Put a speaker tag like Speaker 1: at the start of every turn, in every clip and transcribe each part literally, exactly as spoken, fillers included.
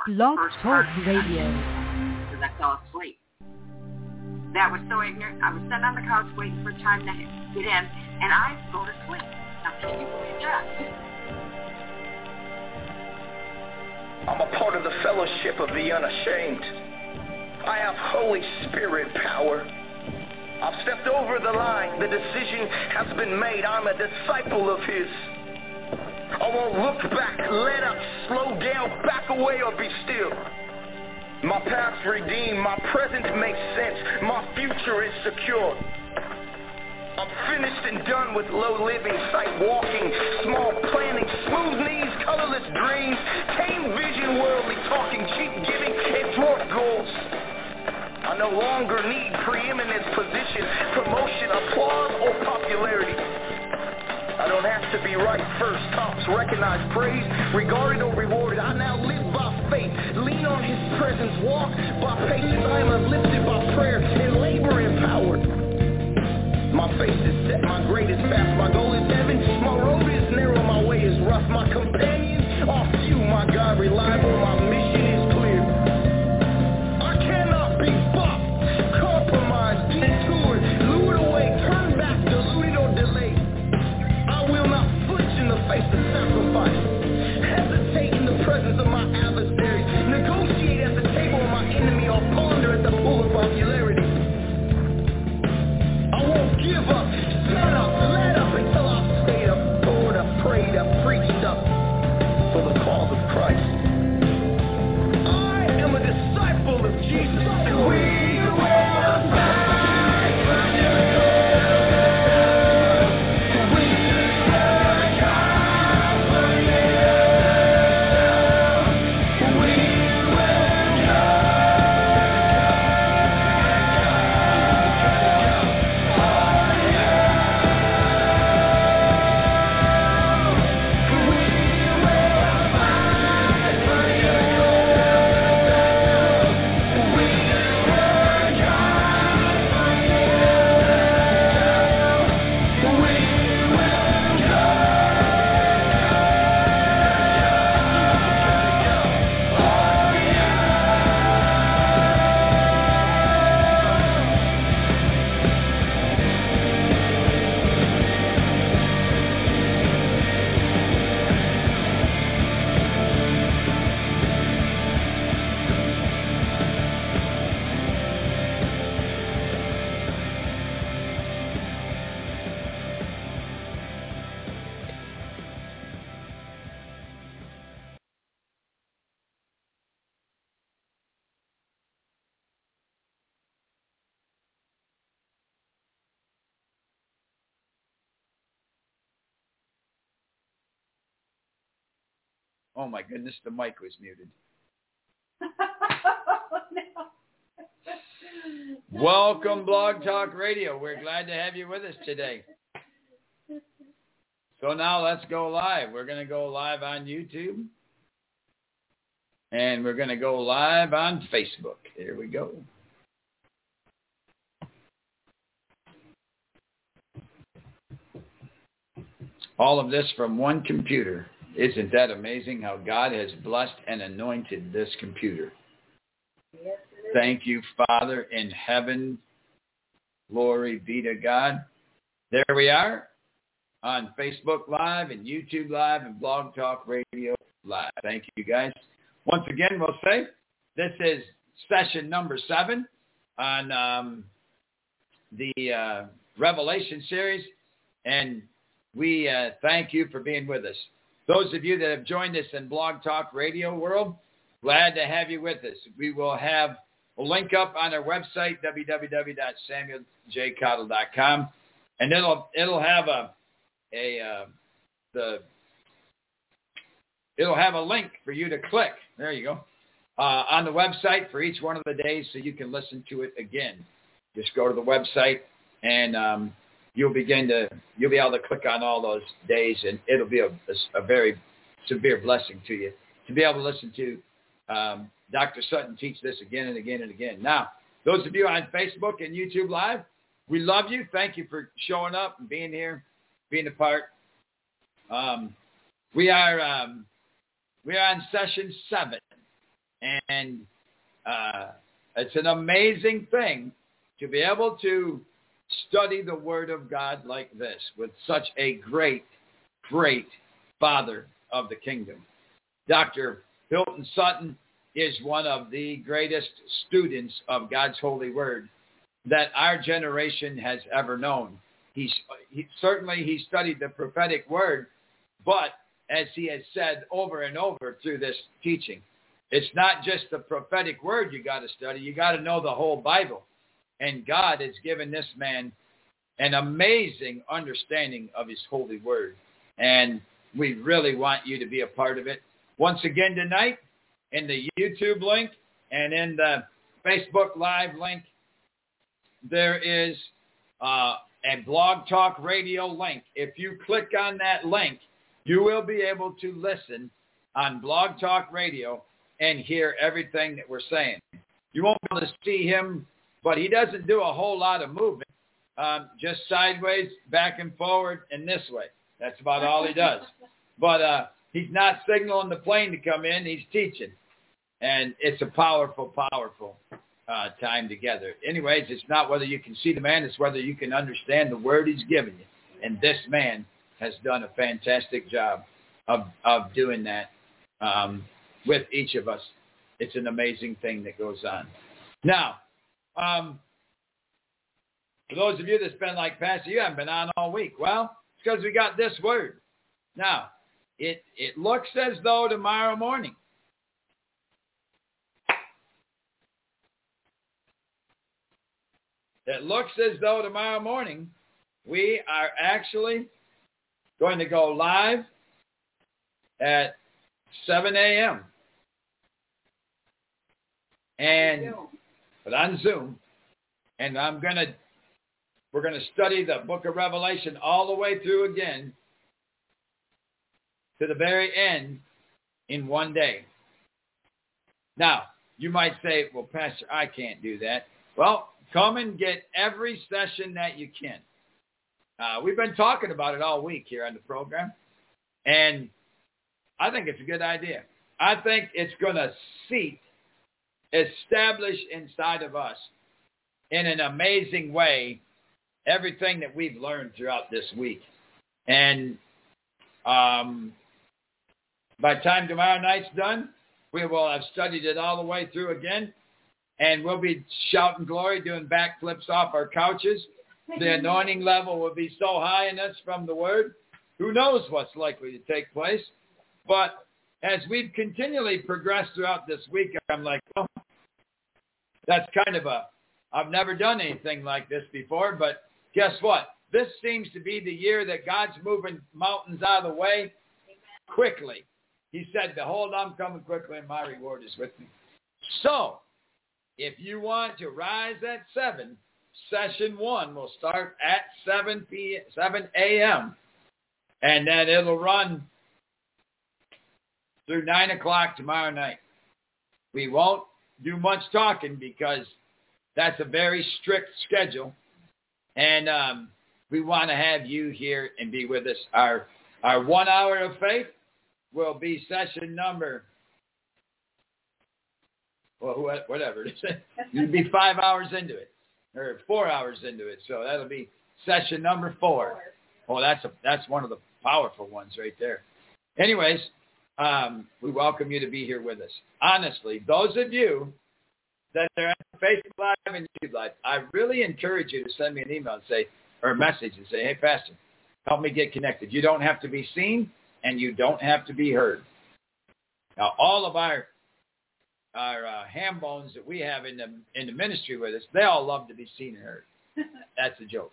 Speaker 1: Blog
Speaker 2: first
Speaker 1: Talk
Speaker 2: part
Speaker 1: Radio.
Speaker 2: because I fell asleep. That was so ignorant. I was sitting on the couch waiting for time to get in, and I go to sleep. Now, can you believe that?
Speaker 3: I'm a part of the fellowship of the unashamed. I have Holy Spirit power. I've stepped over the line. The decision has been made. I'm a disciple of His. I won't look back, let up, slow down, back away, or be still. My past redeemed, my present makes sense, my future is secure. I'm finished and done with low living, sight walking, small planning, smooth knees, colorless dreams, tame vision, worldly talking, cheap giving, and dwarf goals. I no longer need preeminence, position, promotion, applause, or popularity. I don't have to be right first, tops, recognized, praised, regarded, or rewarded. I now live by faith, lean on His presence, walk by patience. I am uplifted by prayer and labor empowered. My face is set, my grade is fast, my goal is heaven, my road is narrow, my way is rough, my companions are few, my God reliable, my mission is clear. I cannot be bought, compromised, detoured, lured away, turned back, deluded, or delayed. I will not flinch in the face of sacrifice, hesitate in the presence of my adversaries, negotiate at the table of my enemy, or ponder at the pool of popularity. I won't give up, shut up, let up until I've stayed up, poured up, prayed up, preached up for the cause of Christ. I am a disciple of Jesus, and we will fight for you. We will come for you. We will
Speaker 4: Oh my goodness, the mic was muted.
Speaker 2: No.
Speaker 4: Welcome, Blog Talk Radio. We're glad to have you with us today. So now let's go live. We're going to go live on YouTube. And we're going to go live on Facebook. Here we go. All of this from one computer. Isn't that amazing how God has blessed and anointed this computer?
Speaker 2: Yes, it is.
Speaker 4: Thank you, Father in heaven. Glory be to God. There we are on Facebook Live and YouTube Live and Blog Talk Radio Live. Thank you, guys. Once again, we'll say this is session number seven on um, the uh, Revelation series, and we uh, thank you for being with us. Those of you that have joined us in Blog Talk Radio world, glad to have you with us. We will have a link up on our website, w w w dot samuel j cottle dot com, and it'll it'll have a a uh, the it'll have a link for you to click. There you go uh, on the website for each one of the days, so you can listen to it again. Just go to the website and um, you'll begin to, you'll be able to click on all those days, and it'll be a, a, a very severe blessing to you to be able to listen to um, Doctor Sutton teach this again and again and again. Now, those of you on Facebook and YouTube Live, we love you. Thank you for showing up and being here, being a part. Um, we are um, we are on session seven, And uh, it's an amazing thing to be able to study the Word of God like this with such a great, great Father of the Kingdom. Doctor Hilton Sutton is one of the greatest students of God's holy Word that our generation has ever known. He's, he, certainly he studied the prophetic Word, but as he has said over and over through this teaching, it's not just the prophetic Word you got to study. You got to know the whole Bible. And God has given this man an amazing understanding of his holy Word. And we really want you to be a part of it. Once again tonight, in the YouTube link and in the Facebook Live link, there is uh, a Blog Talk Radio link. If you click on that link, you will be able to listen on Blog Talk Radio and hear everything that we're saying. You won't be able to see him, but he doesn't do a whole lot of movement, um, just sideways, back and forward, and this way. That's about all he does. But uh, he's not signaling the plane to come in. He's teaching. And it's a powerful, powerful uh, time together. Anyways, it's not whether you can see the man. It's whether you can understand the Word he's given you. And this man has done a fantastic job of, of doing that um, with each of us. It's an amazing thing that goes on. Now, um, for those of you that's been like, Pastor, you haven't been on all week. Well, it's because we got this word. Now, it, it looks as though tomorrow morning, it looks as though tomorrow morning we are actually going to go live at seven a.m. and but on Zoom, and I'm gonna we're gonna study the book of Revelation all the way through again to the very end in one day. Now, you might say, well, Pastor, I can't do that. Well, come and get every session that you can. Uh, we've been talking about it all week here on the program, and I think it's a good idea. I think it's going to seat, establish inside of us in an amazing way everything that we've learned throughout this week. And um, by the time tomorrow night's done, we will have studied it all the way through again, and we'll be shouting glory, doing backflips off our couches. The anointing level will be so high in us from the Word. Who knows what's likely to take place? But as we've continually progressed throughout this week, I'm like, oh, that's kind of a, I've never done anything like this before, but guess what? This seems to be the year that God's moving mountains out of the way quickly. He said, behold, I'm coming quickly, and my reward is with me. So, if you want to rise at seven, session one will start at seven a.m., and then it'll run through nine o'clock tomorrow night. We won't do much talking because that's a very strict schedule, and um, we want to have you here and be with us. Our, our one hour of faith will be session number, well, whatever it is. You'll be five hours into it, or four hours into it. So that'll be session number four. Oh, that's a, that's one of the powerful ones right there. Anyways, um, we welcome you to be here with us. Honestly, those of you that are on Facebook Live and YouTube Live, I really encourage you to send me an email and say, or a message and say, hey, Pastor, help me get connected. You don't have to be seen, and you don't have to be heard. Now, all of our our uh, ham bones that we have in the in the ministry with us, they all love to be seen and heard. That's a joke.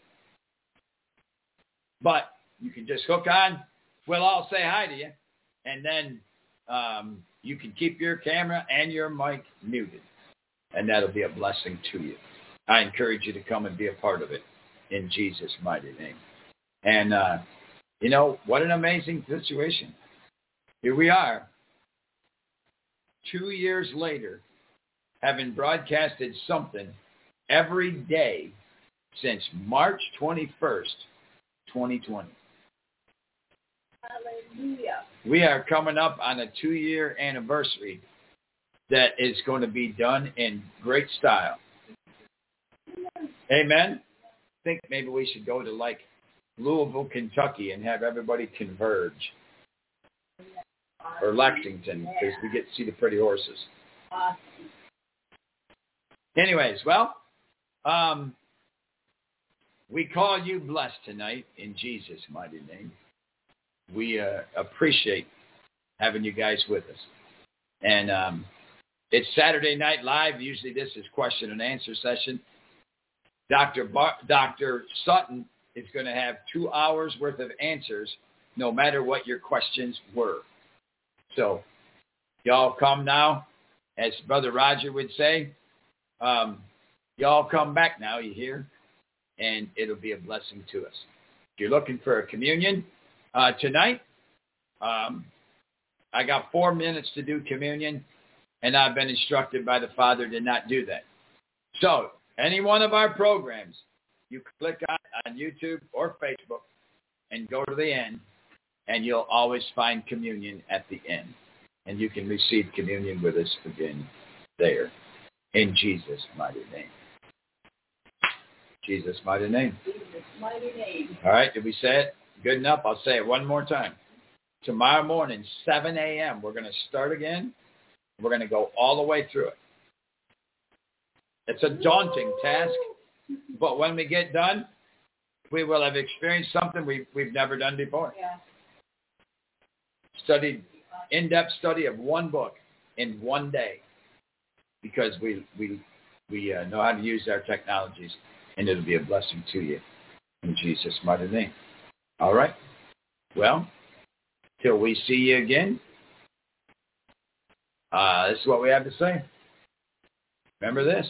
Speaker 4: But you can just hook on. We'll all say hi to you, and then um, you can keep your camera and your mic muted, and that'll be a blessing to you. I encourage you to come and be a part of it in Jesus' mighty name. And, uh, you know, what an amazing situation. Here we are, two years later, having broadcasted something every day since March twenty-first, twenty twenty.
Speaker 1: Hallelujah.
Speaker 4: We are coming up on a two-year anniversary that is going to be done in great style. Amen. I think maybe we should go to like Louisville, Kentucky and have everybody converge. Or Lexington, because we get to see the pretty horses. Anyways, well, um, we call you blessed tonight in Jesus' mighty name. We uh, appreciate having you guys with us. And um, it's Saturday Night Live. Usually this is question and answer session. Doctor Bar- Doctor Sutton is going to have two hours worth of answers no matter what your questions were. So y'all come now, as Brother Roger would say. Um, y'all come back now, you hear? And it'll be a blessing to us. If you're looking for a communion uh, tonight, um, I got four minutes to do communion, and I've been instructed by the Father to not do that. So any one of our programs, you click on, on YouTube or Facebook and go to the end, and you'll always find communion at the end. And you can receive communion with us again there. In Jesus' mighty name. Jesus' mighty name.
Speaker 2: Jesus' mighty name.
Speaker 4: All right, did we say it? Good enough? I'll say it one more time. Tomorrow morning, seven a.m., we're going to start again. We're going to go all the way through it. It's a daunting task, but when we get done, we will have experienced something we, we've never done before.
Speaker 2: Yeah.
Speaker 4: Studied, in-depth study of one book in one day, because we we we uh, know how to use our technologies, and it'll be a blessing to you in Jesus' mighty name. All right. Well, till we see you again, uh, this is what we have to say. Remember this: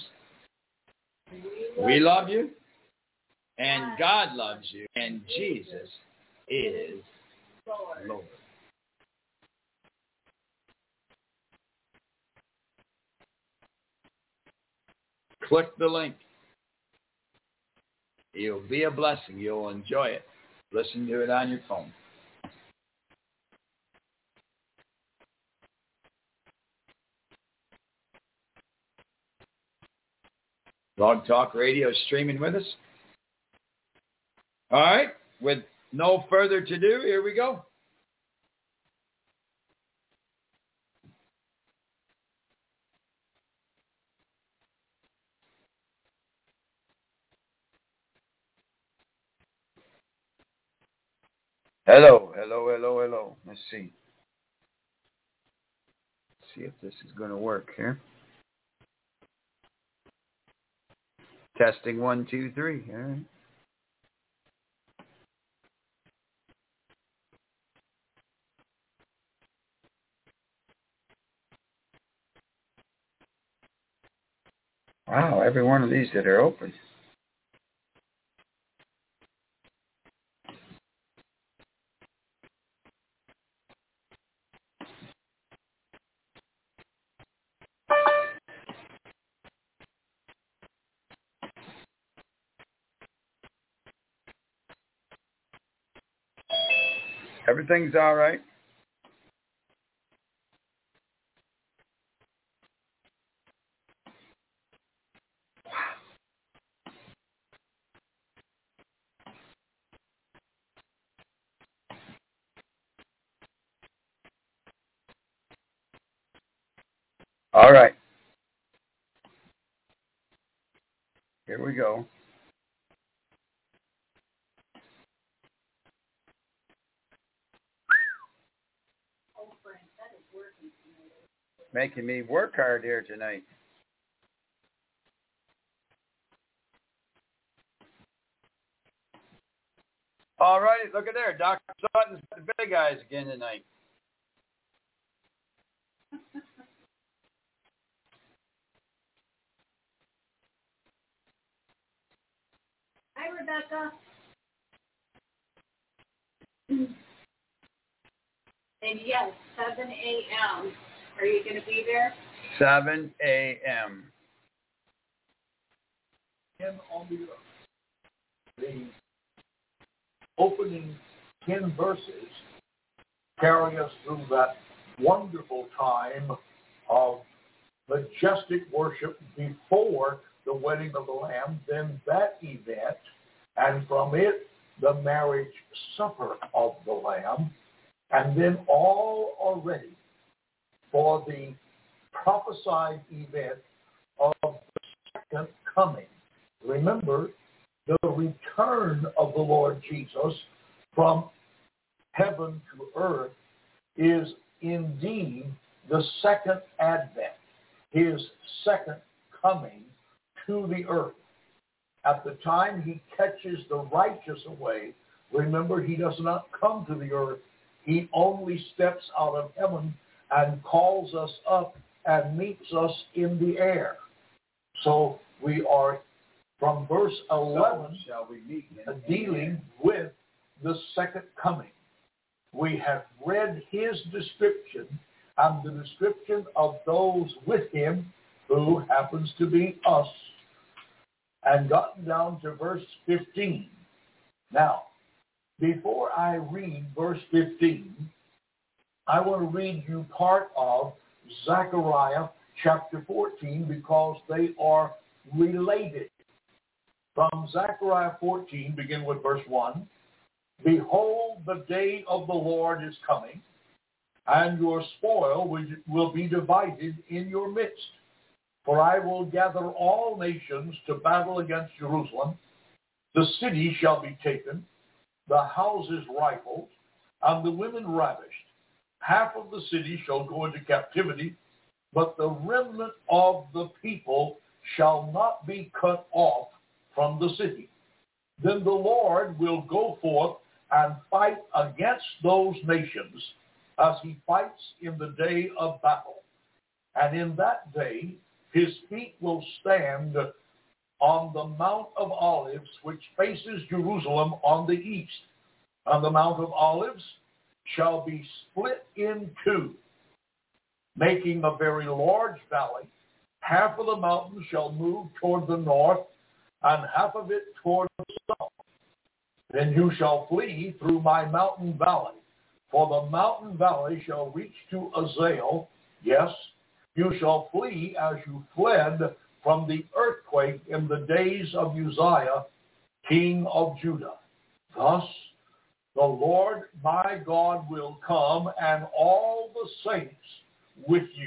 Speaker 4: we love you, and God loves you, and Jesus is Lord. Click the link. It'll be a blessing. You'll enjoy it. Listen to it on your phone. Blog Talk Radio is streaming with us. All right. With no further to do, here we go. Hello, hello, hello, hello. Let's see. Let's see if this is going to work here. Testing one, two, three. All right. Wow, every one of these that are open. Everything's all right. All right. Here we go. Making me work hard here tonight. All right, look at there. Doctor Sutton's got the big eyes again tonight.
Speaker 2: Hi, Rebecca. And yes, seven a.m. Are you going to be there?
Speaker 4: seven a.m.
Speaker 1: And on the, the opening ten verses carry us through that wonderful time of majestic worship before the wedding of the Lamb, then that event, and from it, the marriage supper of the Lamb, and then all are ready for the prophesied event of the second coming. Remember, the return of the Lord Jesus from heaven to earth is indeed the second advent, his second coming to the earth. At the time he catches the righteous away, remember, he does not come to the earth. He only steps out of heaven and calls us up and meets us in the air. So we are, from verse eleven,
Speaker 4: so shall we meet him
Speaker 1: dealing with the second coming. We have read his description and the description of those with him, who happens to be us, and gotten down to verse fifteen. Now, before I read verse fifteen, I want to read you part of Zechariah chapter fourteen, because they are related. From Zechariah fourteen, begin with verse one. Behold, the day of the Lord is coming, and your spoil will be divided in your midst. For I will gather all nations to battle against Jerusalem. The city shall be taken, the houses rifled, and the women ravished. Half of the city shall go into captivity, but the remnant of the people shall not be cut off from the city. Then the Lord will go forth and fight against those nations as he fights in the day of battle. And in that day his feet will stand on the Mount of Olives, which faces Jerusalem on the east. And the Mount of Olives shall be split in two, making a very large valley. Half of the mountain shall move toward the north, and half of it toward the south. Then you shall flee through my mountain valley, for the mountain valley shall reach to Azael. Yes, you shall flee as you fled from the earthquake in the days of Uzziah, king of Judah. Thus the Lord my God will come, and all the saints with you.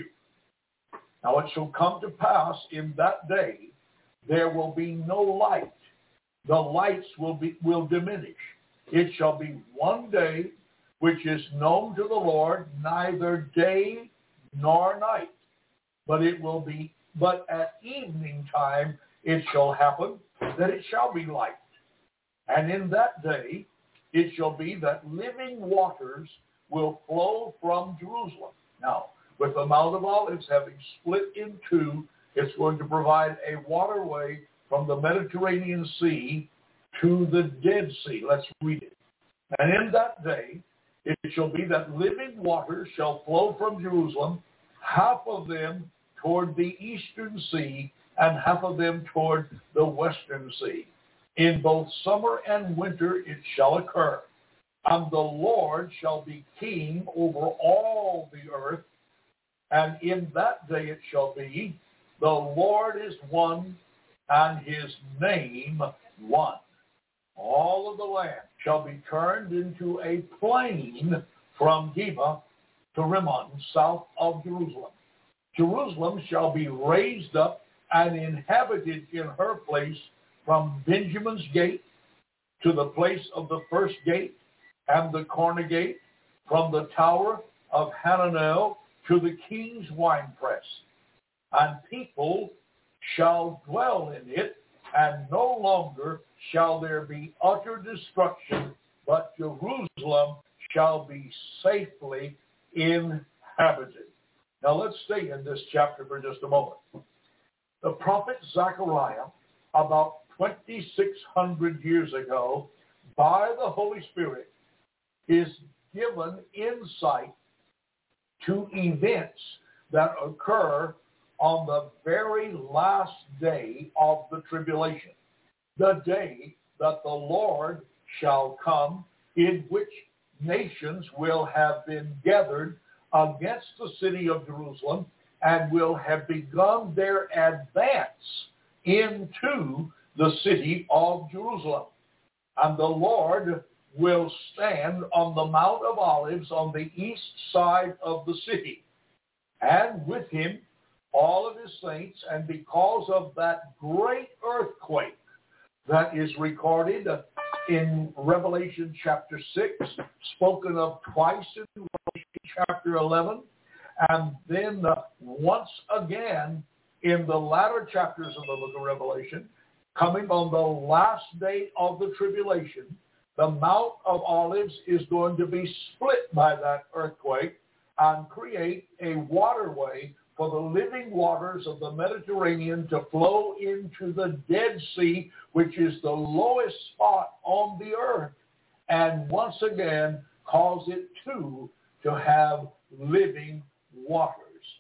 Speaker 1: Now it shall come to pass in that day, there will be no light. The lights will be will diminish. It shall be one day which is known to the Lord, neither day nor night. But it will be, but at evening time it shall happen that it shall be light. And in that day it shall be that living waters will flow from Jerusalem. Now, with the Mount of Olives having split in two, it's going to provide a waterway from the Mediterranean Sea to the Dead Sea. Let's read it. And in that day it shall be that living waters shall flow from Jerusalem, half of them toward the eastern sea, and half of them toward the western sea. In both summer and winter it shall occur. And the Lord shall be king over all the earth. And in that day it shall be, the Lord is one, and his name one. All of the land shall be turned into a plain from Geba to Rimmon, south of Jerusalem. Jerusalem shall be raised up and inhabited in her place from Benjamin's gate to the place of the first gate and the corner gate, from the tower of Hananel to the king's winepress. And people shall dwell in it, and no longer shall there be utter destruction, but Jerusalem shall be safely inhabited. Now let's stay in this chapter for just a moment. The prophet Zechariah, about twenty-six hundred years ago, by the Holy Spirit, is given insight to events that occur on the very last day of the tribulation, the day that the Lord shall come, in which nations will have been gathered against the city of Jerusalem, and will have begun their advance into the city of Jerusalem. And the Lord will stand on the Mount of Olives on the east side of the city, and with him all of his saints. And because of that great earthquake that is recorded in Revelation chapter six, spoken of twice in Revelation chapter eleven, and then uh, once again in the latter chapters of the book of Revelation, coming on the last day of the tribulation, the Mount of Olives is going to be split by that earthquake and create a waterway for the living waters of the Mediterranean to flow into the Dead Sea, which is the lowest spot on the earth, and once again cause it too to have living waters.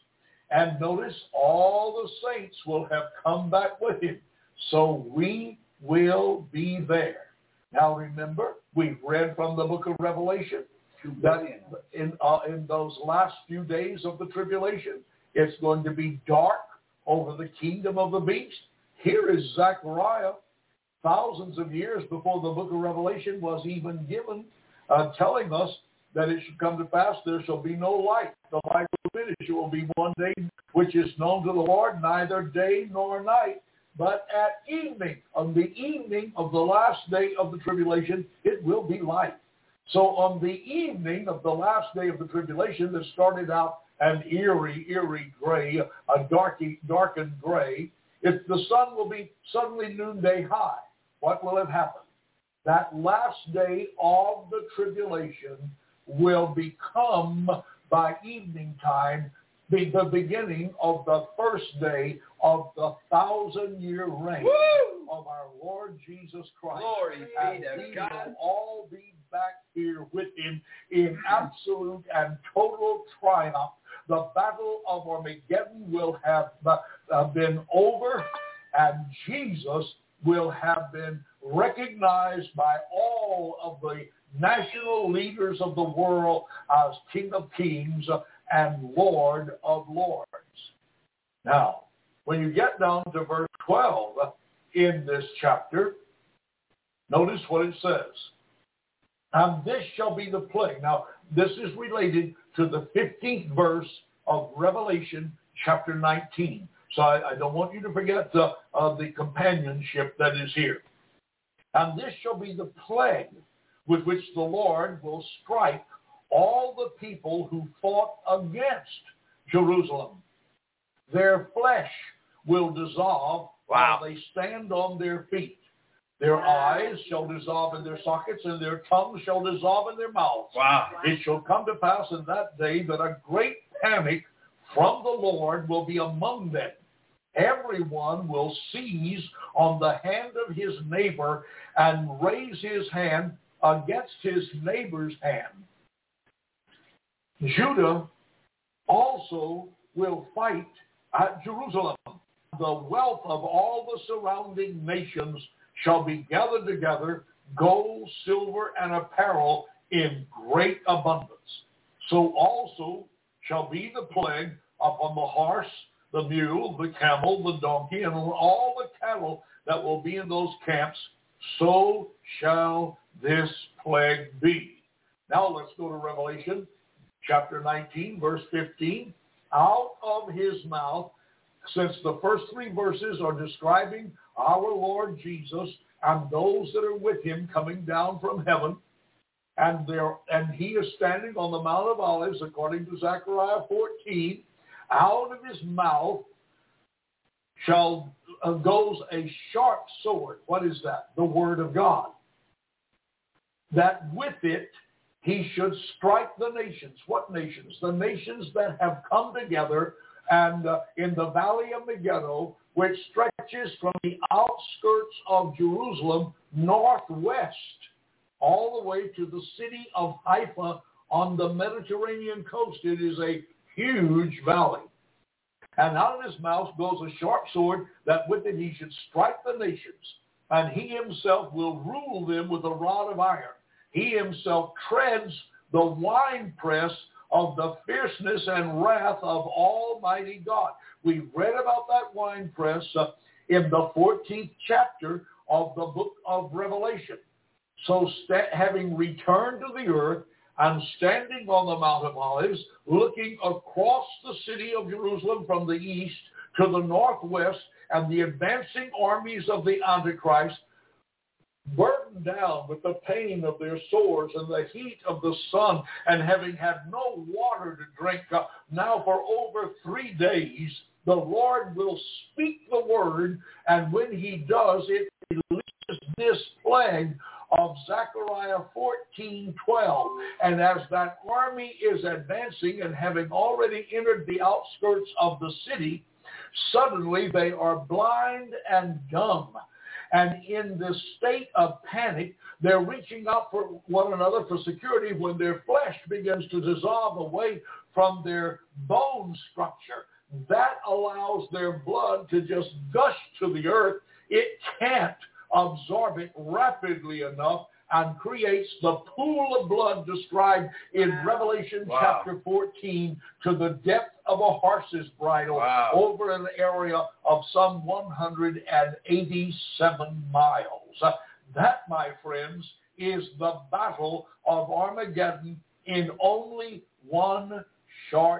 Speaker 1: And notice all the saints will have come back with him, so we will be there. Now remember, we've read from the book of Revelation that in, uh, in those last few days of the tribulation, it's going to be dark over the kingdom of the beast. Here is Zechariah, thousands of years before the book of Revelation was even given, uh, telling us that it should come to pass, there shall be no light. The light will finish. It will be one day which is known to the Lord, neither day nor night, but at evening, on the evening of the last day of the tribulation, it will be light. So on the evening of the last day of the tribulation that started out an eerie, eerie gray, a darky, darkened gray, if the sun will be suddenly noonday high, what will have happened? That last day of the tribulation will become, by evening time, be the beginning of the first day of the thousand-year reign Woo! Of our Lord Jesus Christ.
Speaker 4: Glory be to
Speaker 1: we
Speaker 4: God.
Speaker 1: will all be back here with him in absolute and total triumph. The battle of Armageddon will have uh, been over, and Jesus will have been recognized by all of the national leaders of the world as King of Kings and Lord of Lords. Now, when you get down to verse twelve in this chapter, notice what it says. And this shall be the plague. Now, this is related to the fifteenth verse of Revelation chapter nineteen. So I, I don't want you to forget the, uh, the companionship that is here. And this shall be the plague with which the Lord will strike all the people who fought against Jerusalem. Their flesh will dissolve
Speaker 4: wow.
Speaker 1: while they stand on their feet. Their eyes shall dissolve in their sockets, and their tongues shall dissolve in their mouths.
Speaker 4: Wow.
Speaker 1: It shall come to pass in that day that a great panic from the Lord will be among them. Everyone will seize on the hand of his neighbor and raise his hand against his neighbor's hand. Judah also will fight at Jerusalem. The wealth of all the surrounding nations shall be gathered together, gold, silver, and apparel in great abundance. So also shall be the plague upon the horse, the mule, the camel, the donkey, and all the cattle that will be in those camps. So shall this plague be. Now let's go to Revelation chapter nineteen, verse fifteen. Out of his mouth, since the first three verses are describing our Lord Jesus and those that are with him coming down from heaven, and there, and he is standing on the Mount of Olives, according to Zechariah fourteen, out of his mouth shall uh, goes a sharp sword. What is that? The word of God. That with it he should strike the nations. What nations? The nations that have come together and uh, in the valley of Megiddo, which stretches from the outskirts of Jerusalem northwest all the way to the city of Haifa on the Mediterranean coast. It is a huge valley. And out of his mouth goes a sharp sword, that with it he should strike the nations, and he himself will rule them with a rod of iron. He himself treads the winepress of the fierceness and wrath of Almighty God. We read about that winepress uh, in the fourteenth chapter of the book of Revelation. So st- having returned to the earth, I'm standing on the Mount of Olives, looking across the city of Jerusalem from the east to the northwest, and the advancing armies of the Antichrist, burdened down with the pain of their sores and the heat of the sun, and having had no water to drink, uh, now for over three days, the Lord will speak the word, and when he does, it releases this plague of Zechariah fourteen twelve. And as that army is advancing and having already entered the outskirts of the city, suddenly they are blind and dumb. And in this state of panic, they're reaching out for one another for security when their flesh begins to dissolve away from their bone structure. That allows their blood to just gush to the earth. It can't absorb it rapidly enough and creates the pool of blood described in wow. Revelation wow. chapter fourteen to the depth of a horse's bridle wow. over an area of some one hundred eighty-seven miles. Uh, that, my friends, is the battle of Armageddon in only one short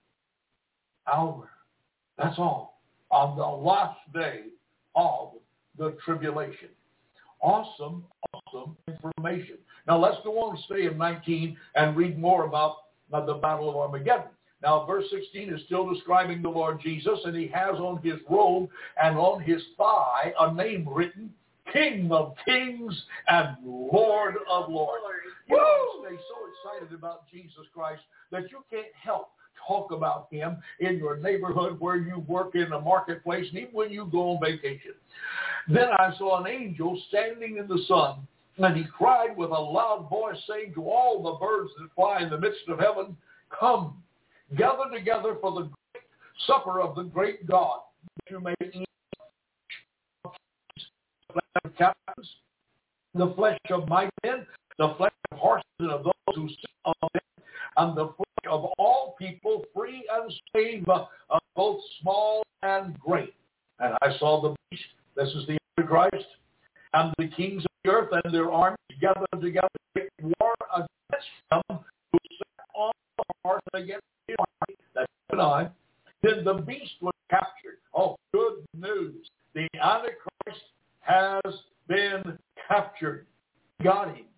Speaker 1: hour. That's all. On the last day of the tribulation. Awesome, awesome information. Now let's go on and stay in nineteen and read more about uh, the Battle of Armageddon. Now verse sixteen is still describing the Lord Jesus, and he has on his robe and on his thigh a name written, King of Kings and Lord of Lords. You know, stay so excited about Jesus Christ that you can't help talk about him in your neighborhood, where you work, in a marketplace, and even when you go on vacation. Then I saw an angel standing in the sun, and he cried with a loud voice, saying to all the birds that fly in the midst of heaven, Come, gather together for the great supper of the great God, that you may eat the flesh of captains, the flesh of mighty men, the flesh of horses and of those who sit on them, and the flesh of all people, free and slave, uh, both small and great. And I saw the beast, this is the Antichrist, and the kings of the earth and their armies gathered together to make war against them who sat on the horse against the army. That's you and I. Then the beast was captured. Oh, good news. The Antichrist has been captured. Got him.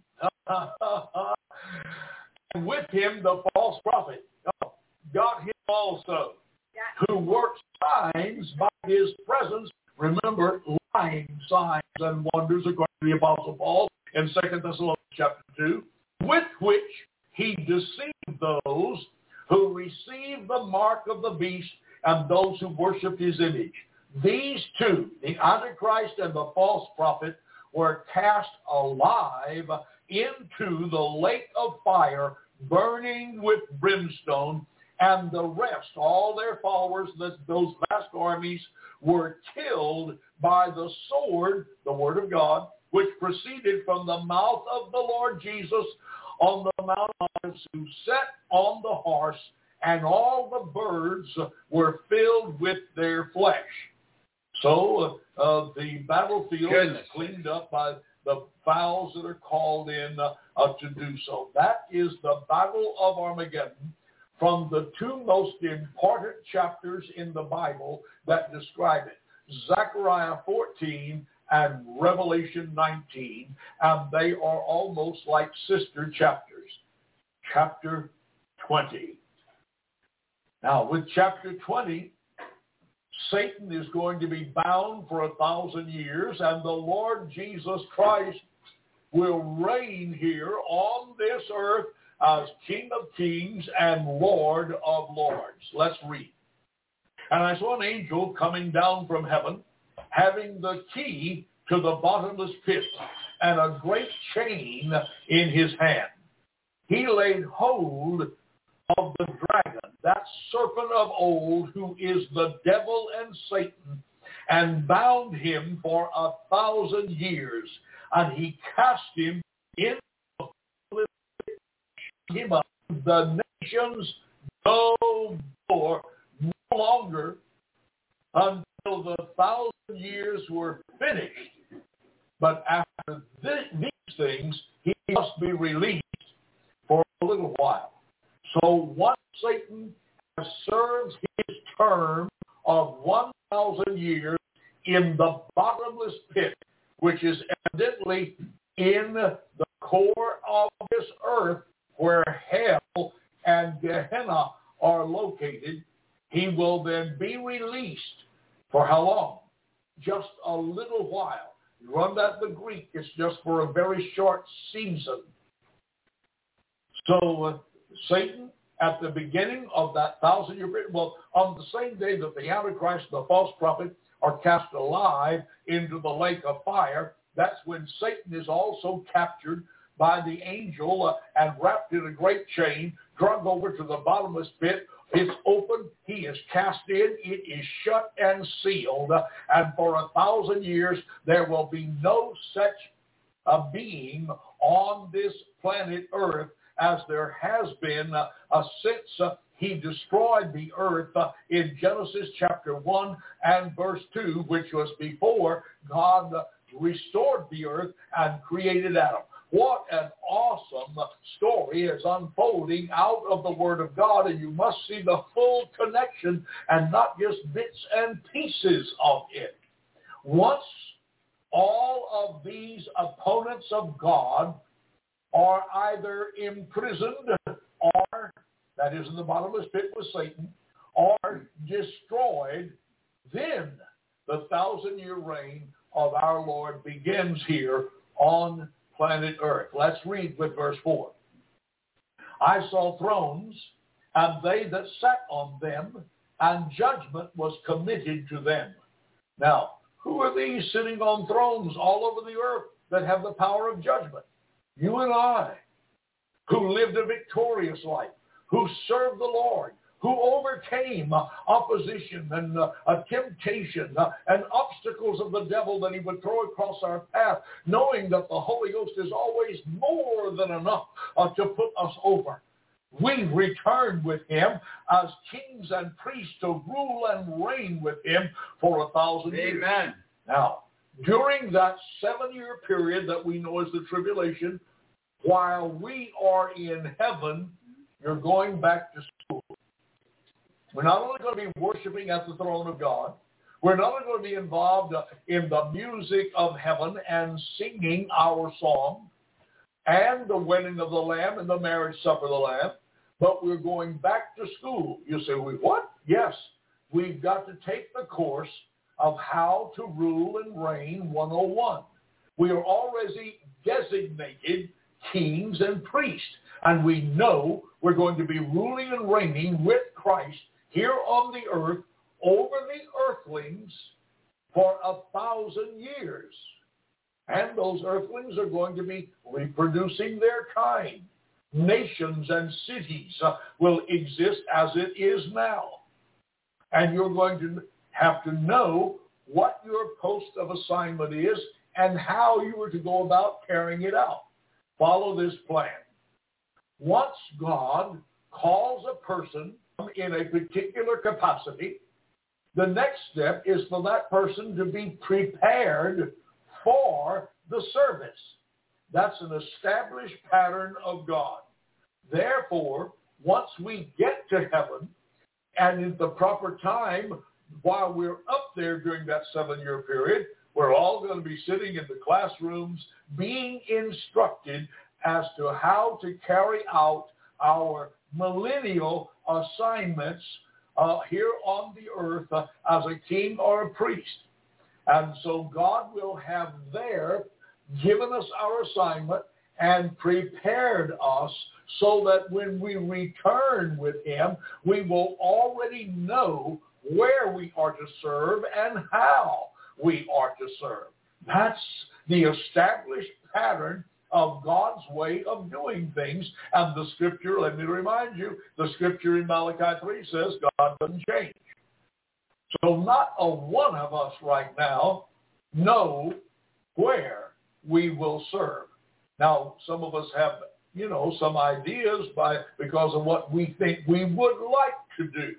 Speaker 1: And with him the false prophet. Oh, got him also, who works signs by his presence. Remember, lying signs and wonders, according to the Apostle Paul in Second Thessalonians chapter two, with which he deceived those who received the mark of the beast and those who worshiped his image. These two, the Antichrist and the false prophet, were cast alive into the lake of fire, burning with brimstone, and the rest, all their followers, those vast armies, were killed by the sword, the word of God, which proceeded from the mouth of the Lord Jesus on the Mount of Olives, who sat on the horse, and all the birds were filled with their flesh. So uh, the battlefield Goodness. is cleaned up by the fowls that are called in uh, uh, to do so. That is the Battle of Armageddon, from the two most important chapters in the Bible that describe it, Zechariah fourteen and Revelation nineteen, and they are almost like sister chapters. Chapter twenty. Now, with chapter twenty, Satan is going to be bound for a thousand years, and the Lord Jesus Christ will reign here on this earth as King of Kings and Lord of Lords. Let's read. And I saw an angel coming down from heaven, having the key to the bottomless pit and a great chain in his hand. He laid hold of the dragon, that serpent of old, who is the devil and Satan, and bound him for a thousand years. And he cast him in him up the nations no more, no longer, until the thousand years were finished. But after this, these things, he must be released for a little while. So once Satan has served his term of one thousand years in the bottomless pit, which is evidently in the core of this earth where hell and Gehenna are located, he will then be released. For how long? Just a little while. You run that in the Greek, it's just for a very short season. So uh, Satan, at the beginning of that thousand-year period, well, on the same day that the Antichrist and the false prophet are cast alive into the lake of fire, that's when Satan is also captured by the angel uh, and wrapped in a great chain, dragged over to the bottomless pit. It's open. He is cast in. It is shut and sealed. Uh, and for a thousand years, there will be no such a being on this planet Earth as there has been uh, uh, since uh, he destroyed the earth uh, in Genesis chapter one and verse two, which was before God uh, restored the earth and created Adam. What an awesome story is unfolding out of the Word of God, and you must see the full connection and not just bits and pieces of it. Once all of these opponents of God are either imprisoned or, that is in the bottomless pit with Satan, or destroyed, then the thousand-year reign of our Lord begins here on planet Earth. Let's read with verse four. I saw thrones, and they that sat on them, and judgment was committed to them. Now, who are these sitting on thrones all over the earth that have the power of judgment? You and I, who lived a victorious life, who served the Lord, who overcame uh, opposition and uh, a temptation uh, and obstacles of the devil that he would throw across our path, knowing that the Holy Ghost is always more than enough uh, to put us over. We return with him as kings and priests to rule and reign with him for a thousand
Speaker 4: Amen.
Speaker 1: years. Amen. Now, during that seven-year period that we know as the tribulation, while we are in heaven, you're going back to school. We're not only going to be worshiping at the throne of God, we're not only going to be involved in the music of heaven and singing our song and the wedding of the Lamb and the marriage supper of the Lamb, but we're going back to school. You say, we what? Yes, we've got to take the course of how to rule and reign one oh one. We are already designated kings and priests, and we know we're going to be ruling and reigning with Christ here on the earth over the earthlings for a thousand years. And those earthlings are going to be reproducing their kind. Nations and cities uh, will exist as it is now. And you're going to have to know what your post of assignment is and how you are to go about carrying it out. Follow this plan. Once God calls a person in a particular capacity, the next step is for that person to be prepared for the service. That's an established pattern of God. Therefore, once we get to heaven, and in the proper time, while we're up there during that seven-year period, we're all going to be sitting in the classrooms being instructed as to how to carry out our millennial assignments uh, here on the earth uh, as a king or a priest. And so God will have there given us our assignment and prepared us so that when we return with him, we will already know where we are to serve and how we are to serve. That's the established pattern of God's way of doing things. And the scripture, let me remind you, the scripture in Malachi three says God doesn't change. So not a one of us right now know where we will serve. Now, some of us have, you know, some ideas by because of what we think we would like to do.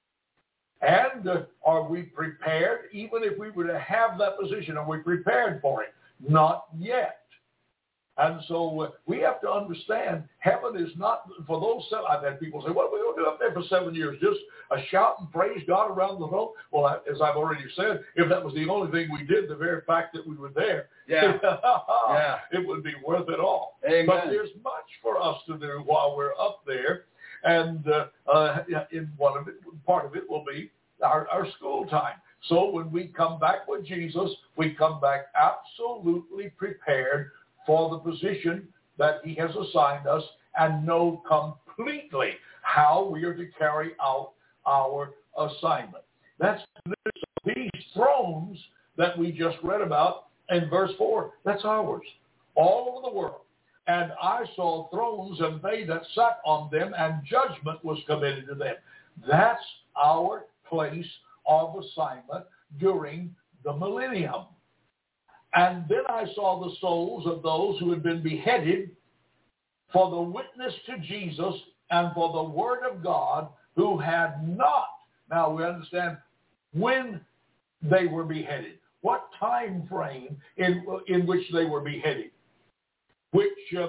Speaker 1: And uh, are we prepared? Even if we were to have that position, are we prepared for it? Not yet. And so uh, we have to understand heaven is not for those seven. I've had people say, what are we going to do up there for seven years? Just a shout and praise God around the throne? Well, I, as I've already said, if that was the only thing we did, the very fact that we were there,
Speaker 4: yeah. yeah.
Speaker 1: it would be worth it all.
Speaker 4: Amen.
Speaker 1: But there's much for us to do while we're up there. And uh, uh, in one of it, part of it will be our, our school time. So when we come back with Jesus, we come back absolutely prepared for the position that he has assigned us and know completely how we are to carry out our assignment. That's these thrones that we just read about in verse four. That's ours, all over the world. And I saw thrones, and they that sat on them, and judgment was committed to them. That's our place of assignment during the millennium. And then I saw the souls of those who had been beheaded for the witness to Jesus and for the word of God, who had not. Now we understand when they were beheaded, what time frame in, in which they were beheaded, which uh,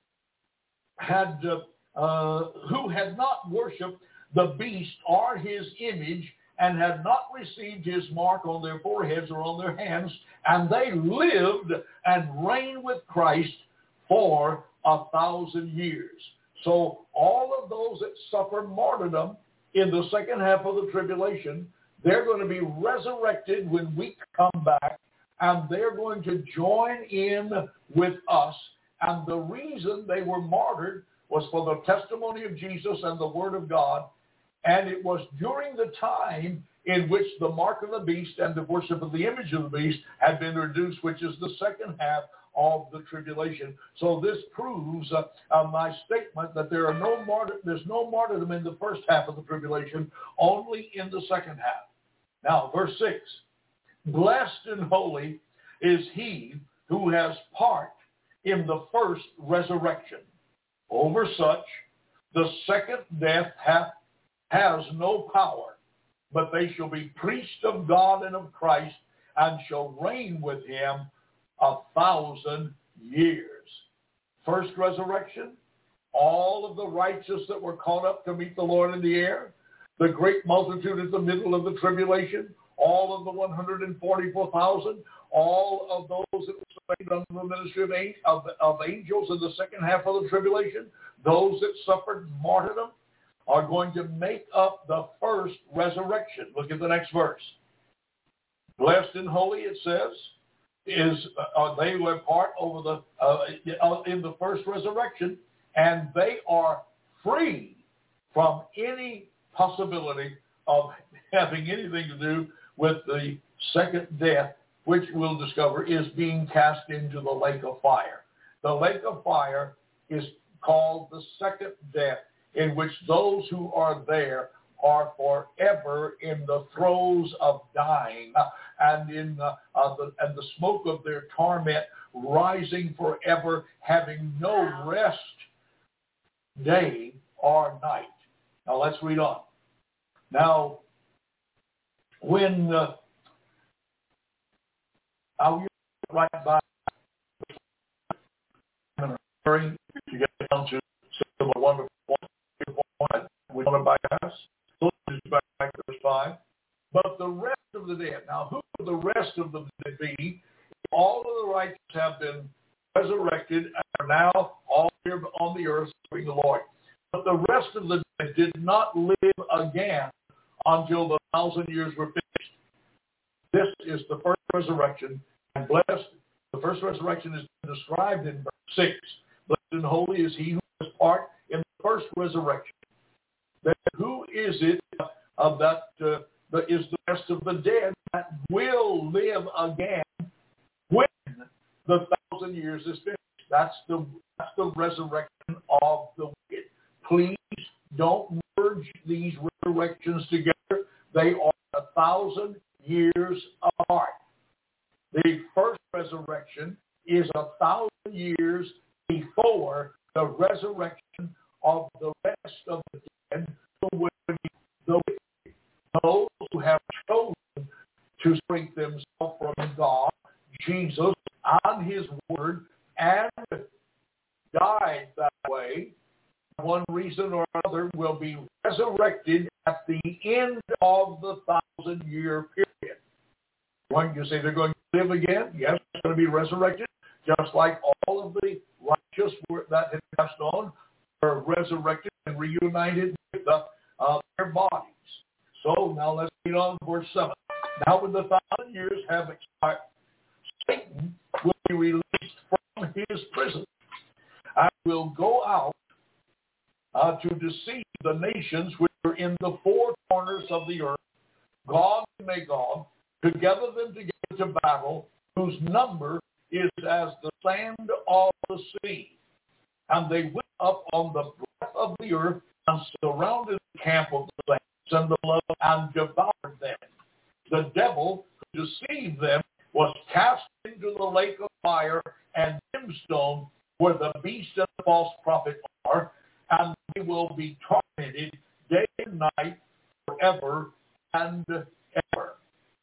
Speaker 1: had, uh, uh, who had not worshipped the beast or his image, and had not received his mark on their foreheads or on their hands, and they lived and reigned with Christ for a thousand years. So all of those that suffer martyrdom in the second half of the tribulation, they're going to be resurrected when we come back, and they're going to join in with us. And the reason they were martyred was for the testimony of Jesus and the word of God. And it was during the time in which the mark of the beast and the worship of the image of the beast had been reduced, which is the second half of the tribulation. So this proves uh, uh, my statement that there are no martyr, there's no martyrdom in the first half of the tribulation, only in the second half. Now, verse six, blessed and holy is he who has part in the first resurrection. Over such, the second death hath has no power, but they shall be priests of God and of Christ, and shall reign with him a thousand years. First resurrection, all of the righteous that were caught up to meet the Lord in the air, the great multitude at the middle of the tribulation, all of the one hundred forty-four thousand, all of those that were slain under the ministry of, of, of angels in the second half of the tribulation, those that suffered martyrdom, are going to make up the first resurrection. Look at the next verse. Blessed and holy, it says, is uh, they who have part over the uh, in the first resurrection, and they are free from any possibility of having anything to do with the second death, which we'll discover is being cast into the lake of fire. The lake of fire is called the second death, in which those who are there are forever in the throes of dying, uh, and in uh, uh, the, and the smoke of their torment rising forever, having no rest day or night. Now let's read on. Now, when uh, I'll right by hurry to get down to some wonderful point. We want to bypass. So let's back to verse five. But the rest of the dead. Now, who will the rest of the dead be? All of the righteous have been resurrected and are now all here on the earth serving the Lord. But the rest of the dead did not live again until the thousand years were finished. This is the first resurrection, and blessed. The first resurrection is described in verse six. Blessed and holy is he who has part in the first resurrection. Then who is it uh, that uh, that is the rest of the dead that will live again when the thousand years is finished? That's the that's the resurrection of the wicked. Please don't merge these resurrections together. They are a thousand years apart. The first resurrection is a thousand years before the the resurrection of the rest of the dead who will be the wicked, those who have chosen to separate themselves from God, Jesus, on his word, and died that way, one reason or another, will be resurrected at the end of the thousand-year period. Going to say they're going to live again? Yes, they're going to be resurrected, just like all of the righteous that had passed on were resurrected and reunited with the, uh, their bodies. So now let's read on verse seven. Now when the thousand years have expired, Satan will be released from his prison and will go out uh, to deceive the nations which are in the four corners of the earth, Gog and Magog, to gather them together to battle, whose number is as the sand of the sea. And they went up on the breadth of the earth and surrounded the camp of the saints and the love and devoured them. The devil who deceived them was cast into the lake of fire and brimstone, where the beast and the false prophet are, and they will be tormented day and night forever and ever.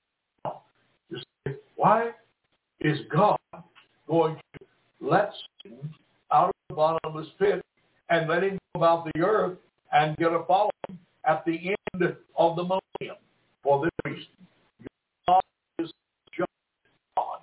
Speaker 1: You say, why is God going to let Satan out of the bottomless pit and let him go about the earth and get a following at the end of the millennium? For this reason, God is just God.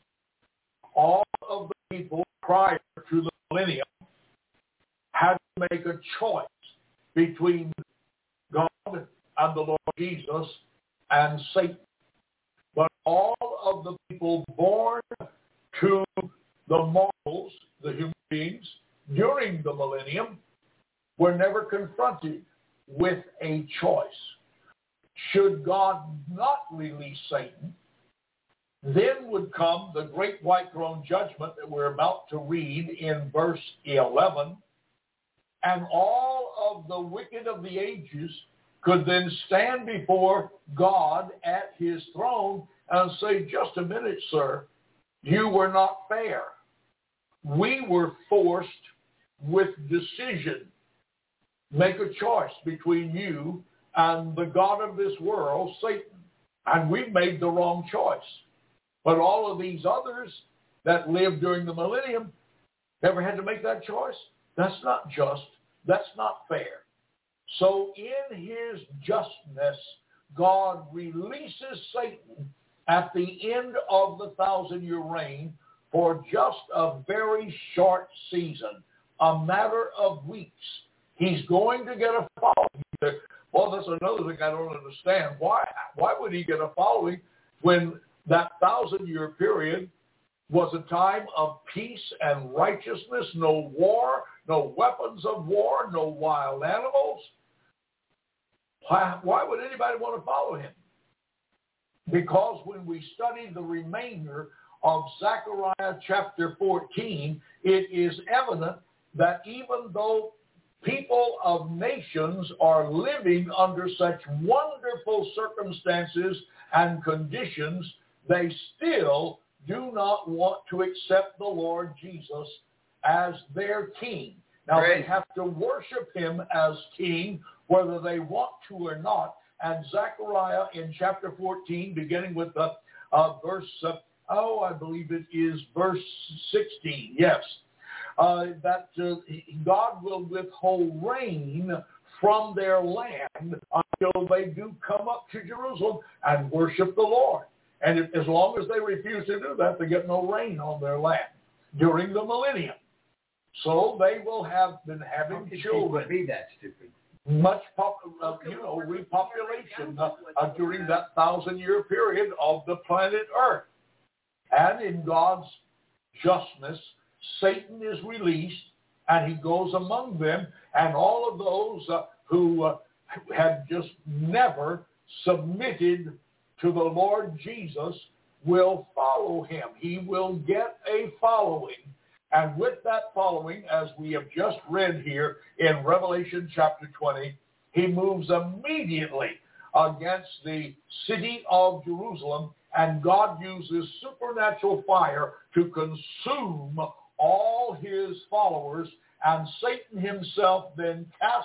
Speaker 1: All of the people prior to the millennium had to make a choice between God and the Lord Jesus and Satan. But all of the people born to the mortals, the human beings, during the millennium were never confronted with a choice. Should God not release Satan, then would come the great white throne judgment that we're about to read in verse eleven, and all of the wicked of the ages could then stand before God at his throne and say, just a minute, sir, you were not fair. We were forced with decision. Make a choice between you and the God of this world, Satan. And we made the wrong choice. But all of these others that lived during the millennium never had to make that choice. That's not just. That's not fair. So in his justness, God releases Satan at the end of the thousand-year reign for just a very short season, a matter of weeks. He's going to get a following. Well, that's another thing I don't understand. Why, why would he get a following when that thousand-year period was a time of peace and righteousness, no war, no weapons of war, no wild animals? Why, why would anybody want to follow him? Because when we study the remainder of Zechariah chapter fourteen, it is evident that even though people of nations are living under such wonderful circumstances and conditions, they still do not want to accept the Lord Jesus as their king. Now, Great. They have to worship him as king, whether they want to or not. And Zechariah in chapter fourteen, beginning with the uh, verse, uh, oh, I believe it is verse sixteen, yes, uh, that uh, God will withhold rain from their land until they do come up to Jerusalem and worship the Lord. And if, as long as they refuse to do that, they get no rain on their land during the millennium. So they will have been having children.
Speaker 4: Be that stupid.
Speaker 1: Much, pop, uh, you know, repopulation uh, uh, during that thousand-year period of the planet Earth. And in God's justness, Satan is released, and he goes among them, and all of those uh, who uh, had just never submitted to the Lord Jesus will follow him. He will get a following. And with that following, as we have just read here in Revelation chapter twenty, he moves immediately against the city of Jerusalem, and God uses supernatural fire to consume all his followers, and Satan himself then cast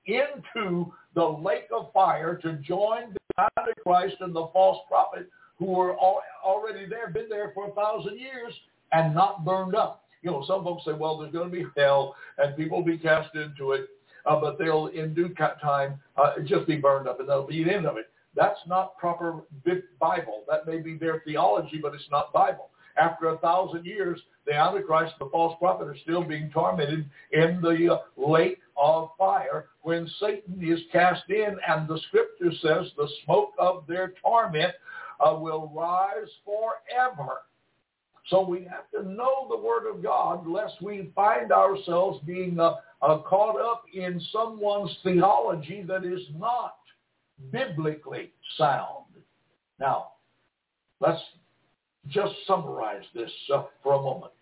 Speaker 1: into the lake of fire to join the Antichrist and the false prophet who were all, already there, been there for a thousand years and not burned up. You know, some folks say, well, there's going to be hell and people will be cast into it, uh, but they'll in due time uh, just be burned up and that'll be the end of it. That's not proper Bible. That may be their theology, but it's not Bible. After a thousand years, the Antichrist and the false prophet are still being tormented in the uh, lake of fire when Satan is cast in, and the scripture says the smoke of their torment uh, will rise forever. So we have to know the Word of God lest we find ourselves being uh, uh, caught up in someone's theology that is not biblically sound. Now, let's just summarize this uh, for a moment.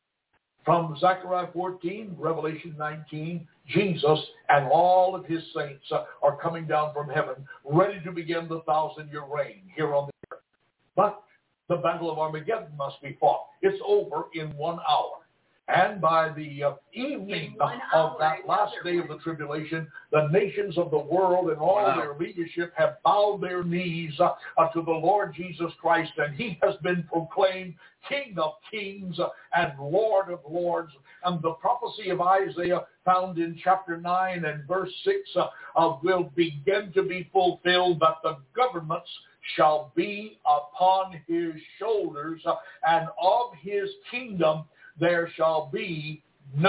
Speaker 1: From Zechariah fourteen, Revelation nineteen, Jesus and all of his saints uh, are coming down from heaven, ready to begin the thousand-year reign here on the earth. But the battle of Armageddon must be fought. It's over in one hour. And by the uh, evening of that last day of the tribulation, the nations of the world and all wow. their leadership have bowed their knees uh, uh, to the Lord Jesus Christ, and he has been proclaimed King of kings uh, and Lord of lords. And the prophecy of Isaiah found in chapter nine and verse six uh, uh, will begin to be fulfilled, that the governments shall be upon his shoulders, uh, and of his kingdom there shall be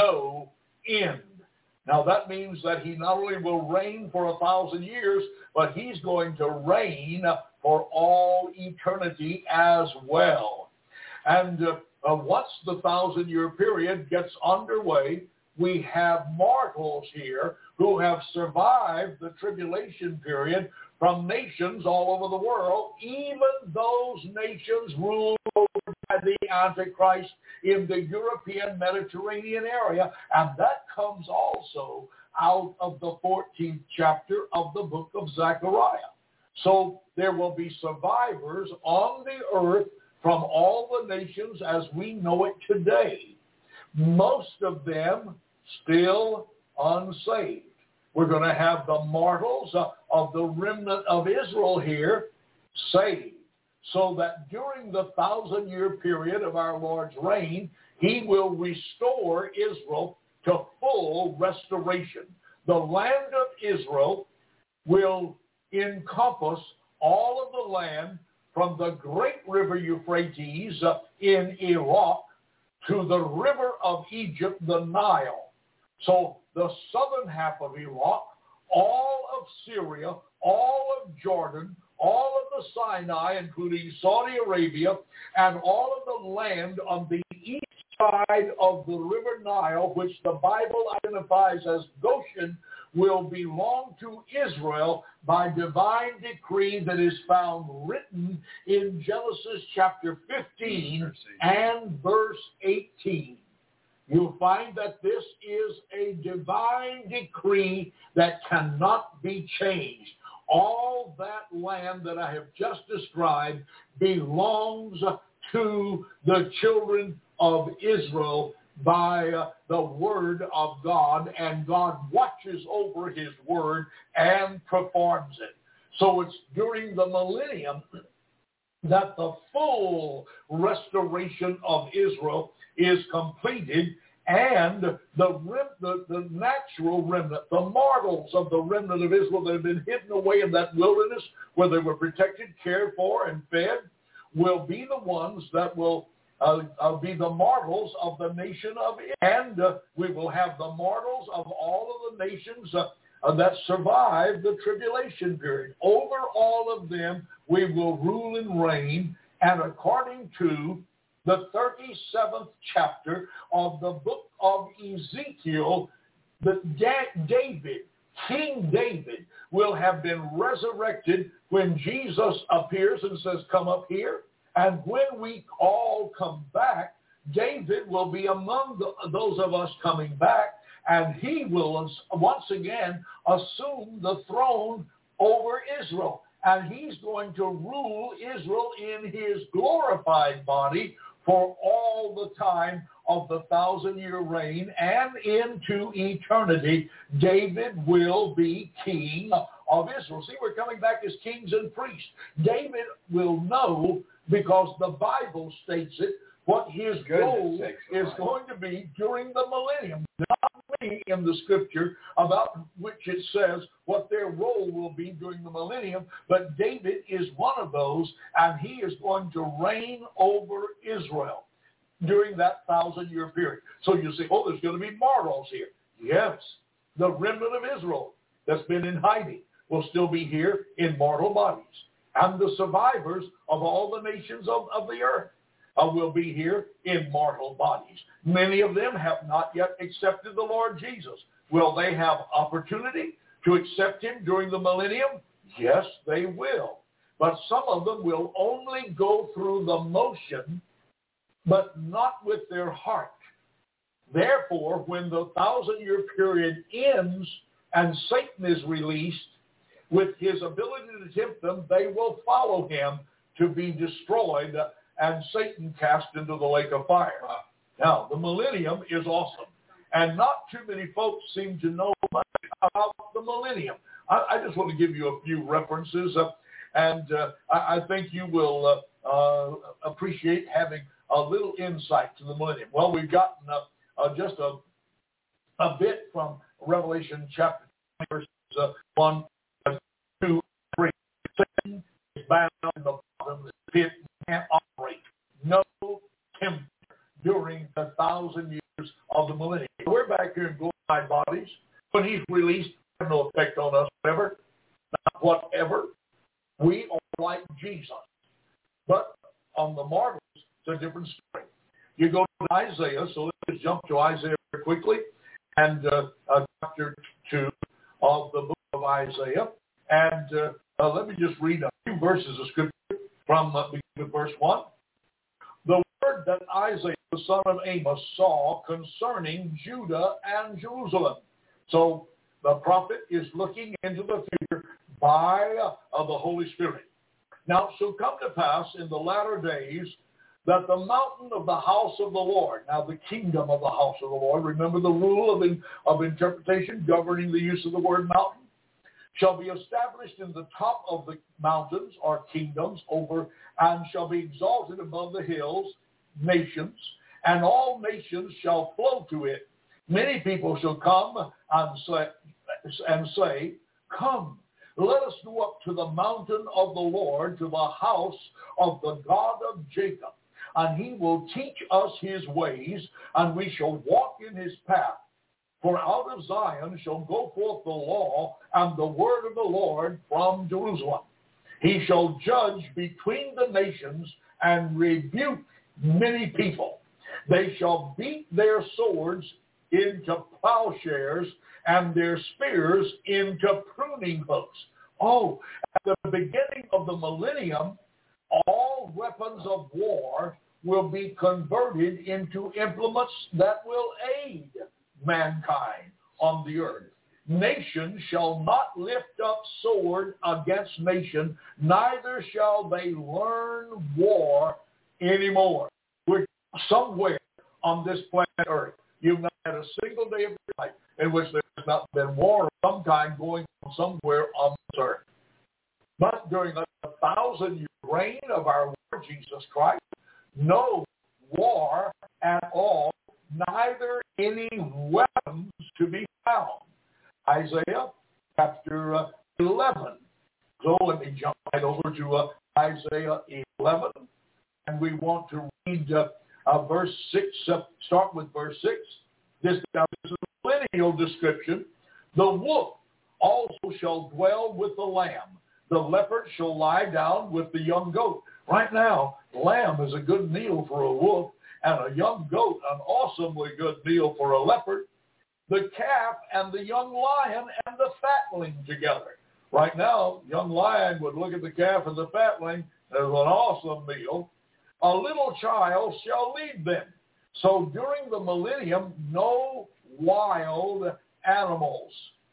Speaker 1: no end. Now that means that he not only will reign for a thousand years, but he's going to reign for all eternity as well. And uh, uh, once the thousand-year period gets underway, we have mortals here who have survived the tribulation period from nations all over the world, even those nations ruled over by the Antichrist in the European Mediterranean area. And that comes also out of the fourteenth chapter of the book of Zechariah. So there will be survivors on the earth from all the nations as we know it today. Most of them still unsaved. We're going to have the mortals uh, of the remnant of Israel here saved, so that during the thousand-year period of our Lord's reign, he will restore Israel to full restoration. The land of Israel will encompass all of the land from the great river Euphrates uh, in Iraq to the river of Egypt, the Nile. So the southern half of Iraq, all of Syria, all of Jordan, all of the Sinai, including Saudi Arabia, and all of the land on the east side of the river Nile, which the Bible identifies as Goshen, will belong to Israel by divine decree that is found written in Genesis chapter fifteen and verse eighteen. You'll find that this is a divine decree that cannot be changed. All that land that I have just described belongs to the children of Israel by uh, the word of God, and God watches over his word and performs it. So it's during the millennium that the full restoration of Israel is completed, and the, the the natural remnant, the mortals of the remnant of Israel that have been hidden away in that wilderness where they were protected, cared for, and fed, will be the ones that will uh, uh, be the mortals of the nation of Israel. And uh, we will have the mortals of all of the nations uh, uh, that survived the tribulation period. Over all of them we will rule and reign, and according to the thirty-seventh chapter of the book of Ezekiel, the da- David, King David, will have been resurrected when Jesus appears and says, come up here. And when we all come back, David will be among the, those of us coming back, and he will once again assume the throne over Israel. And he's going to rule Israel in his glorified body for all the time of the thousand-year reign and into eternity, David will be king of Israel. See, we're coming back as kings and priests. David will know, because the Bible states it, what his role is going to be during the millennium. Not me in the scripture about which it says what their role will be during the millennium, but David is one of those, and he is going to reign over Israel during that thousand-year period. So you say, oh, there's going to be martyrs here. Yes, the remnant of Israel that's been in hiding will still be here in mortal bodies. And the survivors of all the nations of, of the earth uh, will be here in mortal bodies. Many of them have not yet accepted the Lord Jesus. Will they have opportunity to accept him during the millennium? Yes, they will. But some of them will only go through the motion, but not with their heart. Therefore, when the thousand-year period ends and Satan is released, with his ability to tempt them, they will follow him to be destroyed and Satan cast into the lake of fire. Now, the millennium is awesome, and not too many folks seem to know much about the millennium. I, I just want to give you a few references, uh, and uh, I, I think you will uh, uh, appreciate having a little insight to the millennium. Well, we've gotten uh, uh, just a, a bit from Revelation chapter verses uh, one, two, three. Satan is bound in the bottomless pit, can't operate. No temper during the thousand years of the millennium. We're back here in glorified bodies. When he's released, there's no effect on us, whatever. Not whatever. We are like Jesus. But on the martyrs, it's a different story. You go to Isaiah, so let's just jump to Isaiah quickly, and uh, uh, chapter two of the book of Isaiah. And uh, uh, let me just read a few verses of scripture from uh, verse one. The word that Isaiah, the son of Amos, saw concerning Judah and Jerusalem. So the prophet is looking into the future by uh, the Holy Spirit. Now, it shall come to pass in the latter days that the mountain of the house of the Lord, now the kingdom of the house of the Lord, remember the rule of, in, of interpretation governing the use of the word mountain, shall be established in the top of the mountains, or kingdoms, over, and shall be exalted above the hills, nations, and all nations shall flow to it. Many people shall come and say, and say, come, let us go up to the mountain of the Lord, to the house of the God of Jacob. And he will teach us his ways, and we shall walk in his path. For out of Zion shall go forth the law and the word of the Lord from Jerusalem. He shall judge between the nations and rebuke many people. They shall beat their swords into plowshares and their spears into pruning hooks. Oh, at the beginning of the millennium, all weapons of war will be converted into implements that will aid mankind on the earth. Nation shall not lift up sword against nation, neither shall they learn war anymore. We're somewhere on this planet Earth. You've not had a single day of your life in which there's not been war of some kind going on somewhere on this earth. But during a thousand-year reign of our Lord Jesus Christ, no war at all, neither any weapons to be found. Isaiah chapter uh, eleven. So let me jump right over to uh, Isaiah eleven. And we want to read uh, uh, verse six, uh, start with verse six. This, now, this is a millennial description. The wolf also shall dwell with the lamb. The leopard shall lie down with the young goat. Right now, lamb is a good meal for a wolf, and a young goat, an awesomely good meal for a leopard. The calf and the young lion and the fatling together. Right now, young lion would look at the calf and the fatling as an awesome meal. A little child shall lead them. So during the millennium, no wild animals.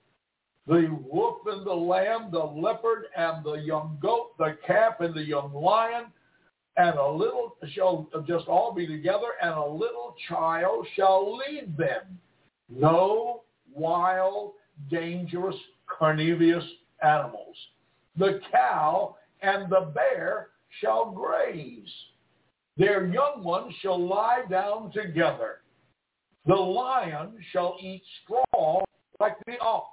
Speaker 1: The wolf and the lamb, the leopard and the young goat, the calf and the young lion, and a little shall just all be together, and a little child shall lead them. No wild, dangerous, carnivorous animals. The cow and the bear shall graze. Their young ones shall lie down together. The lion shall eat straw like the ox.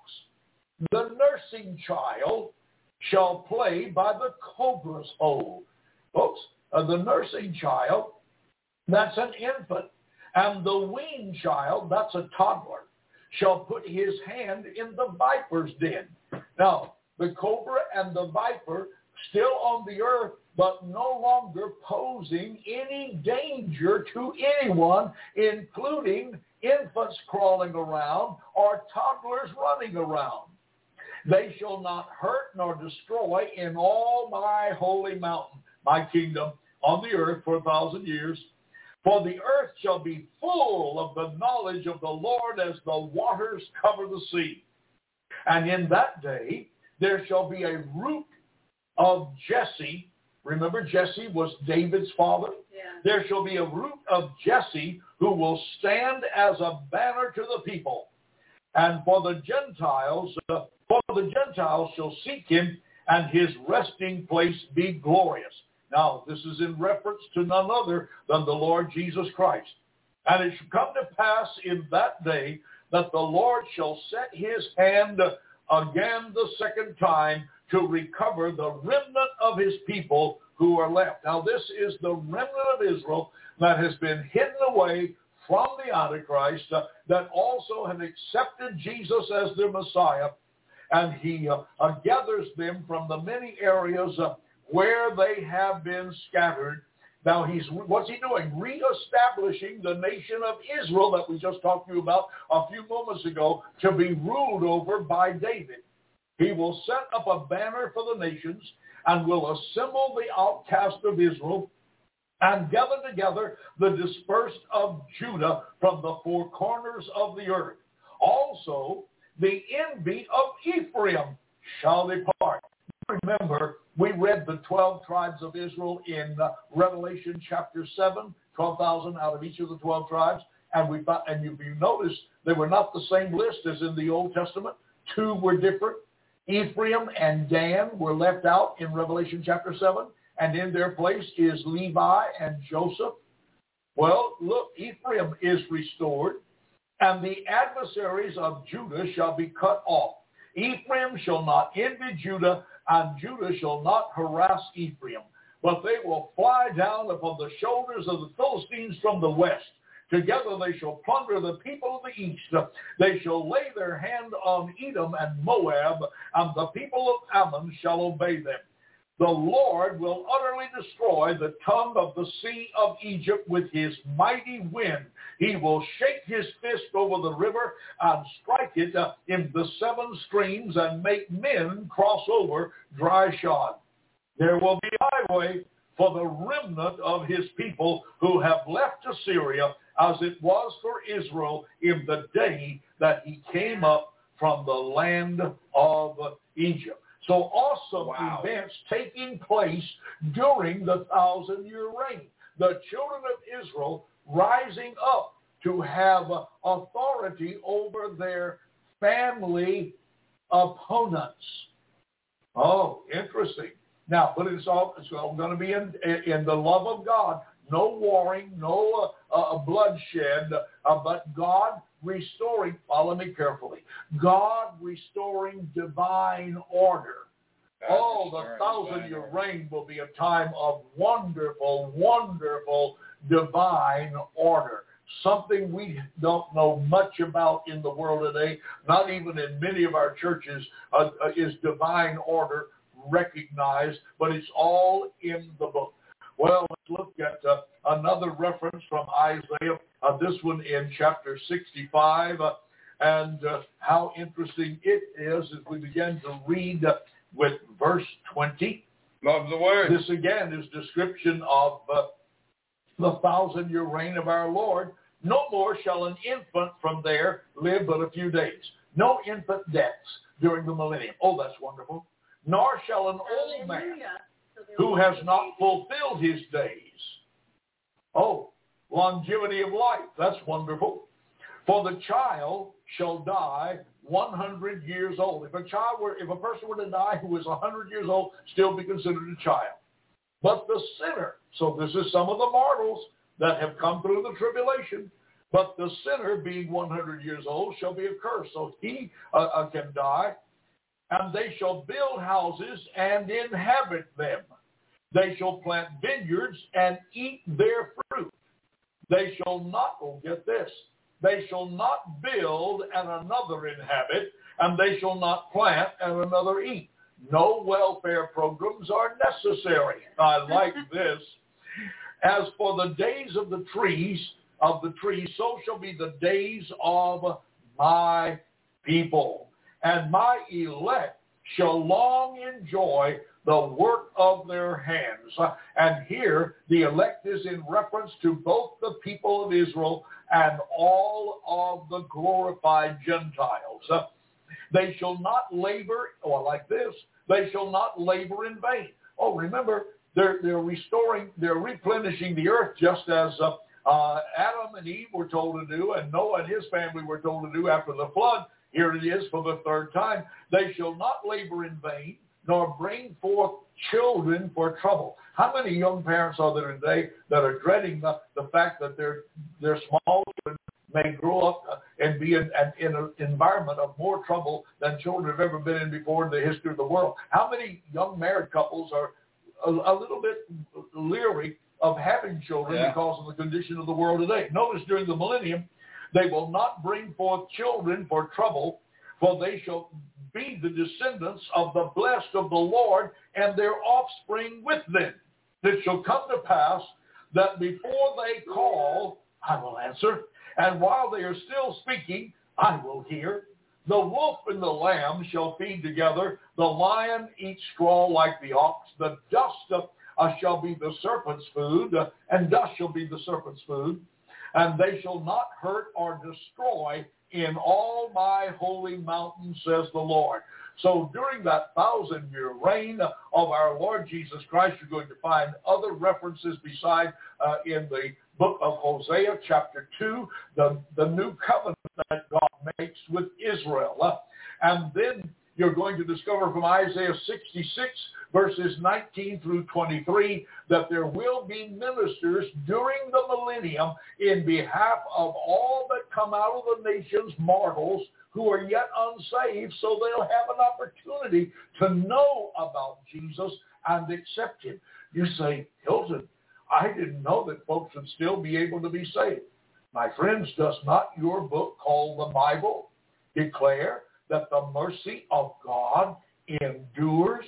Speaker 1: The nursing child shall play by the cobra's hole. Folks, uh, the nursing child, that's an infant. And the weaned child, that's a toddler, shall put his hand in the viper's den. Now, the cobra and the viper still on the earth, but no longer posing any danger to anyone, including infants crawling around or toddlers running around. They shall not hurt nor destroy in all my holy mountain, my kingdom, on the earth for a thousand years. For the earth shall be full of the knowledge of the Lord as the waters cover the sea. And in that day there shall be a root of Jesse. Remember, Jesse was David's father? Yeah. There shall be a root of Jesse who will stand as a banner to the people. And for the Gentiles, uh, for the Gentiles shall seek him, and his resting place be glorious. Now, this is in reference to none other than the Lord Jesus Christ. And it shall come to pass in that day that the Lord shall set his hand again the second time to recover the remnant of his people who are left. Now, this is the remnant of Israel that has been hidden away from the Antichrist, uh, that also have accepted Jesus as their Messiah. And he uh, uh, gathers them from the many areas uh, where they have been scattered. Now, he's what's he doing? Reestablishing the nation of Israel that we just talked to you about a few moments ago to be ruled over by David. He will set up a banner for the nations and will assemble the outcast of Israel and gather together the dispersed of Judah from the four corners of the earth. Also, the envy of Ephraim shall depart. Remember, we read the twelve tribes of Israel in uh, Revelation chapter seven, twelve thousand out of each of the twelve tribes. And we and if you notice, they were not the same list as in the Old Testament. Two were different. Ephraim and Dan were left out in Revelation chapter seven. And in their place is Levi and Joseph. Well, look, Ephraim is restored, and the adversaries of Judah shall be cut off. Ephraim shall not envy Judah, and Judah shall not harass Ephraim, but they will fly down upon the shoulders of the Philistines from the west. Together they shall plunder the people of the east. They shall lay their hand on Edom and Moab, and the people of Ammon shall obey them. The Lord will utterly destroy the tongue of the sea of Egypt with his mighty wind. He will shake his fist over the river and strike it uh, in the seven streams and make men cross over dry shod. There will be a highway for the remnant of his people who have left Assyria, as it was for Israel in the day that he came up from the land of Egypt. So awesome wow. events taking place during the thousand-year reign. The children of Israel rising up to have authority over their family opponents. Oh, interesting. Now, but it's all, it's all going to be in, in the love of God. No warring, no uh, uh, bloodshed, uh, but God restoring, follow me carefully, God restoring divine order. God oh, the thousand-year reign will be a time of wonderful, wonderful divine order. Something we don't know much about in the world today, not even in many of our churches, uh, uh, is divine order recognized, but it's all in the book. Well, let's look at uh, another reference from Isaiah, uh, this one in chapter sixty-five, uh, and uh, how interesting it is as we begin to read uh, with verse twenty.
Speaker 4: Love the word.
Speaker 1: This again is description of uh, the thousand-year reign of our Lord. No more shall an infant from there live but a few days. No infant deaths during the millennium. Oh, that's wonderful. Nor shall an old man.
Speaker 2: So
Speaker 1: who has not fulfilled his days. Oh, longevity of life. That's wonderful. For the child shall die one hundred years old. If a child were, if a person were to die who was one hundred years old, still be considered a child. But the sinner, so this is some of the mortals that have come through the tribulation, but the sinner being one hundred years old shall be accursed. So he uh, uh, can die, and they shall build houses and inhabit them. They shall plant vineyards and eat their fruit. They shall not, oh, get this, they shall not build and another inhabit, and they shall not plant and another eat. No welfare programs are necessary. I like this. As for the days of the trees, of the trees, so shall be the days of my people. And my elect shall long enjoy the work of their hands. And here, the elect is in reference to both the people of Israel and all of the glorified Gentiles. They shall not labor, or like this, they shall not labor in vain. Oh, remember, they're, they're restoring, they're replenishing the earth just as uh, uh, Adam and Eve were told to do, and Noah and his family were told to do after the flood. Here it is for the third time. They shall not labor in vain, nor bring forth children for trouble. How many young parents are there today that are dreading the, the fact that their their small children may grow up and be in, in an environment of more trouble than children have ever been in before in the history of the world? How many young married couples are a, a little bit leery of having children yeah. because of the condition of the world today? Notice during the millennium, they will not bring forth children for trouble, for they shall be the descendants of the blessed of the Lord, and their offspring with them. It shall come to pass that before they call, I will answer, and while they are still speaking, I will hear. The wolf and the lamb shall feed together. The lion eat straw like the ox. The dust uh, shall be the serpent's food, uh, and dust shall be the serpent's food. And they shall not hurt or destroy in all my holy mountain, says the Lord. So during that thousand-year reign of our Lord Jesus Christ, you're going to find other references beside uh, in the book of Hosea, chapter two, the, the new covenant that God makes with Israel. Uh, and then you're going to discover from Isaiah sixty-six, verses nineteen through twenty-three, that there will be ministers during the millennium in behalf of all that come out of the nation's mortals who are yet unsaved, so they'll have an opportunity to know about Jesus and accept him. You say, Hilton, I didn't know that folks would still be able to be saved. My friends, does not your book called the Bible declare that the mercy of God endures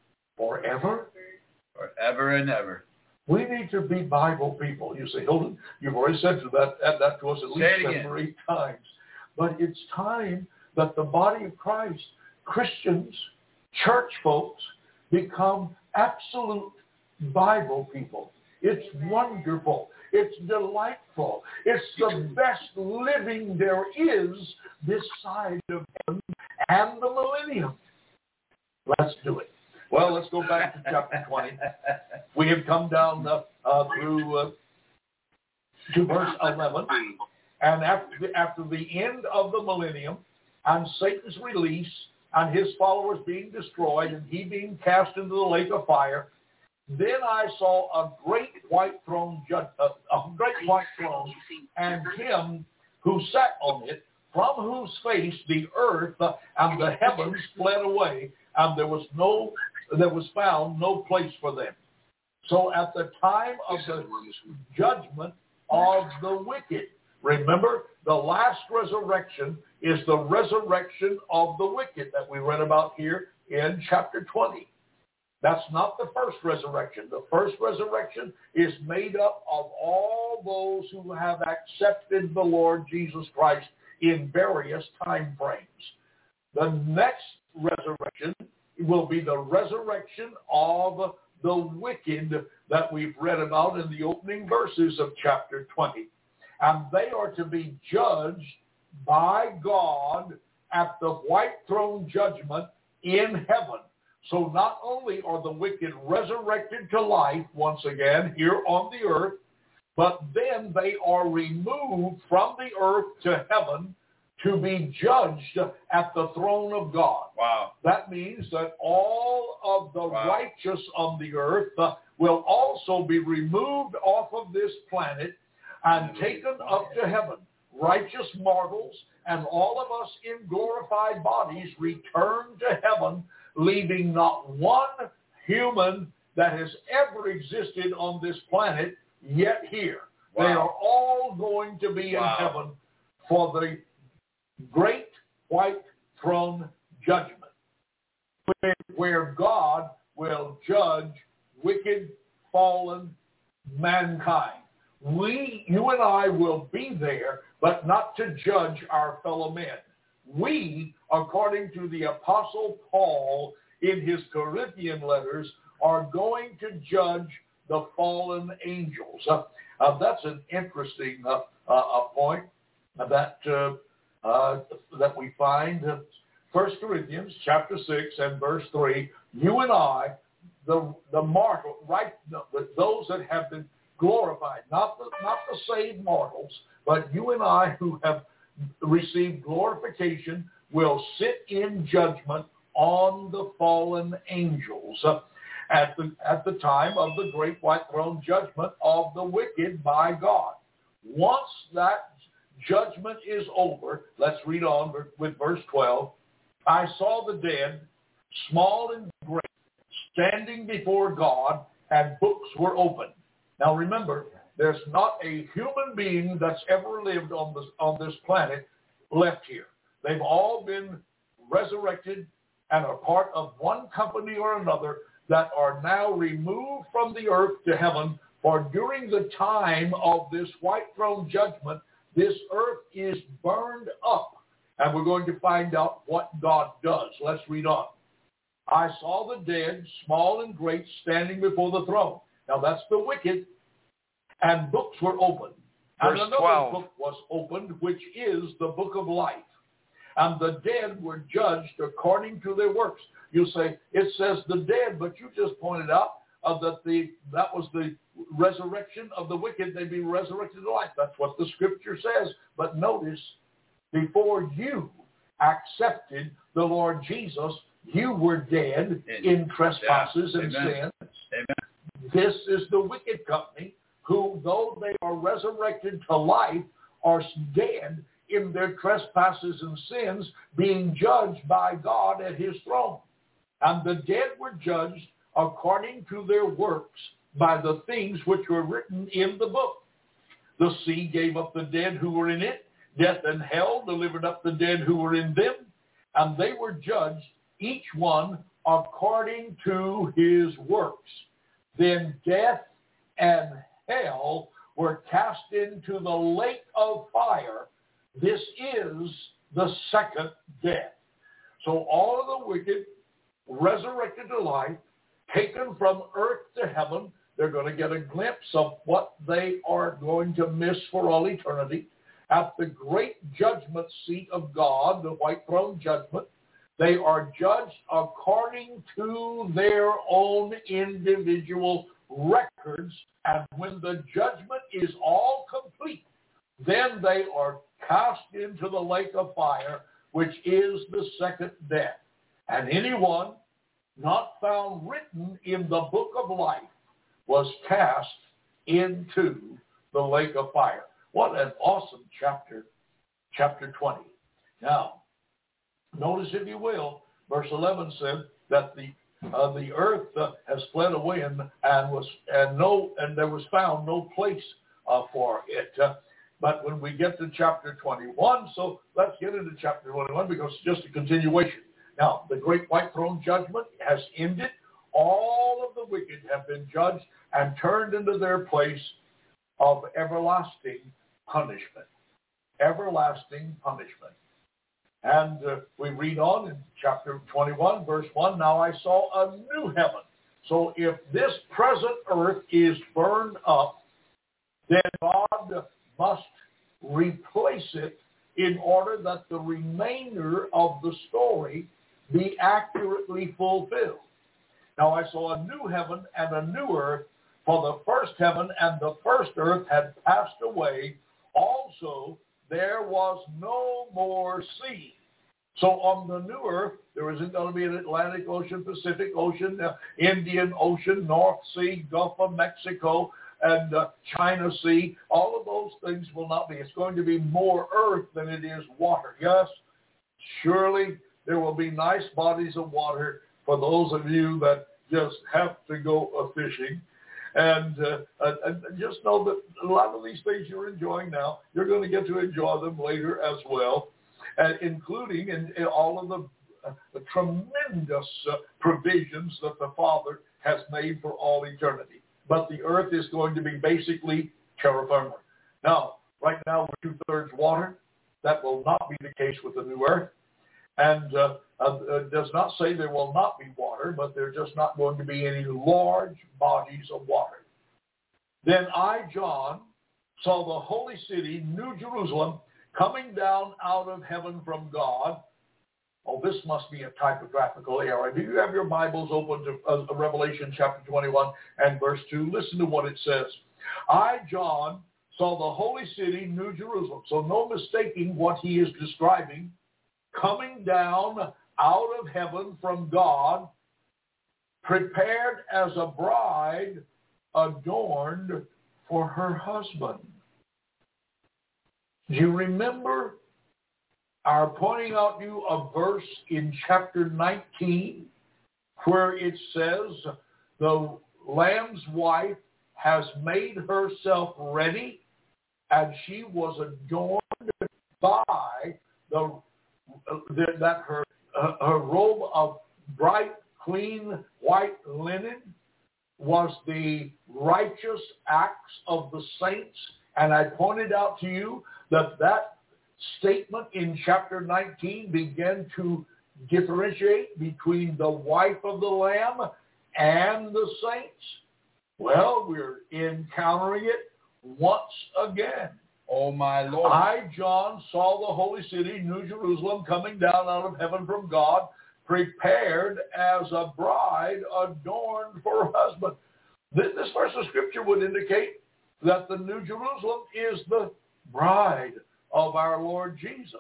Speaker 1: forever?
Speaker 4: Forever and ever.
Speaker 1: We need to be Bible people. You say, Hilton, you've already said to that, add that to us at least seven or eight times. But it's time that the body of Christ, Christians, church folks, become absolute Bible people. It's wonderful. It's delightful. It's the best living there is this side of heaven and the millennium. Let's do it. Well, let's go back to chapter twenty. We have come down uh, uh, through uh, to verse eleven. And after the, after the end of the millennium and Satan's release and his followers being destroyed and he being cast into the lake of fire, then I saw a great white throne, uh, a great white throne, and him who sat on it, from whose face the earth and the heavens fled away, and there was no, there was found no place for them. So at the time of the judgment of the wicked, remember, the last resurrection is the resurrection of the wicked that we read about here in chapter twenty. That's not the first resurrection. The first resurrection is made up of all those who have accepted the Lord Jesus Christ in various time frames. The next resurrection will be the resurrection of the wicked that we've read about in the opening verses of chapter twenty. And they are to be judged by God at the white throne judgment in heaven. So not only are the wicked resurrected to life once again here on the earth, but then they are removed from the earth to heaven to be judged at the throne of God.
Speaker 4: Wow.
Speaker 1: That means that all of the
Speaker 4: wow.
Speaker 1: righteous on the earth uh, will also be removed off of this planet and taken up to heaven. Righteous mortals and all of us in glorified bodies return to heaven, leaving not one human that has ever existed on this planet yet here.
Speaker 4: Wow.
Speaker 1: They are all going to be
Speaker 4: wow.
Speaker 1: in heaven for the great white throne judgment, where, where God will judge wicked, fallen mankind. We, you and I will be there, but not to judge our fellow men. We, according to the Apostle Paul in his Corinthian letters, are going to judge the fallen angels. Uh, uh, that's an interesting uh, uh, point that uh, uh, that we find. Uh, First Corinthians chapter six and verse three. You and I, the the mortal, right? The, those that have been glorified, not the not the saved mortals, but you and I who have received glorification, will sit in judgment on the fallen angels uh, at the at the time of the great white throne judgment of the wicked by God. Once that judgment is over, let's read on with verse twelve. I saw the dead, small and great, standing before God, and books were opened. Now remember, there's not a human being that's ever lived on this on this planet left here. They've all been resurrected and are part of one company or another that are now removed from the earth to heaven. For during the time of this white throne judgment, this earth is burned up. And we're going to find out what God does. Let's read on. I saw the dead, small and great, standing before the throne. Now that's the wicked. And books were opened.
Speaker 3: Verse
Speaker 1: and another
Speaker 3: twelve.
Speaker 1: book was opened, which is the book of life. And the dead were judged according to their works. You say, it says the dead, but you just pointed out uh, that the that was the resurrection of the wicked. They'd be resurrected to life. That's what the scripture says. But notice, before you accepted the Lord Jesus, you were dead in, in trespasses yeah. and
Speaker 4: Amen.
Speaker 1: sins.
Speaker 4: Amen.
Speaker 1: This is the wicked company who, though they are resurrected to life, are dead in their trespasses and sins, being judged by God at his throne. And the dead were judged according to their works by the things which were written in the book. The sea gave up the dead who were in it. Death and hell delivered up the dead who were in them. And they were judged, each one according to his works. Then death and hell were cast into the lake of fire. This is the second death. So all of the wicked resurrected to life, taken from earth to heaven, they're going to get a glimpse of what they are going to miss for all eternity. At the great judgment seat of God, the white throne judgment, they are judged according to their own individual records. And when the judgment is all complete, then they are cast into the lake of fire, which is the second death. And anyone not found written in the book of life was cast into the lake of fire. What an awesome chapter, chapter twenty. Now, notice, if you will, verse eleven said that the uh, the earth uh, has fled away and, and was and no and there was found no place uh, for it. Uh, but when we get to chapter twenty-one, so let's get into chapter twenty-one because it's just a continuation. Now, the great white throne judgment has ended. All of the wicked have been judged and turned into their place of everlasting punishment. Everlasting punishment. And uh, we read on in chapter twenty-one, verse one, now I saw a new heaven. So if this present earth is burned up, then God must replace it in order that the remainder of the story be accurately fulfilled. Now I saw a new heaven and a new earth, for the first heaven and the first earth had passed away. Also, there was no more sea. So on the new earth, there isn't going to be an Atlantic Ocean, Pacific Ocean, uh, Indian Ocean, North Sea, Gulf of Mexico, and uh, China Sea. All of those things will not be. It's going to be more earth than it is water. Yes, surely there will be nice bodies of water for those of you that just have to go a-fishing. And, uh, and just know that a lot of these things you're enjoying now, you're going to get to enjoy them later as well, and including in, in all of the, uh, the tremendous uh, provisions that the Father has made for all eternity. But the earth is going to be basically terra firma. Now, right now we're two-thirds water. That will not be the case with the new earth. And uh, uh, it does not say there will not be water, but there's just not going to be any large bodies of water. Then I, John, saw the holy city, New Jerusalem, coming down out of heaven from God. Oh, this must be a typographical error. Do you have your Bibles open to uh, Revelation chapter twenty-one and verse two? Listen to what it says. I, John, saw the holy city, New Jerusalem. So no mistaking what he is describing. Coming down out of heaven from God, prepared as a bride adorned for her husband. Do you remember our pointing out to you a verse in chapter nineteen where it says the Lamb's wife has made herself ready and she was adorned by the that her uh, her robe of bright, clean, white linen was the righteous acts of the saints. And I pointed out to you that that statement in chapter nineteen began to differentiate between the wife of the Lamb and the saints. Well, we're encountering it once again.
Speaker 4: Oh, my Lord.
Speaker 1: I, John, saw the holy city, New Jerusalem, coming down out of heaven from God, prepared as a bride adorned for her husband. This, this verse of Scripture would indicate that the New Jerusalem is the bride of our Lord Jesus.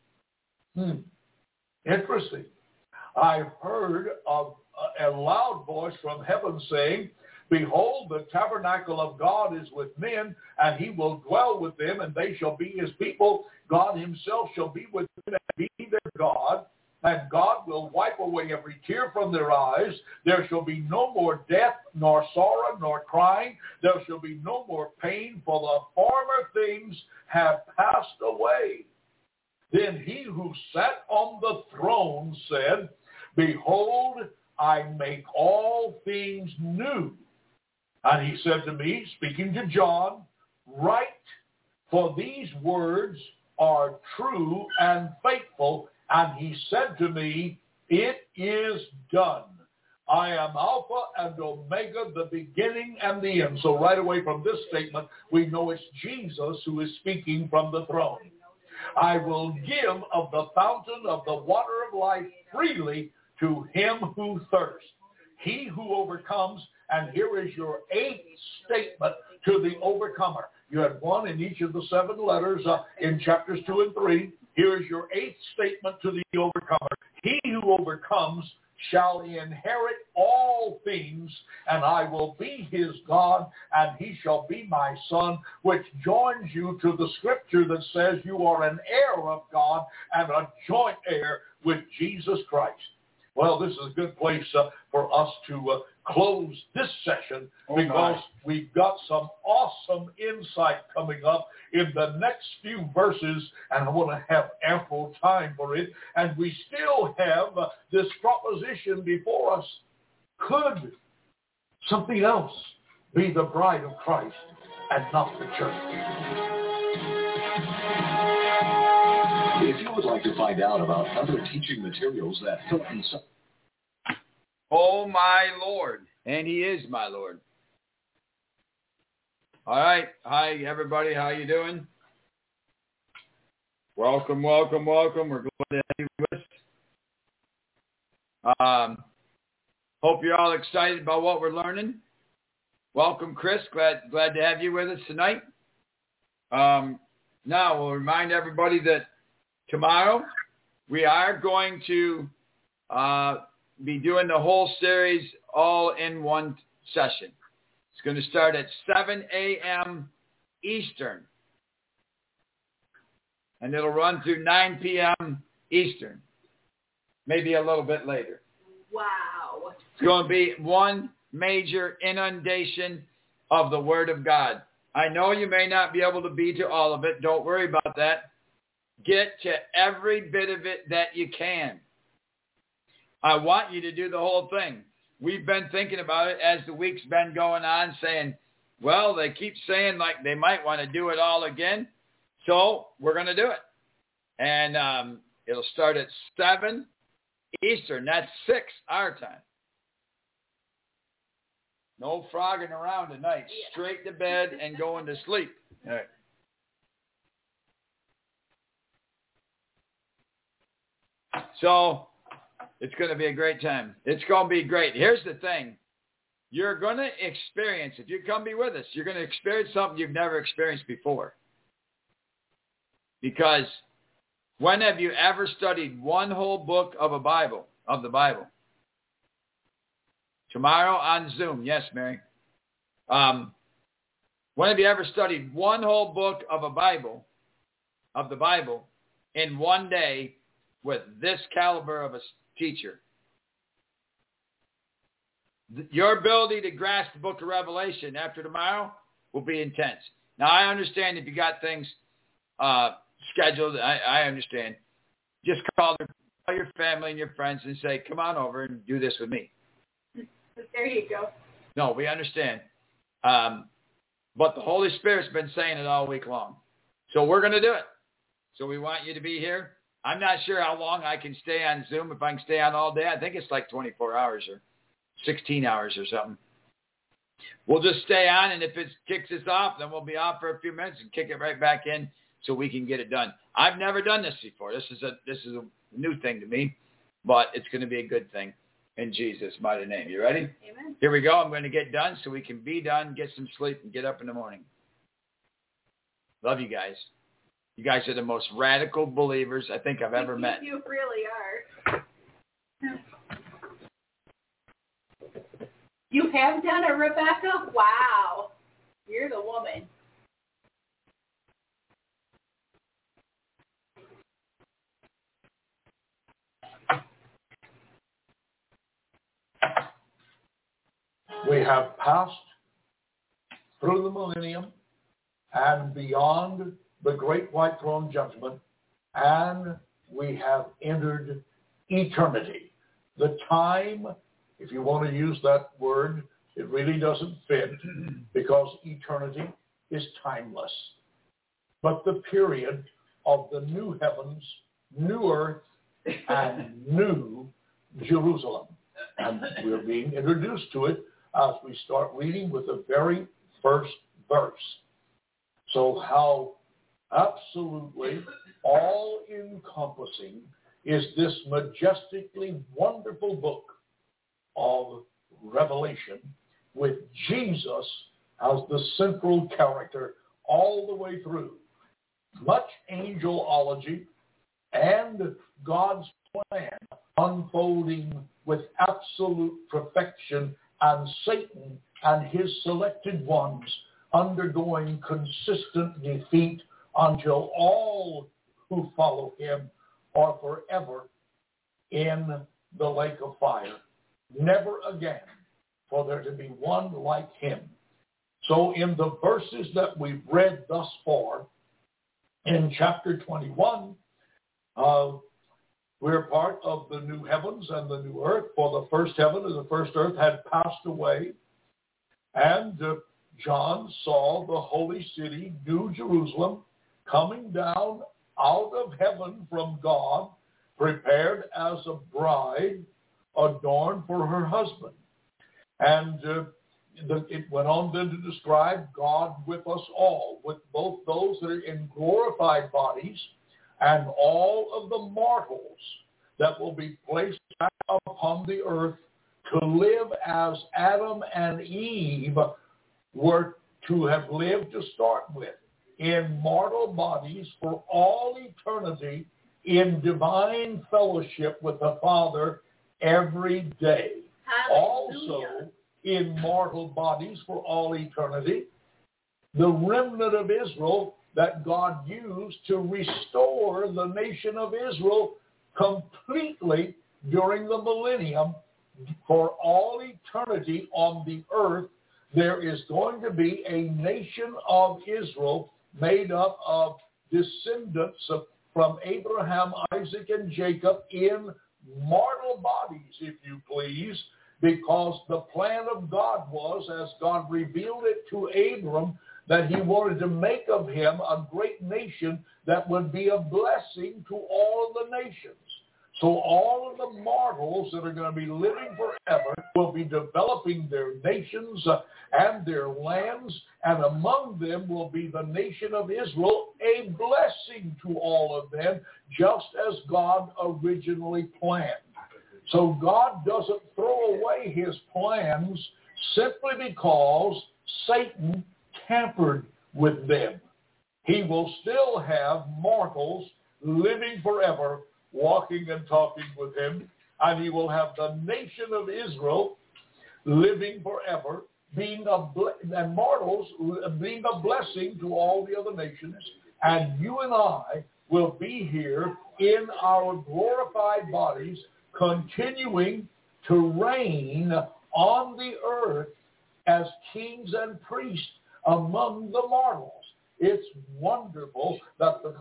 Speaker 1: Hmm. Interesting. I heard of a, a loud voice from heaven saying, Behold, the tabernacle of God is with men, and he will dwell with them, and they shall be his people. God himself shall be with them and be their God, and God will wipe away every tear from their eyes. There shall be no more death, nor sorrow, nor crying. There shall be no more pain, for the former things have passed away. Then he who sat on the throne said, Behold, I make all things new. And he said to me, speaking to John, Write, for these words are true and faithful. And he said to me, It is done. I am Alpha and Omega, the beginning and the end. So right away from this statement, we know it's Jesus who is speaking from the throne. I will give of the fountain of the water of life freely to him who thirsts. He who overcomes, and here is your eighth statement to the overcomer. You had one in each of the seven letters uh, in chapters two and three. Here is your eighth statement to the overcomer. He who overcomes shall inherit all things, and I will be his God, and he shall be my son, which joins you to the scripture that says you are an heir of God and a joint heir with Jesus Christ. Well, this is a good place uh, for us to uh, close this session oh because my. we've got some awesome insight coming up in the next few verses, and I want to have ample time for it. And we still have uh, this proposition before us. Could something else be the bride of Christ and not the church?
Speaker 5: If you would like to find out about other teaching materials that help in some...
Speaker 4: Oh, my Lord. And he is my Lord. All right. Hi, everybody. How you doing? Welcome, welcome, welcome. We're glad to have you with us. Um, Hope you're all excited about what we're learning. Welcome, Chris. Glad glad to have you with us tonight. Um, now, we'll remind everybody that tomorrow we are going to uh, be doing the whole series all in one session. It's going to start at seven a.m. Eastern, and it'll run through nine p.m. Eastern, maybe a little bit later.
Speaker 2: Wow.
Speaker 4: It's going to be one major inundation of the Word of God. I know you may not be able to be to all of it. Don't worry about that. Get to every bit of it that you can. I want you to do the whole thing. We've been thinking about it as the week's been going on, saying, well, they keep saying like they might want to do it all again. So we're going to do it. And um, it'll start at seven Eastern. That's six our time. No frogging around tonight. Straight to bed and going to sleep. All right. So it's going to be a great time. It's going to be great. Here's the thing. You're going to experience, if you come be with us, you're going to experience something you've never experienced before. Because when have you ever studied one whole book of a Bible, of the Bible? Tomorrow on Zoom. Yes, Mary. Um, when have you ever studied one whole book of a Bible, of the Bible, in one day with this caliber of a teacher? Your ability to grasp the book of Revelation after tomorrow will be intense. Now, I understand if you got things uh, scheduled. I, I understand. Just call, their, call your family and your friends and say, come on over and do this with me.
Speaker 2: There you go.
Speaker 4: No, we understand. Um, but the Holy Spirit's been saying it all week long. So we're going to do it. So we want you to be here. I'm not sure how long I can stay on Zoom, if I can stay on all day. I think it's like twenty-four hours or sixteen hours or something. We'll just stay on, and if it kicks us off, then we'll be off for a few minutes and kick it right back in so we can get it done. I've never done this before. This is a this is a new thing to me, but it's going to be a good thing. In Jesus' mighty name. You ready?
Speaker 2: Amen.
Speaker 4: Here we go. I'm going to get done so we can be done, get some sleep, and get up in the morning. Love you guys. You guys are the most radical believers I think I've ever met.
Speaker 2: You really are. You have done it, Rebecca? Wow. You're the woman.
Speaker 1: We have passed through the millennium and beyond the great white throne judgment, and we have entered eternity. The time, if you want to use that word, it really doesn't fit because eternity is timeless. But the period of the new heavens, new earth, and new Jerusalem. And we're being introduced to it as we start reading with the very first verse. So how absolutely all-encompassing is this majestically wonderful book of Revelation with Jesus as the central character all the way through. Much angelology and God's plan unfolding with absolute perfection, and Satan and his selected ones undergoing consistent defeat until all who follow him are forever in the lake of fire. Never again for there to be one like him. So in the verses that we've read thus far, in chapter twenty-one, uh, we're part of the new heavens and the new earth, for the first heaven and the first earth had passed away. And uh, John saw the holy city, New Jerusalem, coming down out of heaven from God, prepared as a bride adorned for her husband. And uh, the, it went on then to describe God with us all, with both those that are in glorified bodies and all of the mortals that will be placed back upon the earth to live as Adam and Eve were to have lived to start with, in mortal bodies for all eternity, in divine fellowship with the Father every day.
Speaker 6: Hallelujah.
Speaker 1: Also in mortal bodies for all eternity, the remnant of Israel that God used to restore the nation of Israel completely during the millennium. For all eternity on the earth, there is going to be a nation of Israel made up of descendants of, from Abraham, Isaac, and Jacob in mortal bodies, if you please, because the plan of God was, as God revealed it to Abram, that he wanted to make of him a great nation that would be a blessing to all of the nations. So all of the mortals that are going to be living forever will be developing their nations uh, and their lands, and among them will be the nation of Israel, a blessing to all of them, just as God originally planned. So God doesn't throw away his plans simply because Satan tampered with them. He will still have mortals living forever, walking and talking with him, and he will have the nation of Israel living forever, being a ble- and mortals being a blessing to all the other nations. And you and I will be here in our glorified bodies, continuing to reign on the earth as kings and priests among the mortals. It's wonderful that the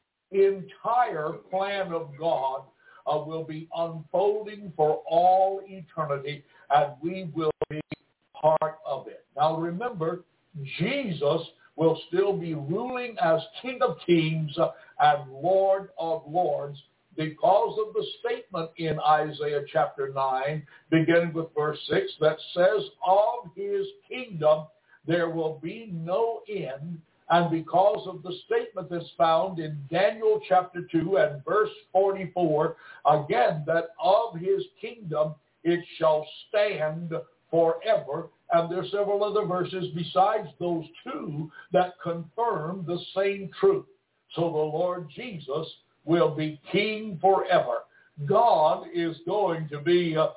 Speaker 1: entire plan of God uh, will be unfolding for all eternity, and we will be part of it. Now remember, Jesus will still be ruling as King of Kings and Lord of Lords because of the statement in Isaiah chapter nine, beginning with verse six, that says, of his kingdom there will be no end. And because of the statement that's found in Daniel chapter two and verse forty-four, again, that of his kingdom it shall stand forever. And there are several other verses besides those two that confirm the same truth. So the Lord Jesus will be king forever. God is going to be, uh,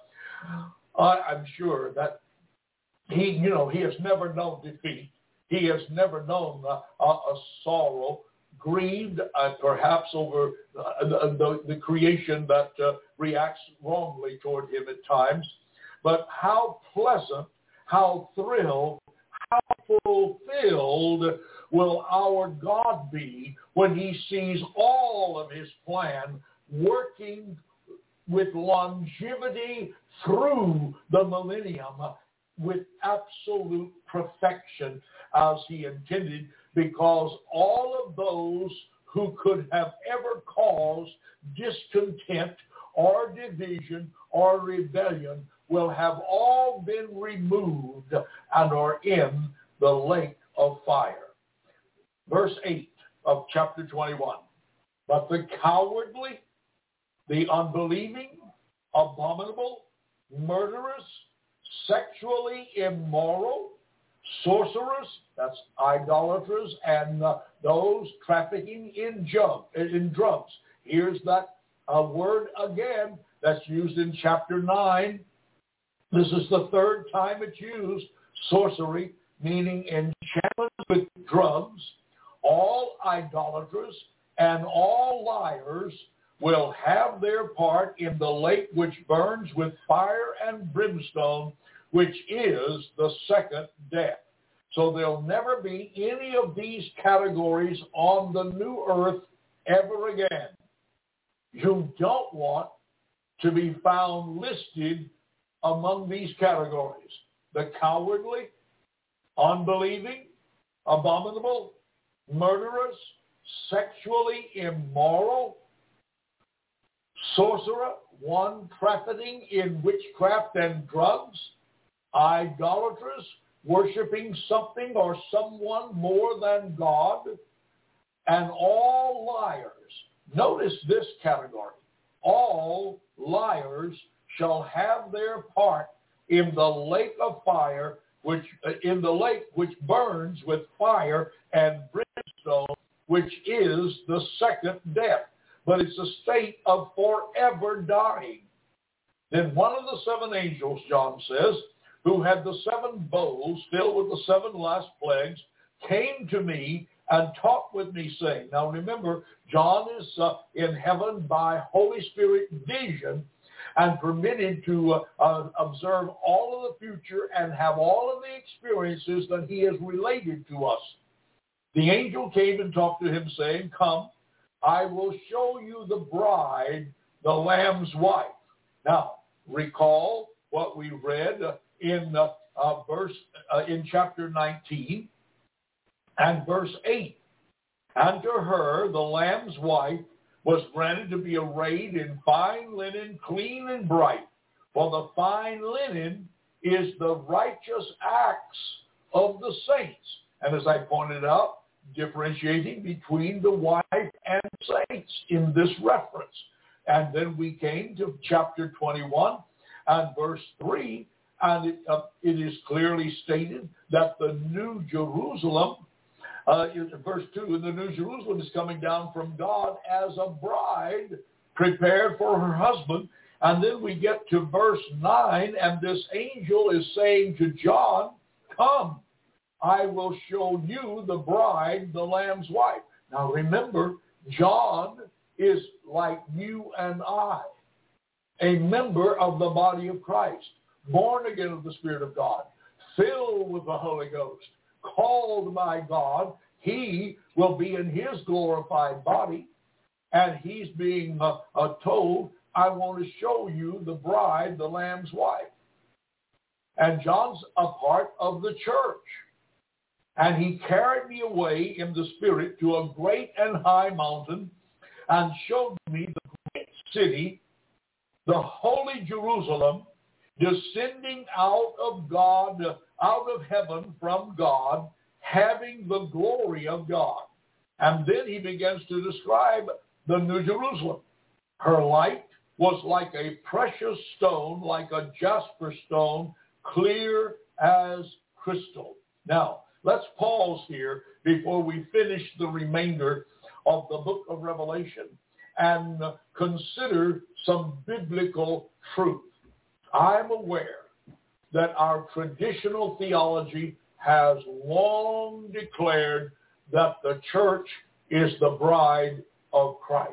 Speaker 1: I'm sure that he, you know, he has never known defeat. He has never known uh, a, a sorrow, grieved uh, perhaps over uh, the, the, the creation that uh, reacts wrongly toward him at times. But how pleasant, how thrilled, how fulfilled will our God be when he sees all of his plan working with longevity through the millennium with absolute perfection as he intended, because all of those who could have ever caused discontent or division or rebellion will have all been removed and are in the lake of fire. Verse eight of chapter twenty-one. But the cowardly, the unbelieving, abominable, murderous, sexually immoral, sorcerers, that's idolaters, and uh, those trafficking in, jug, in drugs. Here's that uh, word again that's used in chapter nine. This is the third time it's used, sorcery, meaning enchantment with drugs. All idolaters and all liars will have their part in the lake which burns with fire and brimstone, which is the second death. So there'll never be any of these categories on the new earth ever again. You don't want to be found listed among these categories: the cowardly, unbelieving, abominable, murderous, sexually immoral, sorcerer, one trafficking in witchcraft and drugs, idolaters, worshiping something or someone more than God, and all liars. Notice this category. All liars shall have their part in the lake of fire, which uh, in the lake which burns with fire and brimstone, which is the second death. But it's a state of forever dying. Then one of the seven angels, John says, who had the seven bowls filled with the seven last plagues, came to me and talked with me, saying, now remember, John is uh, in heaven by Holy Spirit vision and permitted to uh, uh, observe all of the future and have all of the experiences that he has related to us. The angel came and talked to him, saying, come, I will show you the bride, the Lamb's wife. Now, recall what we read uh, in uh, uh, verse uh, in chapter nineteen and verse eight. And to her, the Lamb's wife, was granted to be arrayed in fine linen, clean and bright. For the fine linen is the righteous acts of the saints. And as I pointed out, differentiating between the wife and saints in this reference. And then we came to chapter twenty-one and verse three, and it, uh, it is clearly stated that the New Jerusalem, uh, in verse two, the New Jerusalem is coming down from God as a bride prepared for her husband. And then we get to verse nine, and this angel is saying to John, come, I will show you the bride, the Lamb's wife. Now remember, John is like you and I, a member of the body of Christ, born again of the Spirit of God, filled with the Holy Ghost, called by God. He will be in his glorified body, and he's being uh, uh, told, I want to show you the bride, the Lamb's wife. And John's a part of the church. And he carried me away in the Spirit to a great and high mountain and showed me the great city, the holy Jerusalem, descending out of God, out of heaven from God, having the glory of God. And then he begins to describe the New Jerusalem. Her light was like a precious stone, like a jasper stone, clear as crystal. Now, let's pause here before we finish the remainder of the book of Revelation and consider some biblical truth. I'm aware that our traditional theology has long declared that the church is the bride of Christ.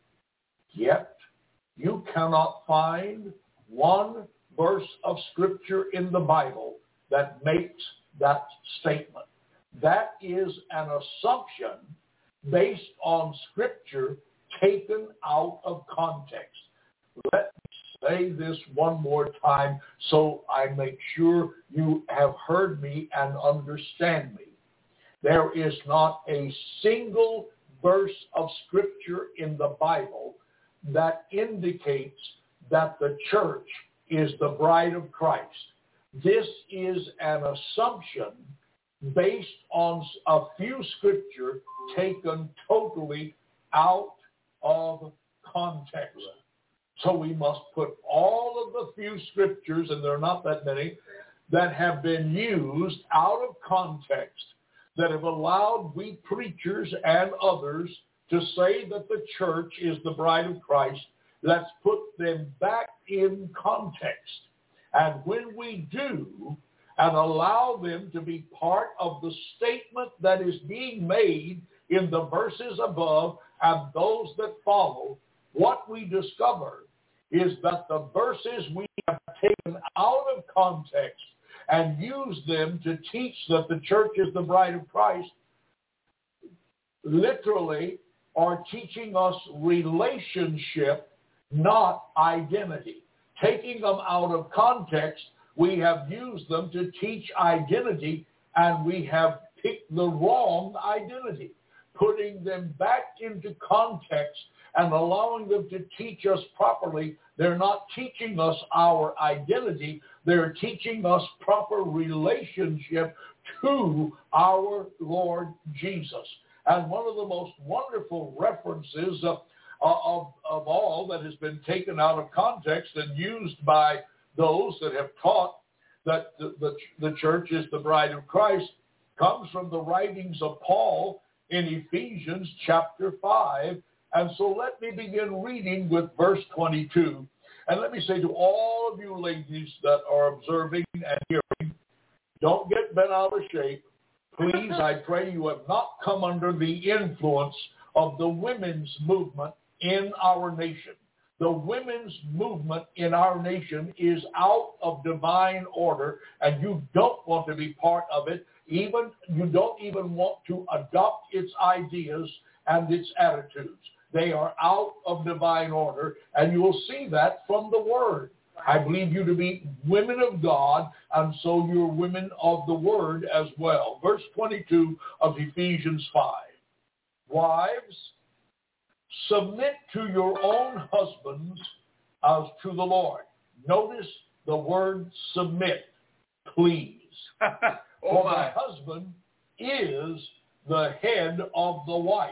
Speaker 1: Yet, you cannot find one verse of Scripture in the Bible that makes that statement. That is an assumption based on Scripture taken out of context. Let me say this one more time so I make sure you have heard me and understand me. There is not a single verse of Scripture in the Bible that indicates that the church is the bride of Christ. This is an assumption based on a few scripture taken totally out of context. So we must put all of the few scriptures, and there are not that many, that have been used out of context, that have allowed we preachers and others to say that the church is the bride of Christ. Let's put them back in context. And when we do, and allow them to be part of the statement that is being made in the verses above and those that follow, what we discover is that the verses we have taken out of context and used them to teach that the church is the bride of Christ literally are teaching us relationship, not identity. Taking them out of context, we have used them to teach identity, and we have picked the wrong identity. Putting them back into context and allowing them to teach us properly, they're not teaching us our identity. They're teaching us proper relationship to our Lord Jesus. And one of the most wonderful references of, of, of all that has been taken out of context and used by those that have taught that the, the, the church is the bride of Christ comes from the writings of Paul in Ephesians chapter five. And so let me begin reading with verse twenty-two. And let me say to all of you ladies that are observing and hearing, don't get bent out of shape. Please, I pray you have not come under the influence of the women's movement in our nation. The women's movement in our nation is out of divine order, and you don't want to be part of it. Even you don't even want to adopt its ideas and its attitudes. They are out of divine order, and you will see that from the Word. I believe you to be women of God, and so you're women of the Word as well. Verse twenty-two of Ephesians five. Wives, submit to your own husbands as to the Lord. Notice the word submit, please.
Speaker 4: oh
Speaker 1: For
Speaker 4: my.
Speaker 1: the husband is the head of the wife.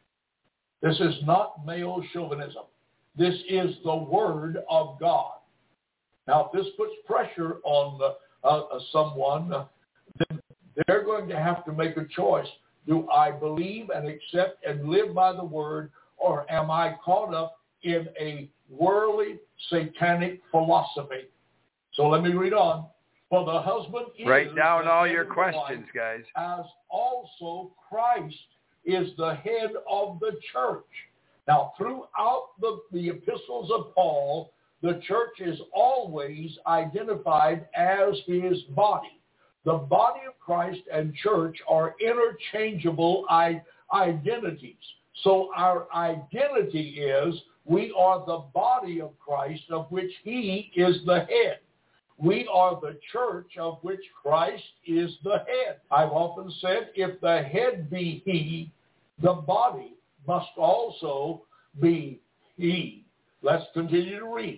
Speaker 1: This is not male chauvinism. This is the word of God. Now, if this puts pressure on uh, uh, someone, uh, then they're going to have to make a choice. Do I believe and accept and live by the word, or am I caught up in a worldly, satanic philosophy? So let me read on. For the husband is
Speaker 4: Write down
Speaker 1: the
Speaker 4: all
Speaker 1: head
Speaker 4: your
Speaker 1: of the
Speaker 4: questions,
Speaker 1: wife,
Speaker 4: guys.
Speaker 1: as also Christ is the head of the church. Now, throughout the, the epistles of Paul, the church is always identified as his body. The body of Christ and church are interchangeable I- identities. So our identity is we are the body of Christ, of which he is the head. We are the church of which Christ is the head. I've often said, if the head be he, the body must also be he. Let's continue to read.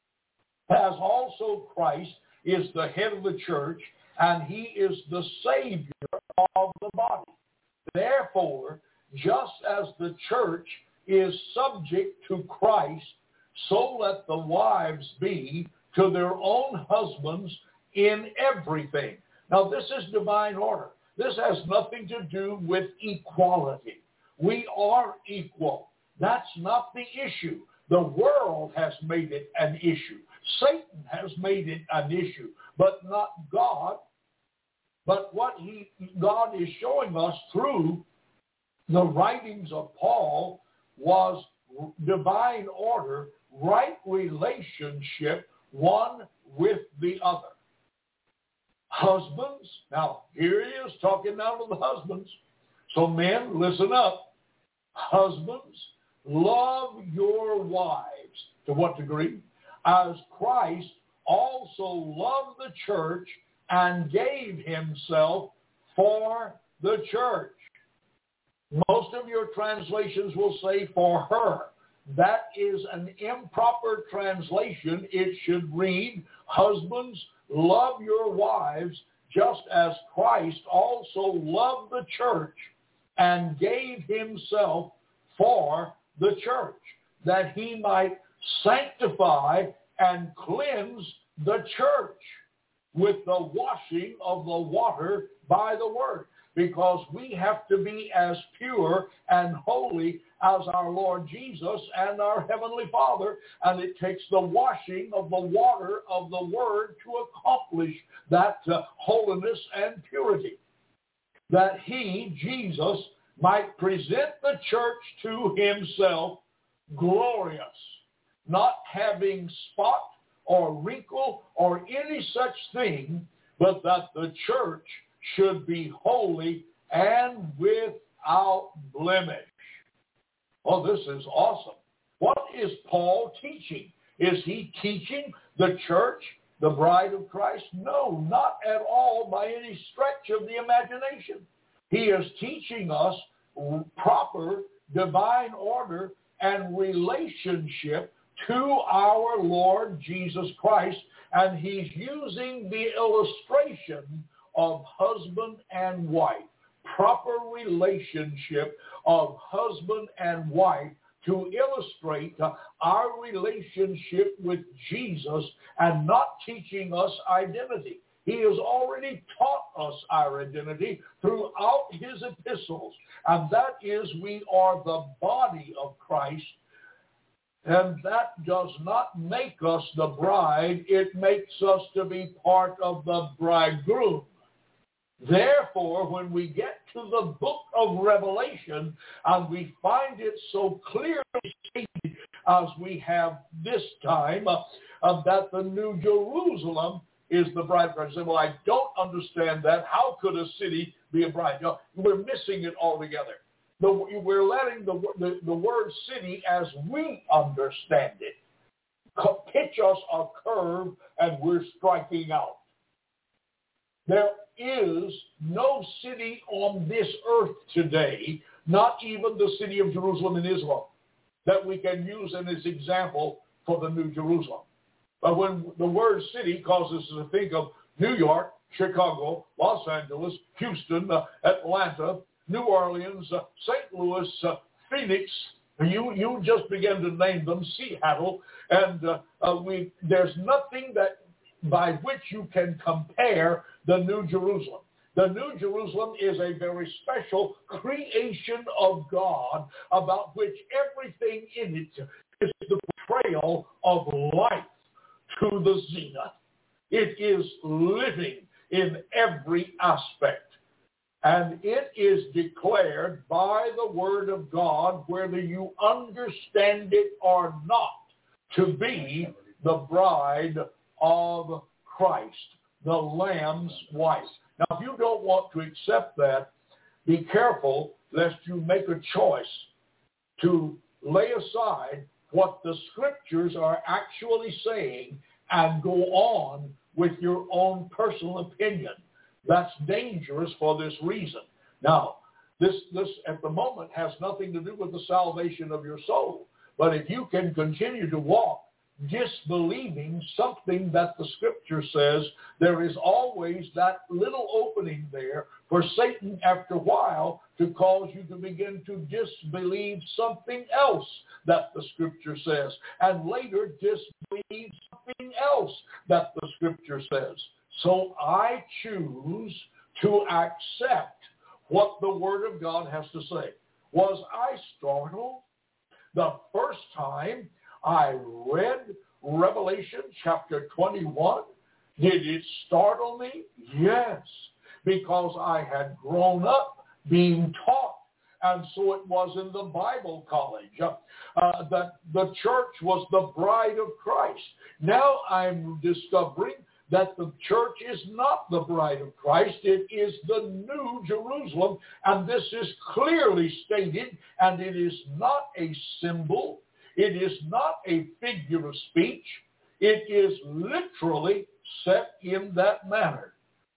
Speaker 1: As also Christ is the head of the church, and he is the Savior of the body. Therefore, just as the church is subject to Christ, so let the wives be to their own husbands in everything. Now, this is divine order. This has nothing to do with equality. We are equal. That's not the issue. The world has made it an issue. Satan has made it an issue, but not God. But what he, God is showing us through the writings of Paul was divine order, right relationship, one with the other. Husbands, now here he is talking now to the husbands. So men, listen up. Husbands, love your wives. To what degree? As Christ also loved the church and gave himself for the church. Most of your translations will say for her. That is an improper translation. It should read, husbands, love your wives just as Christ also loved the church and gave himself for the church, that he might sanctify and cleanse the church with the washing of the water by the word. Because we have to be as pure and holy as our Lord Jesus and our Heavenly Father, and it takes the washing of the water of the Word to accomplish that uh, holiness and purity. That he, Jesus, might present the church to himself glorious, not having spot or wrinkle or any such thing, but that the church should be holy and without blemish. Oh, this is awesome. What is Paul teaching? Is he teaching the church, the bride of Christ? No, not at all by any stretch of the imagination. He is teaching us proper divine order and relationship to our Lord Jesus Christ, and he's using the illustration of husband and wife, proper relationship of husband and wife to illustrate uh, our relationship with Jesus, and not teaching us identity. He has already taught us our identity throughout his epistles, and that is we are the body of Christ, and that does not make us the bride. It makes us to be part of the bridegroom. Therefore, when we get to the book of Revelation and we find it so clearly stated as we have this time, uh, uh, that the New Jerusalem is the bride. I say, well, I don't understand that. How could a city be a bride? No, we're missing it altogether. The, we're letting the, the, the word city as we understand it pitch us a curve, and we're striking out. There is no city on this earth today, not even the city of Jerusalem in Israel, that we can use as an example for the New Jerusalem. But when the word city causes us to think of New York, Chicago, Los Angeles, Houston, uh, Atlanta, New Orleans, uh, Saint Louis, uh, Phoenix, you you just begin to name them, Seattle, and uh, uh, we there's nothing that by which you can compare the New Jerusalem. The New Jerusalem is a very special creation of God about which everything in it is the portrayal of life to the zenith. It is living in every aspect. And it is declared by the word of God, whether you understand it or not, to be the bride of Christ, the Lamb's wife. Now, if you don't want to accept that, be careful lest you make a choice to lay aside what the Scriptures are actually saying and go on with your own personal opinion. That's dangerous for this reason. Now, this, this at the moment has nothing to do with the salvation of your soul. But if you can continue to walk disbelieving something that the Scripture says, there is always that little opening there for Satan after a while to cause you to begin to disbelieve something else that the Scripture says, and later disbelieve something else that the Scripture says. So I choose to accept what the Word of God has to say. Was I startled the first time I read Revelation chapter twenty-one? Did it startle me? Yes, because I had grown up being taught, and so it was in the Bible college, uh, uh, that the church was the bride of Christ. Now I'm discovering that the church is not the bride of Christ. It is the New Jerusalem, and this is clearly stated, and it is not a symbol. It is not a figure of speech. It is literally set in that manner.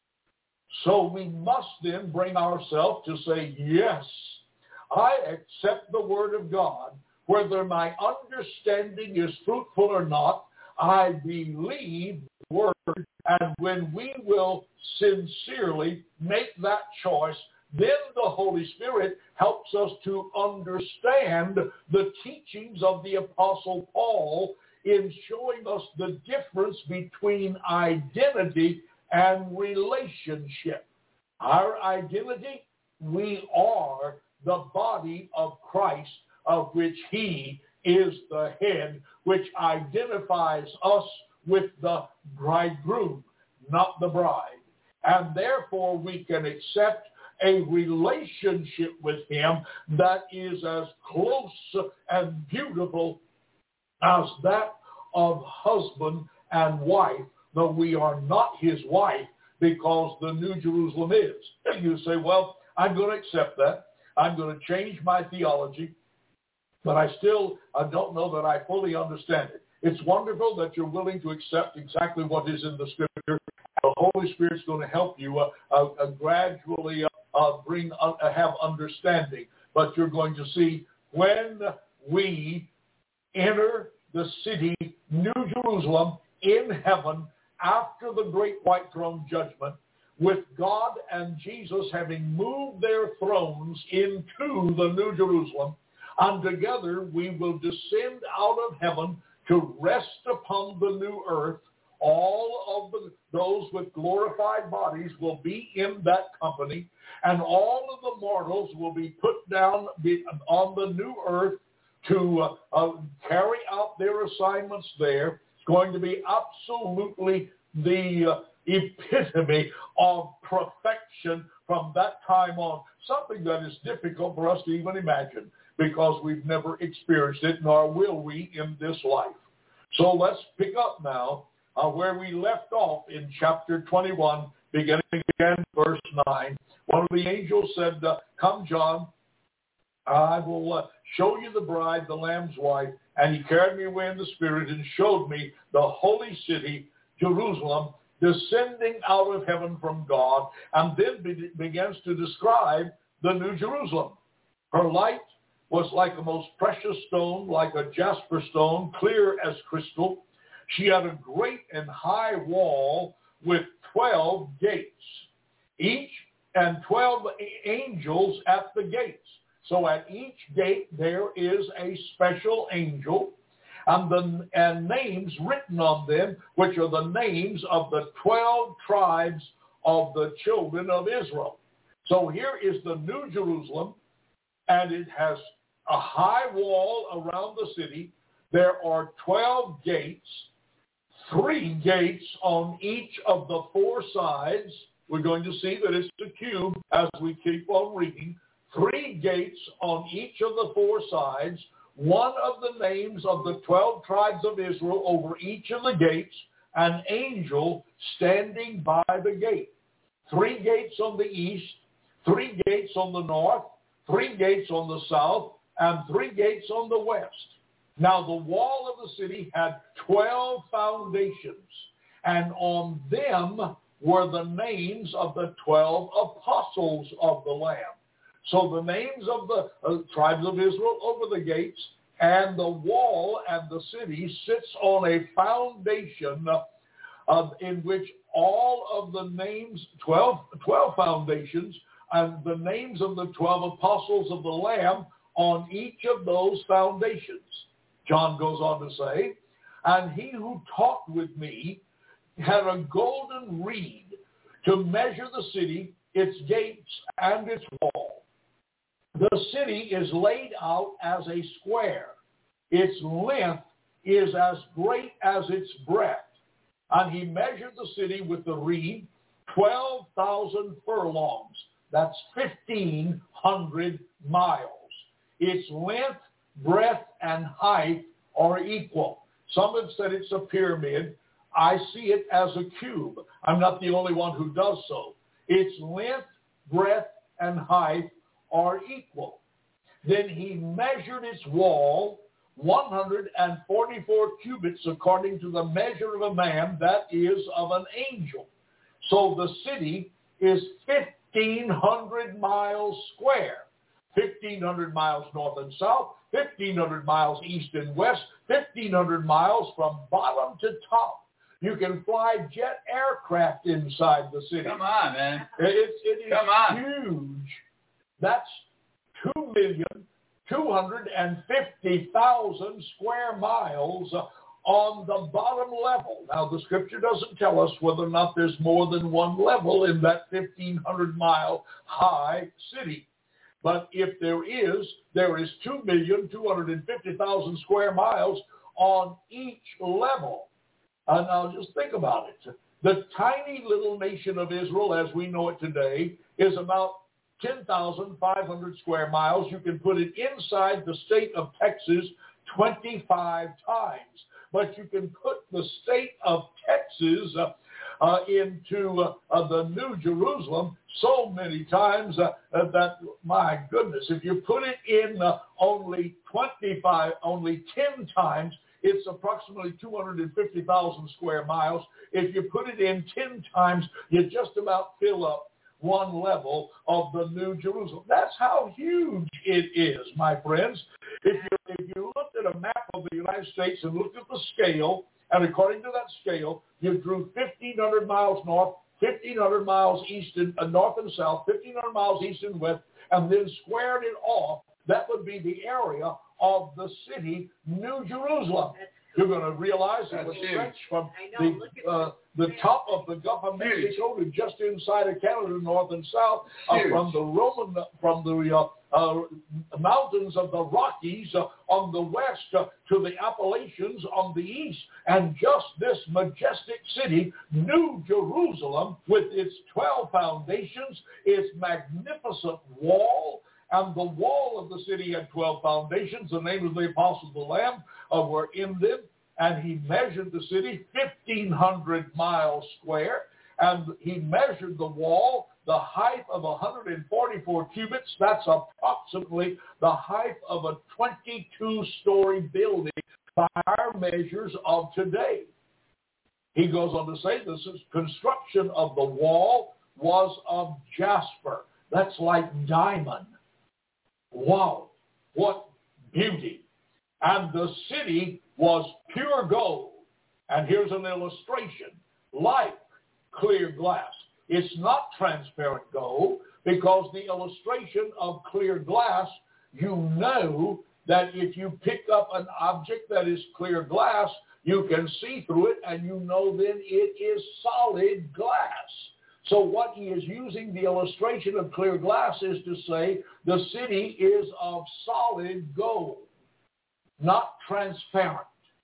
Speaker 1: So we must then bring ourselves to say, yes, I accept the Word of God. Whether my understanding is fruitful or not, I believe the Word. And when we will sincerely make that choice, then the Holy Spirit helps us to understand the teachings of the Apostle Paul in showing us the difference between identity and relationship. Our identity, we are the body of Christ, of which he is the head, which identifies us with the bridegroom, not the bride. And therefore we can accept a relationship with him that is as close and beautiful as that of husband and wife, though we are not his wife, because the New Jerusalem is. And you say, well, I'm going to accept that. I'm going to change my theology, but I still I don't know that I fully understand it. It's wonderful that you're willing to accept exactly what is in the Scripture. The Holy Spirit's going to help you uh, uh, uh, gradually uh, uh, bring uh, have understanding. But you're going to see when we enter the city, New Jerusalem, in heaven, after the great white throne judgment, with God and Jesus having moved their thrones into the New Jerusalem, and together we will descend out of heaven to rest upon the new earth, all of the, those with glorified bodies will be in that company, and all of the mortals will be put down be, on the new earth to uh, uh, carry out their assignments there. It's going to be absolutely the uh, epitome of perfection from that time on, something that is difficult for us to even imagine because we've never experienced it, nor will we in this life. So let's pick up now uh, where we left off in chapter twenty-one, beginning again, verse nine. One of the angels said, uh, come, John, I will uh, show you the bride, the Lamb's wife. And he carried me away in the Spirit and showed me the holy city, Jerusalem, descending out of heaven from God, and then be- begins to describe the New Jerusalem. Her light was like a most precious stone, like a jasper stone, clear as crystal. She had a great and high wall with twelve gates, each and twelve angels at the gates. So at each gate there is a special angel, and the and names written on them, which are the names of the twelve tribes of the children of Israel. So here is the New Jerusalem, and it has a high wall around the city. There are twelve gates, three gates on each of the four sides. We're going to see that it's a cube as we keep on reading. Three gates on each of the four sides, one of the names of the twelve tribes of Israel over each of the gates, an angel standing by the gate. Three gates on the east, three gates on the north, three gates on the south, and three gates on the west. Now the wall of the city had twelve foundations, and on them were the names of the twelve apostles of the Lamb. So the names of the uh, tribes of Israel over the gates, and the wall and the city sits on a foundation uh, in which all of the names, twelve, twelve foundations, and the names of the twelve apostles of the Lamb on each of those foundations. John goes on to say, and he who talked with me had a golden reed to measure the city, its gates, and its wall. The city is laid out as a square. Its length is as great as its breadth. And he measured the city with the reed, twelve thousand furlongs. That's fifteen hundred miles. Its length, breadth, and height are equal. Some have said it's a pyramid. I see it as a cube. I'm not the only one who does so. Its length, breadth, and height are equal. Then he measured its wall one hundred forty-four cubits according to the measure of a man, that is, of an angel. So the city is fifteen hundred miles square, fifteen hundred miles north and south, fifteen hundred miles east and west, fifteen hundred miles from bottom to top. You can fly jet aircraft inside the city.
Speaker 4: Come on, man.
Speaker 1: It's, it is
Speaker 4: Come on.
Speaker 1: huge. That's two million two hundred fifty thousand square miles on the bottom level. Now, the scripture doesn't tell us whether or not there's more than one level in that fifteen hundred mile high city. But if there is, there is two million two hundred fifty thousand square miles on each level. Uh, now, just think about it. The tiny little nation of Israel, as we know it today, is about ten thousand five hundred square miles. You can put it inside the state of Texas twenty-five times. But you can put the state of Texas uh, uh, into uh, uh, the New Jerusalem so many times uh, uh, that, my goodness, if you put it in uh, only twenty-five, only ten times, it's approximately two hundred fifty thousand square miles. If you put it in ten times, you just about fill up one level of the New Jerusalem. That's how huge it is, my friends. If you, if you looked at a map of the United States and looked at the scale, and according to that scale, you drew fifteen hundred miles north, fifteen hundred miles east and uh, north and south, fifteen hundred miles east and west, and then squared it off, that would be the area of the city, New Jerusalem. You're going to realize it would stretch from the uh, the top of the Gulf of Mexico to just inside of Canada, north and south, uh, from the Roman, from the uh, uh, mountains of the Rockies uh, on the west uh, to the Appalachians on the east, and just this majestic city, New Jerusalem, with its twelve foundations, its magnificent wall. And the wall of the city had twelve foundations. The name of the Apostle of the Lamb uh, were in them. And he measured the city fifteen hundred miles square. And he measured the wall, the height of one hundred forty-four cubits. That's approximately the height of a twenty-two story building by our measures of today. He goes on to say this is construction of the wall was of jasper. That's like diamond. Wow, what beauty. And the city was pure gold. And here's an illustration, like clear glass. It's not transparent gold because the illustration of clear glass, you know that if you pick up an object that is clear glass, you can see through it and you know then it is solid glass. So what he is using the illustration of clear glass is to say the city is of solid gold, not transparent,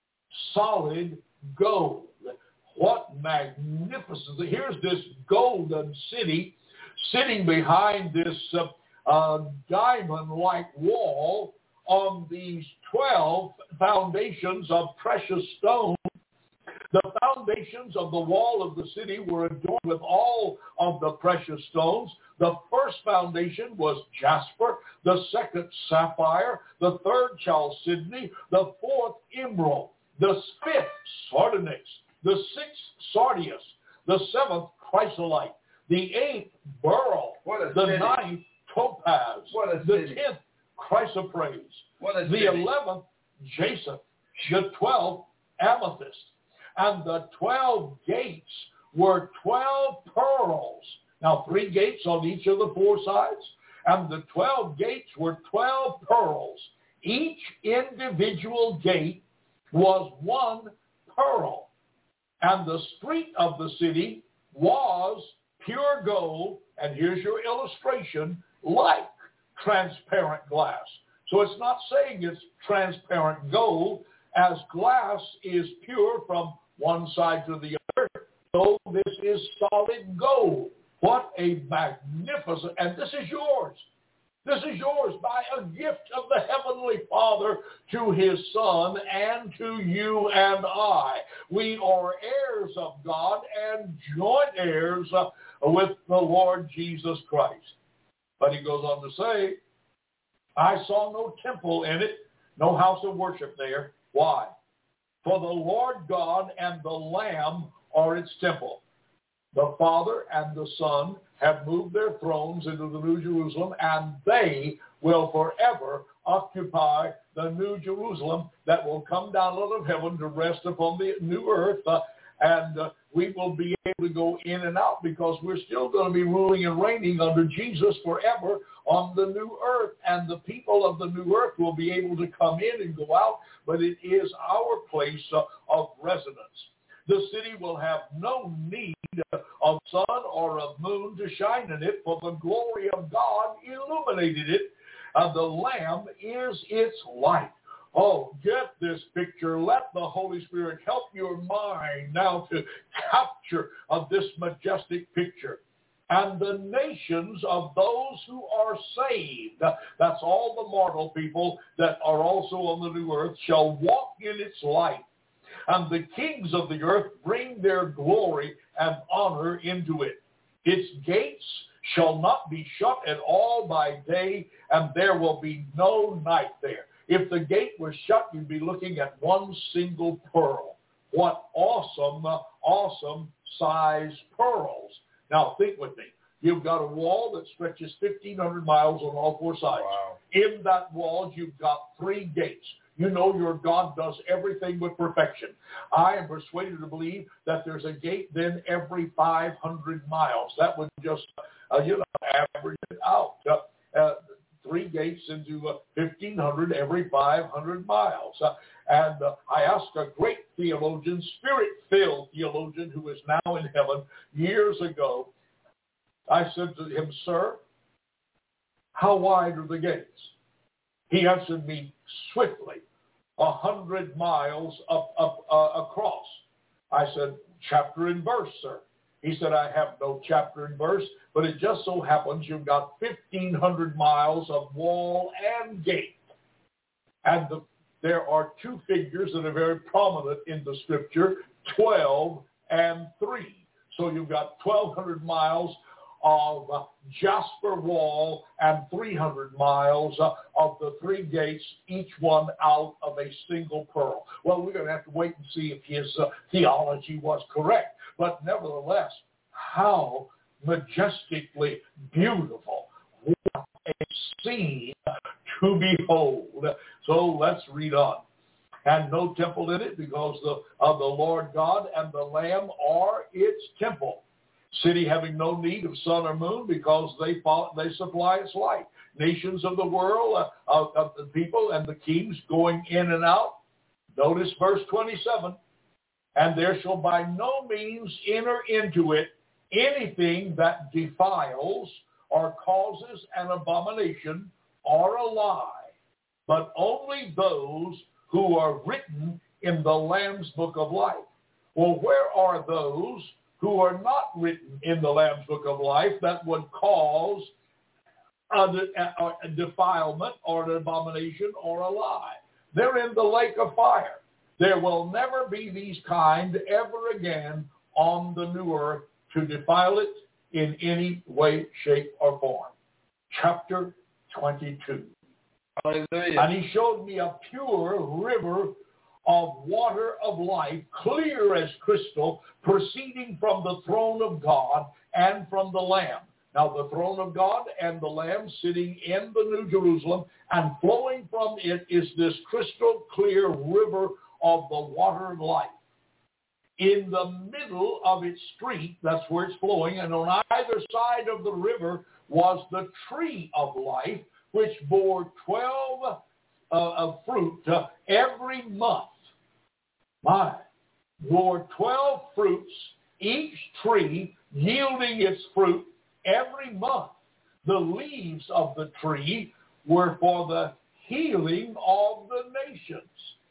Speaker 1: solid gold. What magnificence. Here's this golden city sitting behind this uh, uh, diamond-like wall on these twelve foundations of precious stone. The foundations of the wall of the city were adorned with all of the precious stones. The first foundation was jasper, the second sapphire, the third chalcedony, the fourth emerald, the fifth sardonyx, the sixth sardius, the seventh chrysolite, the eighth beryl, the city. ninth topaz, the city. tenth chrysoprase, the city. eleventh jacinth, the twelfth amethyst. And the twelve gates were twelve pearls. Now, three gates on each of the four sides. And the twelve gates were twelve pearls. Each individual gate was one pearl. And the street of the city was pure gold. And here's your illustration, like transparent glass. So it's not saying it's transparent gold, as glass is pure from one side to the other. So this is solid gold. What a magnificent, and this is yours. This is yours by a gift of the Heavenly Father to his Son and to you and I. We are heirs of God and joint heirs uh, with the Lord Jesus Christ. But he goes on to say, I saw no temple in it, no house of worship there. Why? For the Lord God and the Lamb are its temple. The Father and the Son have moved their thrones into the New Jerusalem, and they will forever occupy the New Jerusalem that will come down out of heaven to rest upon the new earth. Uh, and uh, we will be able to go in and out because we're still going to be ruling and reigning under Jesus forever on the new earth. And the people of the new earth will be able to come in and go out, but it is our place uh, of residence. The city will have no need of sun or of moon to shine in it, for the glory of God illuminated it, and the Lamb is its light. Oh, get this picture. Let the Holy Spirit help your mind now to capture of this majestic picture. And the nations of those who are saved, that's all the mortal people that are also on the new earth, shall walk in its light. And the kings of the earth bring their glory and honor into it. Its gates shall not be shut at all by day, and there will be no night there. If the gate was shut, you'd be looking at one single pearl. What awesome, awesome size pearls. Now think with me. You've got a wall that stretches fifteen hundred miles on all four sides. Wow. In that wall, you've got three gates. You know your God does everything with perfection. I am persuaded to believe that there's a gate then every five hundred miles. That would just, uh, you know, average it out. Uh, uh, three gates into uh, fifteen hundred every five hundred miles. Uh, and uh, I asked a great theologian, spirit-filled theologian who is now in heaven years ago, I said to him, sir, how wide are the gates? He answered me swiftly, a hundred miles up, up uh, across. I said, chapter and verse, sir. He said, I have no chapter and verse, but it just so happens you've got fifteen hundred miles of wall and gate. And the, there are two figures that are very prominent in the scripture, twelve and three. So you've got twelve hundred miles of uh, jasper wall and three hundred miles uh, of the three gates, each one out of a single pearl. Well, we're going to have to wait and see if his uh, theology was correct. But nevertheless, how majestically beautiful. What a scene to behold. So let's read on. And no temple in it, because the, of the Lord God and the Lamb are its temple. City having no need of sun or moon, because they they supply its light. Nations of the world, uh, of, of the people and the kings going in and out. Notice verse twenty-seven. And there shall by no means enter into it anything that defiles or causes an abomination or a lie, but only those who are written in the Lamb's book of life. Well, where are those who are not written in the Lamb's book of life that would cause a, a, a defilement or an abomination or a lie? They're in the lake of fire. There will never be these kind ever again on the new earth to defile it in any way, shape, or form. Chapter twenty-two.
Speaker 4: Hallelujah.
Speaker 1: And he showed me a pure river of water of life, clear as crystal, proceeding from the throne of God and from the Lamb. Now the throne of God and the Lamb sitting in the New Jerusalem, and flowing from it is this crystal clear river of the water of life. In the middle of its street, that's where it's flowing, and on either side of the river was the tree of life, which bore twelve uh, of fruit uh, every month. My, bore twelve fruits, each tree yielding its fruit every month. The leaves of the tree were for the healing of the nations.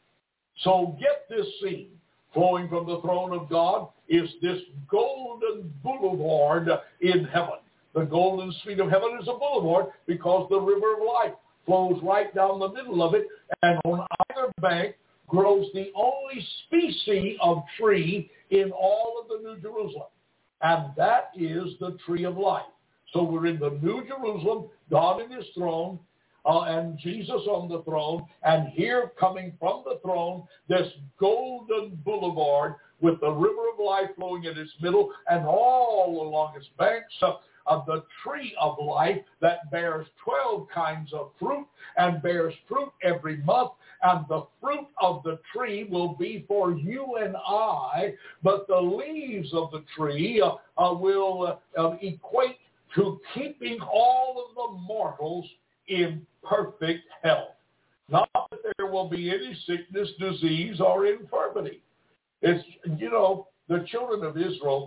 Speaker 1: So get this scene. Flowing from the throne of God is this golden boulevard in heaven. The golden street of heaven is a boulevard because the river of life flows right down the middle of it, and on either bank grows the only species of tree in all of the New Jerusalem, and that is the tree of life. So we're in the New Jerusalem, God in his throne, uh, and Jesus on the throne, and here coming from the throne, this golden boulevard with the river of life flowing in its middle, and all along its banks uh, of the tree of life that bears twelve kinds of fruit and bears fruit every month. And the fruit of the tree will be for you and I, but the leaves of the tree uh, uh, will uh, uh, equate to keeping all of the mortals in perfect health. Not that there will be any sickness, disease, or infirmity. It's, you know, the children of Israel,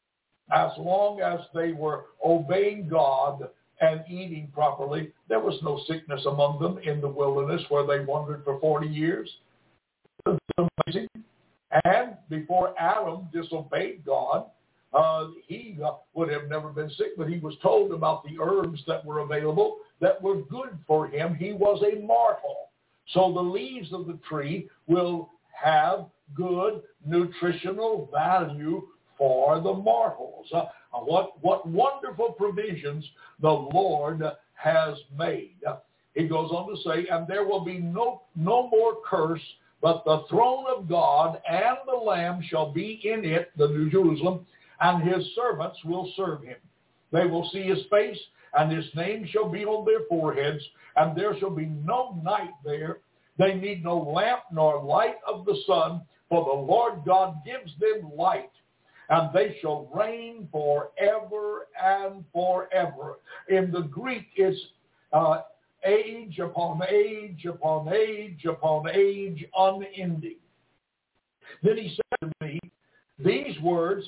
Speaker 1: as long as they were obeying God and eating properly, there was no sickness among them in the wilderness where they wandered for forty years. It's amazing. And before Adam disobeyed God, uh, he uh, would have never been sick, but he was told about the herbs that were available that were good for him. He was a mortal. So the leaves of the tree will have good nutritional value for the mortals. Uh, what, what wonderful provisions the Lord has made. Uh, he goes on to say, and there will be no, no more curse, but the throne of God and the Lamb shall be in it, the New Jerusalem, and his servants will serve him. They will see his face, and his name shall be on their foreheads, and there shall be no night there. They need no lamp nor light of the sun, for the Lord God gives them light, and they shall reign forever and forever. In the Greek, it's uh, age upon age upon age upon age, unending. Then he said to me, these words,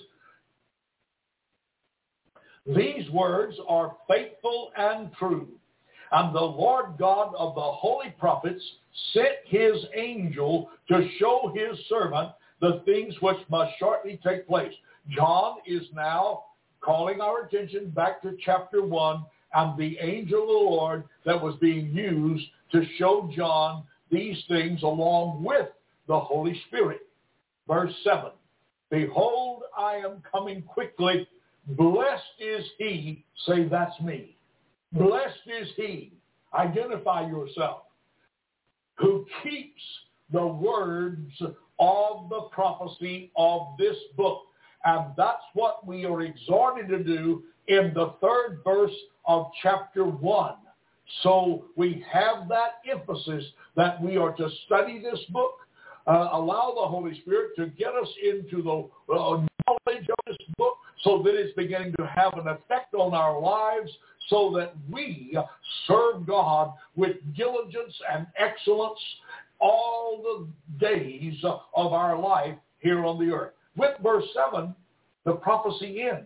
Speaker 1: these words are faithful and true. And the Lord God of the holy prophets sent his angel to show his servant the things which must shortly take place. John is now calling our attention back to chapter one and the angel of the Lord that was being used to show John these things along with the Holy Spirit. Verse seven, behold, I am coming quickly. Blessed is he, say that's me. Blessed is he, identify yourself, who keeps the words of the prophecy of this book. And that's what we are exhorted to do in the third verse of chapter one. So we have that emphasis that we are to study this book, uh, allow the Holy Spirit to get us into the uh, knowledge of this book so that it's beginning to have an effect on our lives so that we serve God with diligence and excellence all the days of our life here on the earth. With verse seven, the prophecy ends.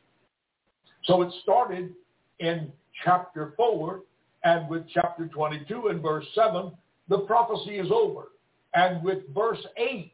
Speaker 1: So it started in chapter four, and with chapter twenty-two and verse seven, the prophecy is over. And with verse eight,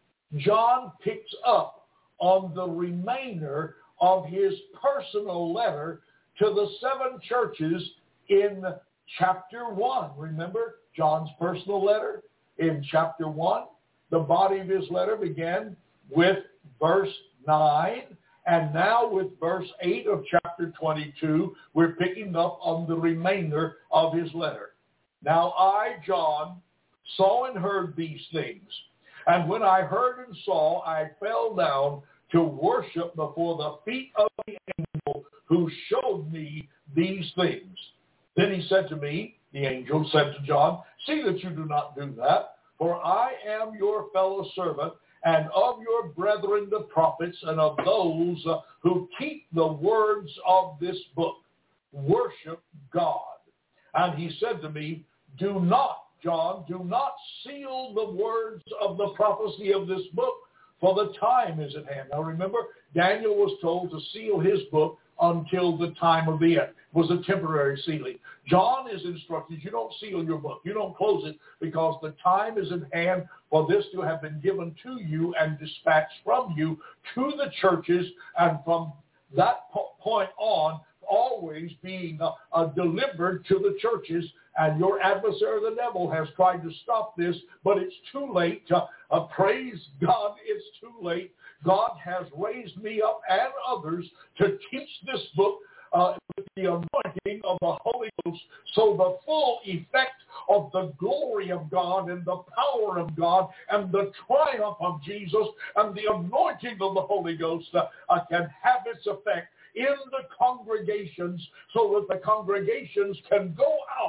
Speaker 1: John picks up on the remainder of his personal letter to the seven churches in chapter one. Remember John's personal letter in chapter one? The body of his letter began with verse nine, and now with verse eight of chapter twenty-two, we're picking up on the remainder of his letter. Now I, John, saw and heard these things, and when I heard and saw, I fell down to worship before the feet of the angel who showed me these things. Then he said to me, the angel said to John, see that you do not do that, for I am your fellow servant and of your brethren the prophets and of those uh, who keep the words of this book. Worship God. And he said to me, do not, John, do not seal the words of the prophecy of this book, for the time is at hand. Now remember, Daniel was told to seal his book until the time of the end. It was a temporary sealing. John is instructed, you don't seal your book. You don't close it because the time is at hand for this to have been given to you and dispatched from you to the churches, and from that po- point on, always being uh, uh, delivered to the churches. And your adversary, the devil, has tried to stop this, but it's too late. Uh, uh, praise God, it's too late. God has raised me up and others to teach this book uh, with the anointing of the Holy Ghost, so the full effect of the glory of God and the power of God and the triumph of Jesus and the anointing of the Holy Ghost uh, uh, can have its effect in the congregations, so that the congregations can go out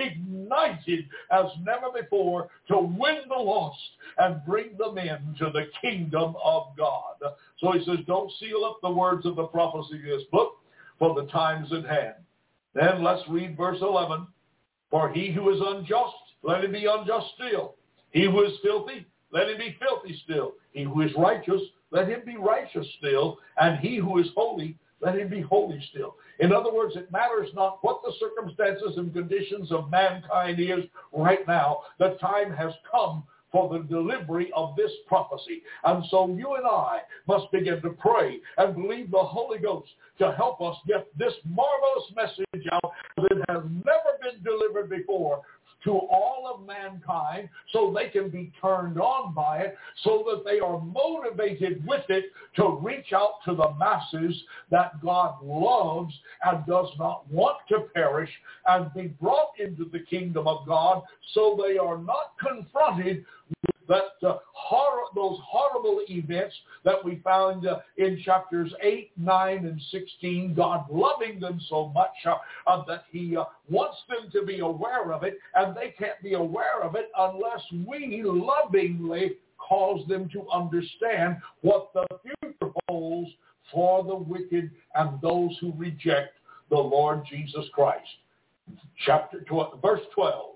Speaker 1: ignited as never before to win the lost and bring them into the kingdom of God. So he says, don't seal up the words of the prophecy of this book, for the time is at hand. Then let's read verse eleven. For he who is unjust, let him be unjust still. He who is filthy, let him be filthy still. He who is righteous, let him be righteous still. And he who is holy, let him be holy still. In other words, it matters not what the circumstances and conditions of mankind is right now. The time has come for the delivery of this prophecy. And so you and I must begin to pray and believe the Holy Ghost to help us get this marvelous message out that has never been delivered before to all of mankind, so they can be turned on by it, so that they are motivated with it to reach out to the masses that God loves and does not want to perish and be brought into the kingdom of God, so they are not confronted with that uh, horror, those horrible events that we found uh, in chapters eight, nine, and sixteen, God loving them so much uh, uh, that he uh, wants them to be aware of it, and they can't be aware of it unless we lovingly cause them to understand what the future holds for the wicked and those who reject the Lord Jesus Christ. chapter twelve, verse twelve.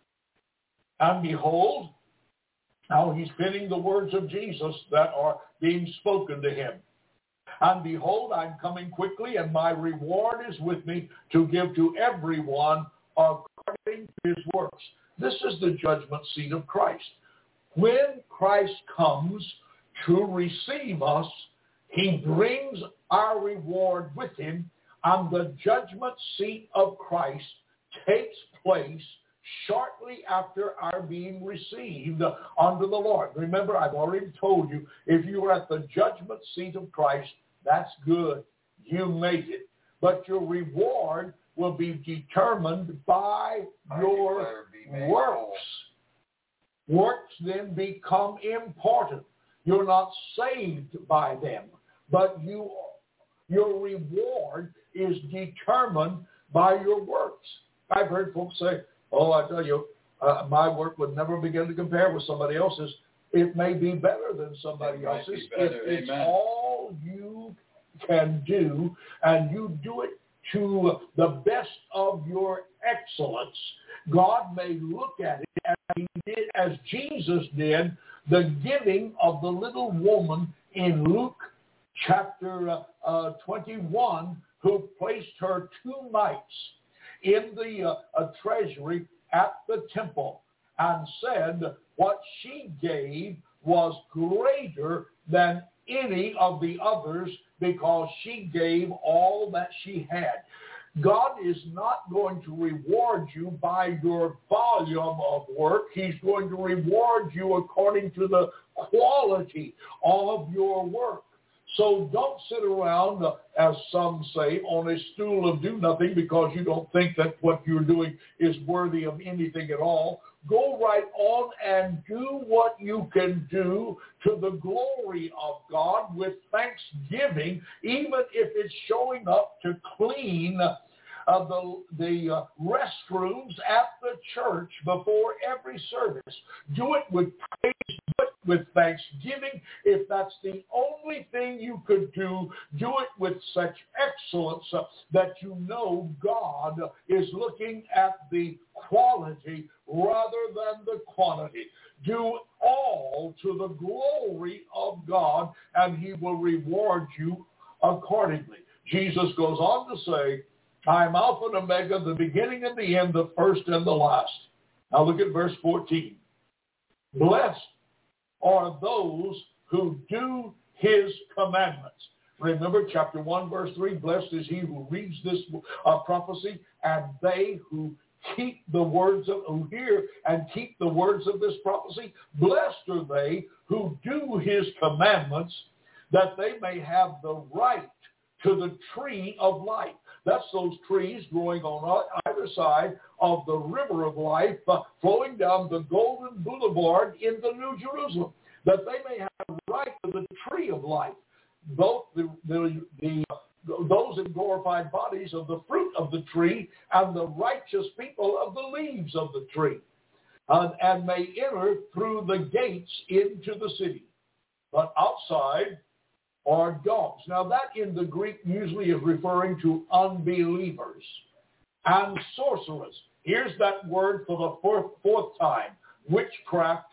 Speaker 1: And behold, now he's pinning the words of Jesus that are being spoken to him. And behold, I'm coming quickly, and my reward is with me to give to everyone according to his works. This is the judgment seat of Christ. When Christ comes to receive us, he brings our reward with him, and the judgment seat of Christ takes place shortly after our being received unto the Lord. Remember, I've already told you, if you are at the judgment seat of Christ, that's good. You made it. But your reward will be determined by your works. Works then become important. You're not saved by them, but you, your reward is determined by your works. I've heard folks say, oh, I tell you, uh, my work would never begin to compare with somebody else's. It may be better than somebody else's. It, it's all you can do, and you do it to the best of your excellence. God may look at it as he did, as Jesus did, the giving of the little woman in Luke chapter uh, uh, twenty-one, who placed her two mites in the uh, uh, treasury at the temple and said what she gave was greater than any of the others because she gave all that she had. God is not going to reward you by your volume of work. He's going to reward you according to the quality of your work. So don't sit around, uh, as some say, on a stool of do nothing because you don't think that what you're doing is worthy of anything at all. Go right on and do what you can do to the glory of God with thanksgiving, even if it's showing up to clean uh, the, the uh, restrooms at the church before every service. Do it with praise, do it with thanksgiving. If that's the only thing you could do, do it with such excellence uh, that you know God is looking at the quality rather than the quantity. Do all to the glory of God, and he will reward you accordingly. Jesus goes on to say, I am Alpha and Omega, the beginning and the end, the first and the last. Now look at verse fourteen. Blessed are those who do his commandments. Remember chapter one, verse three, blessed is he who reads this uh, prophecy, and they who keep the words of, who hear and keep the words of this prophecy. Blessed are they who do his commandments, that they may have the right to the tree of life. That's those trees growing on either side of the river of life, uh, flowing down the golden boulevard in the New Jerusalem, that they may have right to the tree of life, both the, the, the those in glorified bodies of the fruit of the tree and the righteous people of the leaves of the tree, uh, and may enter through the gates into the city. But outside are dogs. Now that in the Greek usually is referring to unbelievers and sorcerers. Here's that word for the fourth, fourth time, witchcraft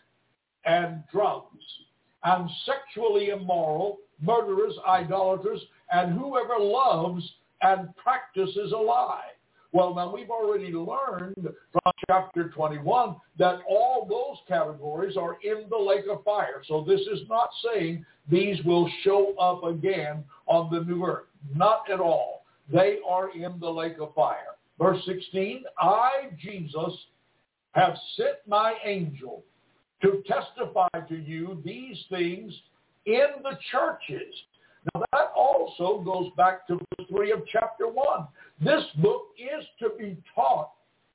Speaker 1: and drugs, and sexually immoral, murderers, idolaters, and whoever loves and practices a lie. Well, now we've already learned from chapter twenty-one that all those categories are in the lake of fire. So this is not saying these will show up again on the new earth. Not at all. They are in the lake of fire. Verse sixteen, I, Jesus, have sent my angel to testify to you these things in the churches. Now that also goes back to verse three of chapter one. This book is to be taught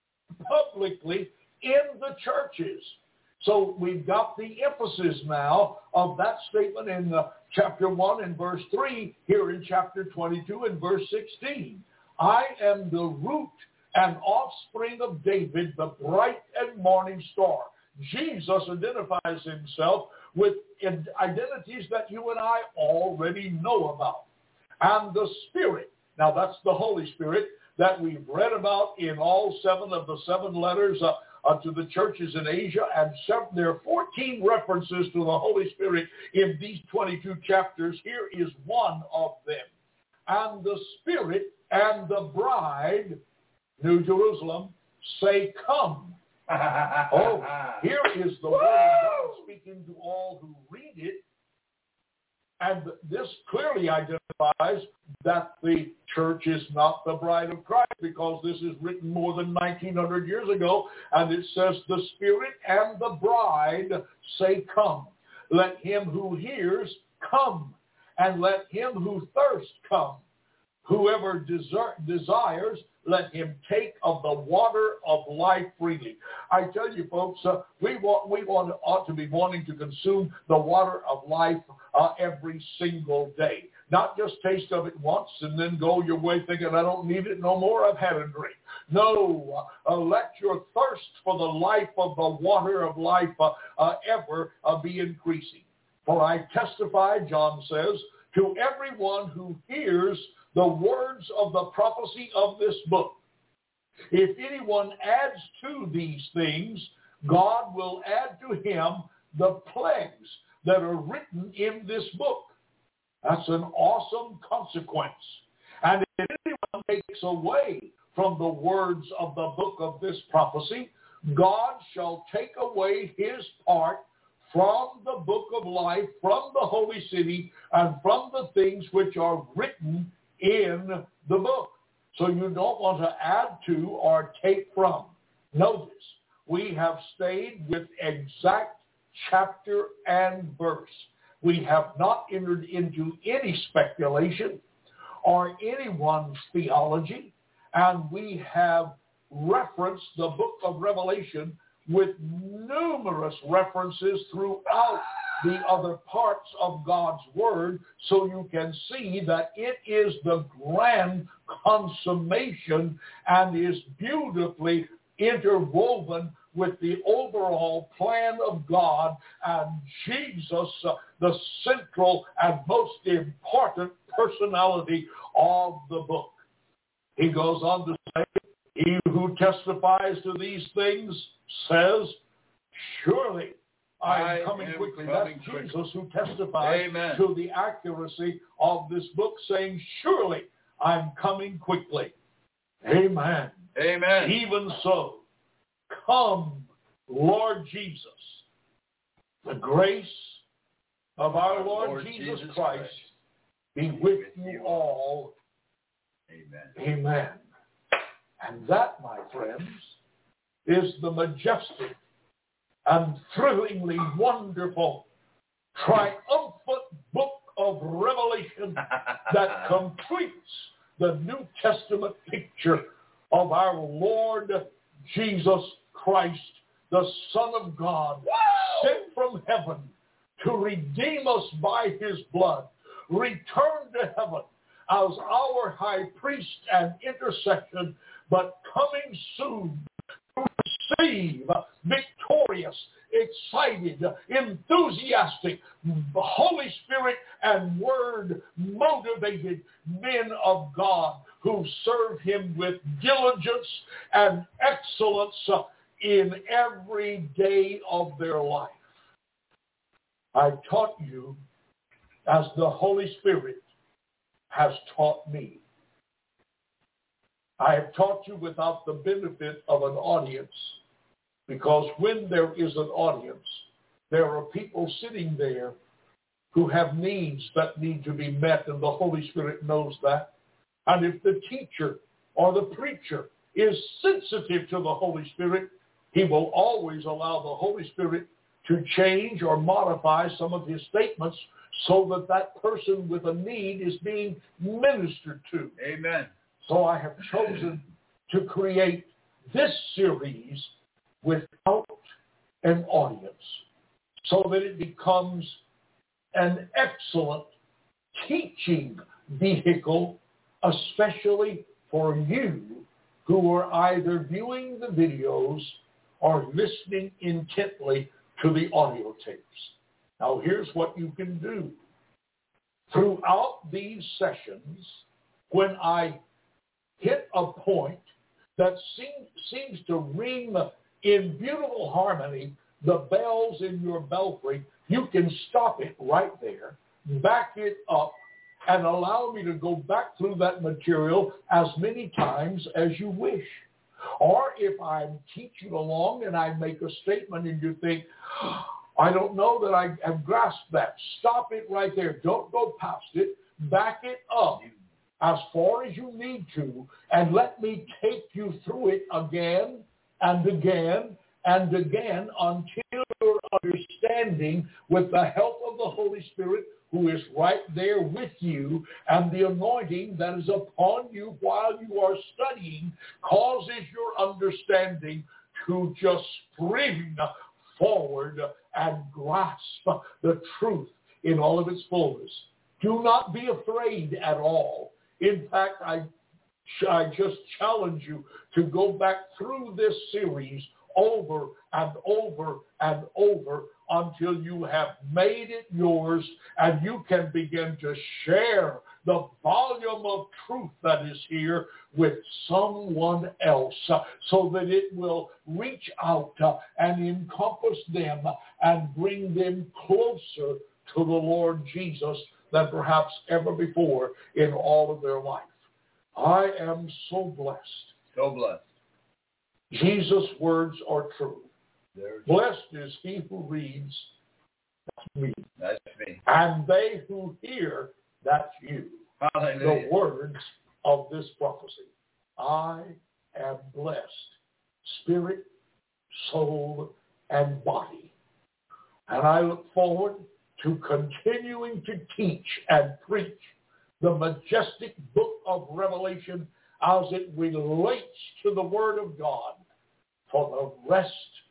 Speaker 1: publicly in the churches. So we've got the emphasis now of that statement in uh, chapter one and verse three, here in chapter twenty-two and verse sixteen. I am the root and offspring of David, the bright and morning star. Jesus identifies himself with identities that you and I already know about. And the Spirit, now that's the Holy Spirit, that we've read about in all seven of the seven letters uh, uh, to the churches in Asia. And seven, there are fourteen references to the Holy Spirit in these twenty-two chapters. Here is one of them. And the Spirit and the bride, New Jerusalem, say, come. Oh, here is the word of God speaking to all who read it. And this clearly identifies that the church is not the bride of Christ, because this is written more than nineteen hundred years ago. And it says, the Spirit and the bride say, come. Let him who hears come, and let him who thirsts come. Whoever desire, desires, let him take of the water of life freely. I tell you, folks, uh, we want we want ought to be wanting to consume the water of life uh, every single day. Not just taste of it once and then go your way thinking, I don't need it no more, I've had a drink. No, uh, uh, let your thirst for the life of the water of life uh, uh, ever uh, be increasing. For I testify, John says, to everyone who hears the words of the prophecy of this book. If anyone adds to these things, God will add to him the plagues that are written in this book. That's an awesome consequence. And if anyone takes away from the words of the book of this prophecy, God shall take away his part from the book of life, from the holy city, and from the things which are written in the book. So you don't want to add to or take from. Notice, we have stayed with exact chapter and verse. We have not entered into any speculation or anyone's theology, and we have referenced the book of Revelation with numerous references throughout the other parts of God's Word, so you can see that it is the grand consummation and is beautifully interwoven with the overall plan of God, and Jesus, uh, the central and most important personality of the book. He goes on to say, he who testifies to these things says, surely I am coming
Speaker 4: am
Speaker 1: quickly.
Speaker 4: coming
Speaker 1: That's
Speaker 4: quickly.
Speaker 1: Jesus who testifies
Speaker 4: Amen.
Speaker 1: to the accuracy of this book, saying, surely I'm coming quickly. Amen.
Speaker 4: Amen.
Speaker 1: Even so, come, Lord Jesus. The grace of our, our Lord, Lord Jesus, Jesus Christ, Christ be with, with you all.
Speaker 4: Amen.
Speaker 1: Amen. And that, my friends, is the majestic and thrillingly wonderful, triumphant book of Revelation that completes the New Testament picture of our Lord Jesus Christ, the Son of God, Whoa! Sent from heaven to redeem us by his blood, returned to heaven as our high priest and intercession, but coming soon to receive victorious, excited, enthusiastic, Holy Spirit and Word motivated men of God who serve him with diligence and excellence in every day of their life. I taught you as the Holy Spirit has taught me. I have taught you without the benefit of an audience, because when there is an audience, there are people sitting there who have needs that need to be met, and the Holy Spirit knows that. And if the teacher or the preacher is sensitive to the Holy Spirit, he will always allow the Holy Spirit to change or modify some of his statements so that that person with a need is being ministered to.
Speaker 4: Amen.
Speaker 1: So I have chosen to create this series without an audience so that it becomes an excellent teaching vehicle, especially for you who are either viewing the videos or listening intently to the audio tapes. Now, here's what you can do. Throughout these sessions, when I hit a point that seem, seems to ring in beautiful harmony the bells in your belfry, you can stop it right there, back it up, and allow me to go back through that material as many times as you wish. Or if I'm teaching along and I make a statement and you think, I don't know that I have grasped that, stop it right there. Don't go past it. Back it up as far as you need to, and let me take you through it again and again and again until your understanding, with the help of the Holy Spirit, who is right there with you, and the anointing that is upon you while you are studying, causes your understanding to just spring forward and grasp the truth in all of its fullness. Do not be afraid at all. In fact, I, I just challenge you to go back through this series over and over and over until you have made it yours, and you can begin to share the volume of truth that is here with someone else, uh, so that it will reach out uh, and encompass them and bring them closer to the Lord Jesus than perhaps ever before in all of their life. I am so blessed.
Speaker 4: So blessed.
Speaker 1: Jesus' words are true.
Speaker 4: There's
Speaker 1: Blessed is he who reads, that's me.
Speaker 4: That's me.
Speaker 1: And they who hear, that's you.
Speaker 4: Hallelujah.
Speaker 1: The words of this prophecy. I am blessed, spirit, soul, and body. And I look forward to continuing to teach and preach the majestic book of Revelation as it relates to the Word of God for the rest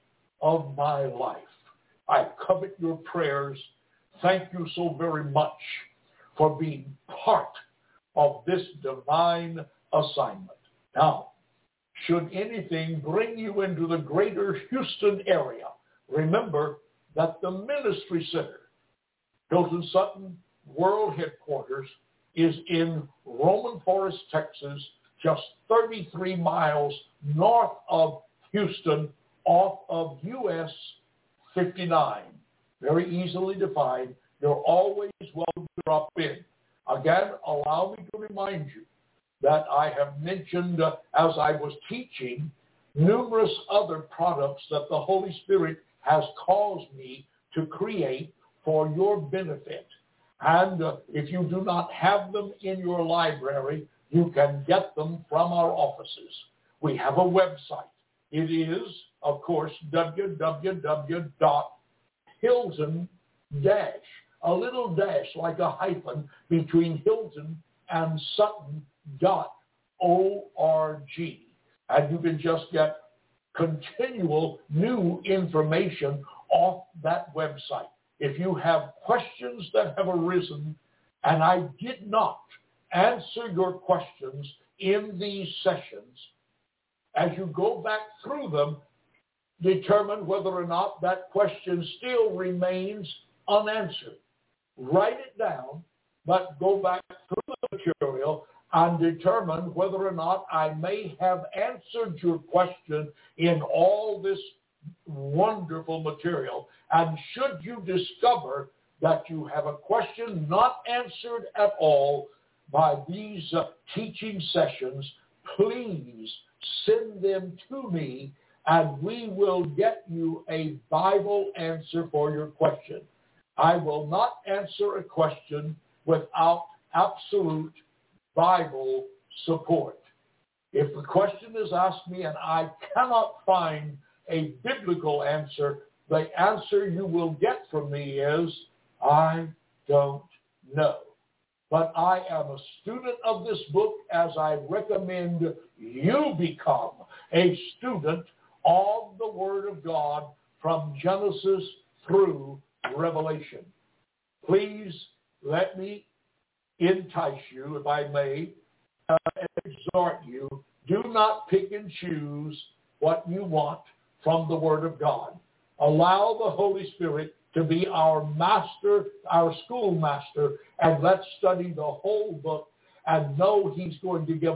Speaker 1: of my life. I covet your prayers. Thank you so very much for being part of this divine assignment. Now, should anything bring you into the greater Houston area, remember that the Ministry Center, Hilton Sutton World Headquarters, is in Roman Forest, Texas, just thirty-three miles north of Houston, off of U S fifty-nine. Very easily defined. You're always welcome to drop in. Again, allow me to remind you that I have mentioned, uh, as I was teaching, numerous other products that the Holy Spirit has caused me to create for your benefit. And uh, if you do not have them in your library, you can get them from our offices. We have a website. It is, of course, w w w dot hilton dash, a little dash like a hyphen between Hilton and Sutton dot org. And you can just get continual new information off that website. If you have questions that have arisen and I did not answer your questions in these sessions, as you go back through them, determine whether or not that question still remains unanswered. Write it down, but go back through the material and determine whether or not I may have answered your question in all this wonderful material. And should you discover that you have a question not answered at all by these uh, teaching sessions, please send them to me, and we will get you a Bible answer for your question. I will not answer a question without absolute Bible support. If the question is asked me and I cannot find a biblical answer, the answer you will get from me is, I don't know. But I am a student of this book, as I recommend you become a student of the Word of God from Genesis through Revelation. Please let me entice you, if I may, uh, and exhort you, do not pick and choose what you want from the Word of God. Allow the Holy Spirit to be our master, our schoolmaster, and let's study the whole book and know he's going to give us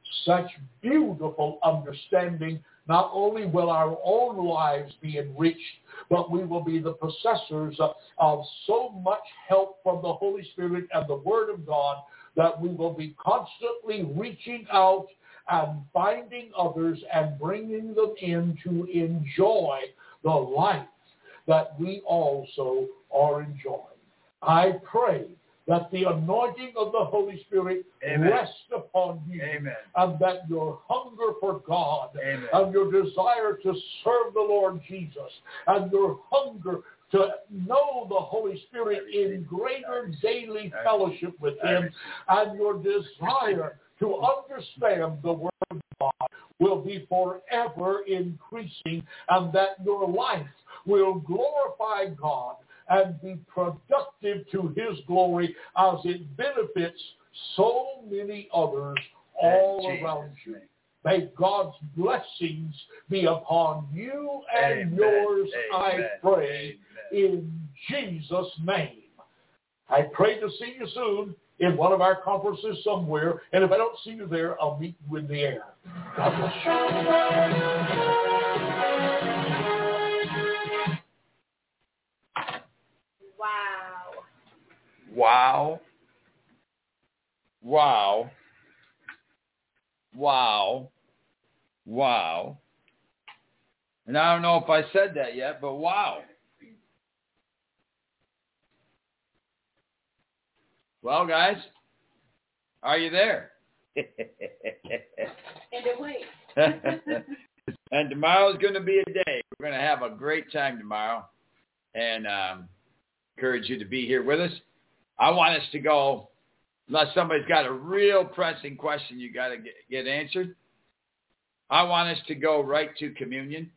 Speaker 1: such beautiful understanding. Not only will our own lives be enriched, but we will be the possessors of, of so much help from the Holy Spirit and the Word of God that we will be constantly reaching out and finding others and bringing them in to enjoy the life that we also are enjoying. I pray that the anointing of the Holy Spirit Amen. Rests upon you. Amen. And that your hunger for God Amen. And your desire to serve the Lord Jesus and your hunger to know the Holy Spirit in greater daily fellowship with Him and your desire to understand the Word of God will be forever increasing, and that your life will glorify God and be productive to His glory as it benefits so many others all around you. May God's blessings be upon you and Amen. Yours, Amen. I pray, Amen. In Jesus' name. I pray to see you soon in one of our conferences somewhere, and if I don't see you there, I'll meet you in the air. God bless you.
Speaker 4: Wow. Wow. Wow. Wow. And I don't know if I said that yet, but wow. Well, guys, are you there?
Speaker 2: And away.
Speaker 4: And tomorrow's going to be a day. We're going to have a great time tomorrow. And um, encourage you to be here with us. I want us to go, unless somebody's got a real pressing question you got to get, get answered, I want us to go right to communion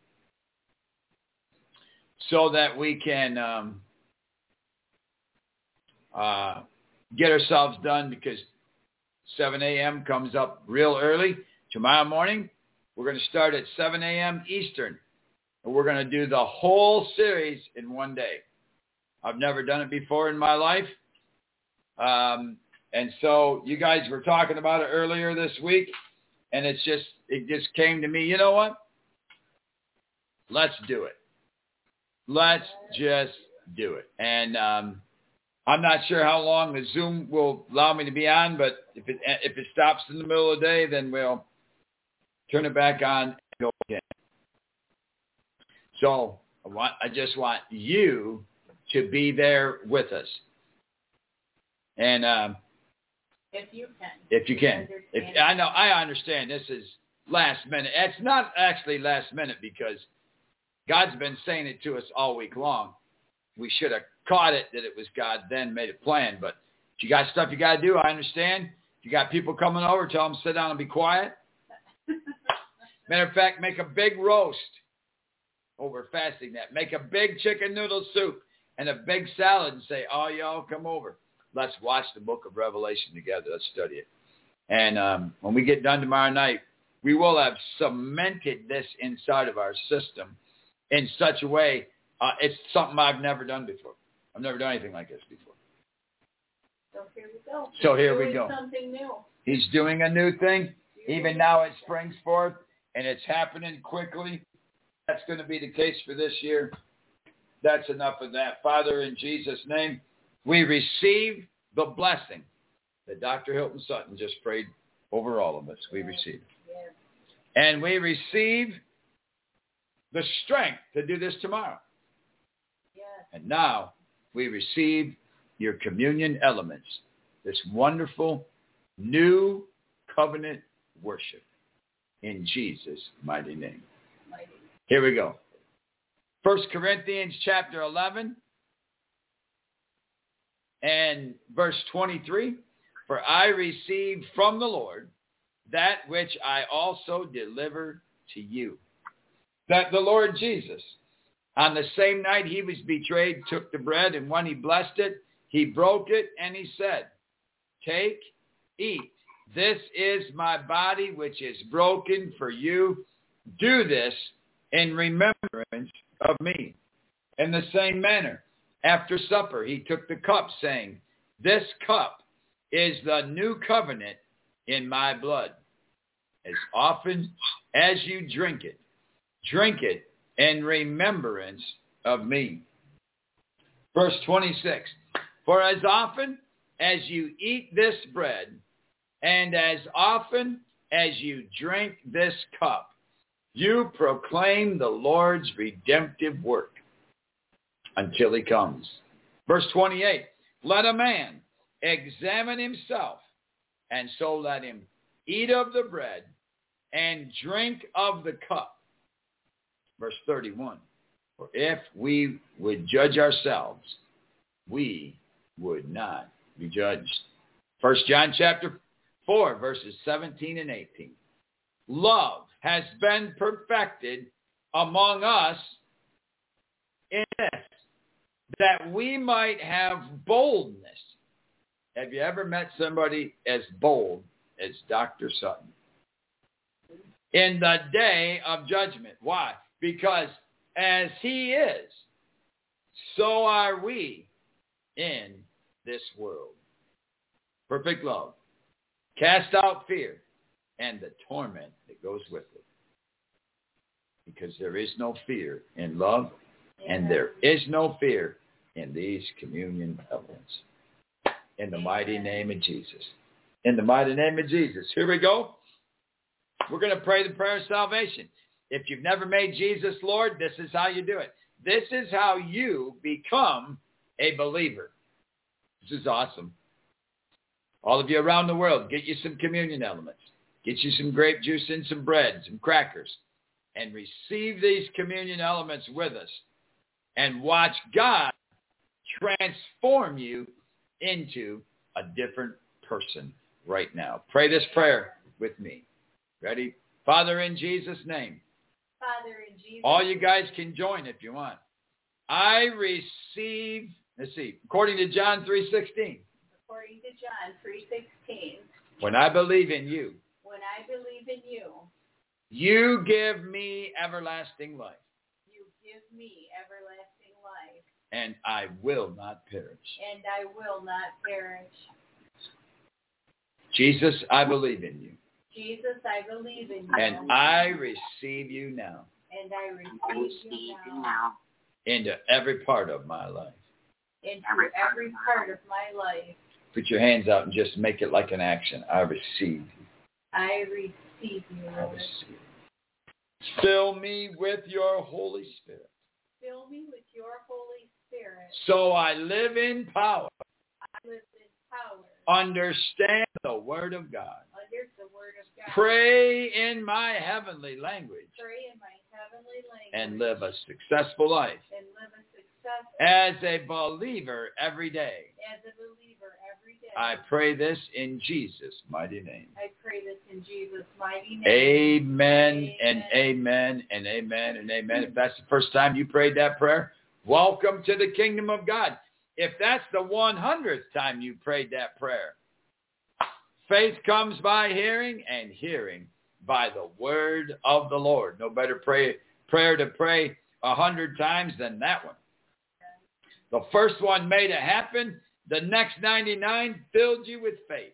Speaker 4: so that we can um, uh, get ourselves done, because seven a.m. comes up real early. Tomorrow morning, we're going to start at seven a.m. Eastern, and we're going to do the whole series in one day. I've never done it before in my life. Um, and so you guys were talking about it earlier this week, and it's just, it just came to me, you know what? Let's do it. Let's just do it. And um, I'm not sure how long the Zoom will allow me to be on, but if it, if it stops in the middle of the day, then we'll turn it back on and go again. So I want, I just want you to be there with us. And um,
Speaker 2: if you can,
Speaker 4: if you can, if, I know I understand this is last minute. It's not actually last minute because God's been saying it to us all week long. We should have caught it that it was God, then made a plan. But if you got stuff you got to do, I understand. If you got people coming over, tell them sit down and be quiet. Matter of fact, make a big roast over fasting that. Make a big chicken noodle soup and a big salad and say, oh, y'all come over. Let's watch the book of Revelation together. Let's study it. And um, when we get done tomorrow night, we will have cemented this inside of our system in such a way. Uh, it's something I've never done before. I've never done anything like this before.
Speaker 2: So here we go.
Speaker 4: So
Speaker 2: He's
Speaker 4: here we go.
Speaker 2: Something new.
Speaker 4: He's doing a new thing. Even now it springs forth, and it's happening quickly. That's going to be the case for this year. That's enough of that. Father, in Jesus' name, we receive the blessing that Doctor Hilton Sutton just prayed over all of us. We receive it.
Speaker 2: Yes.
Speaker 4: And we receive the strength to do this tomorrow.
Speaker 2: Yes.
Speaker 4: And now we receive your communion elements, this wonderful new covenant worship in Jesus' mighty name.
Speaker 2: Mighty.
Speaker 4: Here we go. First Corinthians chapter eleven. And verse twenty-three, for I received from the Lord that which I also delivered to you. That the Lord Jesus, on the same night he was betrayed, took the bread, and when he blessed it, he broke it, and he said, take, eat. This is my body, which is broken for you. Do this in remembrance of me. In the same manner, after supper, he took the cup, saying, this cup is the new covenant in my blood. as often as you drink it, drink it in remembrance of me. Verse twenty-six, for as often as you eat this bread, and as often as you drink this cup, you proclaim the Lord's redemptive work until he comes. Verse twenty-eight, let a man examine himself, and so let him eat of the bread and drink of the cup. Verse thirty-one, for if we would judge ourselves, we would not be judged. First John chapter four, verses seventeen and eighteen. Love has been perfected among us in this, that we might have boldness. Have you ever met somebody as bold as Doctor Sutton? In the day of judgment. Why? Because as he is, so are we in this world. Perfect love. Cast out fear and the torment that goes with it. Because there is no fear in love, and there is no fear in these communion elements. In the mighty name of Jesus. In the mighty name of Jesus. Here we go. We're going to pray the prayer of salvation. If you've never made Jesus Lord, this is how you do it. This is how you become a believer. This is awesome. All of you around the world, get you some communion elements. Get you some grape juice and some bread, some crackers. And receive these communion elements with us. And watch God transform you into a different person right now. Pray this prayer with me. Ready? Father, in Jesus' name.
Speaker 6: Father, in Jesus'
Speaker 4: all you guys can join if you want. I receive, let's see, according to John three sixteen.
Speaker 6: According to John three sixteen.
Speaker 4: When I believe in you.
Speaker 6: When I believe in you.
Speaker 4: You give me everlasting life.
Speaker 6: You give me everlasting life.
Speaker 4: And I will not perish.
Speaker 6: And I will not perish.
Speaker 4: Jesus, I believe in you.
Speaker 6: Jesus, I believe in you.
Speaker 4: And I receive you now.
Speaker 6: And I receive,
Speaker 2: I receive
Speaker 6: you now.
Speaker 2: you now.
Speaker 4: Into every part of my life.
Speaker 6: Into every, every part of my life.
Speaker 4: Put your hands out and just make it like an action. I receive you.
Speaker 6: I receive you, Lord.
Speaker 4: I receive you. Fill me with your Holy Spirit.
Speaker 6: Fill me with your Holy Spirit.
Speaker 4: So I live in power.
Speaker 6: I live in power.
Speaker 4: Understand the Word of God.
Speaker 6: Under the Word of God.
Speaker 4: Pray in my heavenly language.
Speaker 6: Pray in my heavenly language.
Speaker 4: And live a successful life.
Speaker 6: And live a successful
Speaker 4: as a believer every day.
Speaker 6: As a believer every day.
Speaker 4: I pray this in Jesus' mighty name.
Speaker 6: I pray this in Jesus' mighty name.
Speaker 4: Amen,
Speaker 6: amen.
Speaker 4: and amen and amen and amen. If that's the first time you prayed that prayer, welcome to the kingdom of God. If that's the one hundredth time you prayed that prayer, faith comes by hearing, and hearing by the word of the Lord. No better pray, prayer to pray a hundred times than that one. The first one made it happen. The next ninety-nine filled you with faith.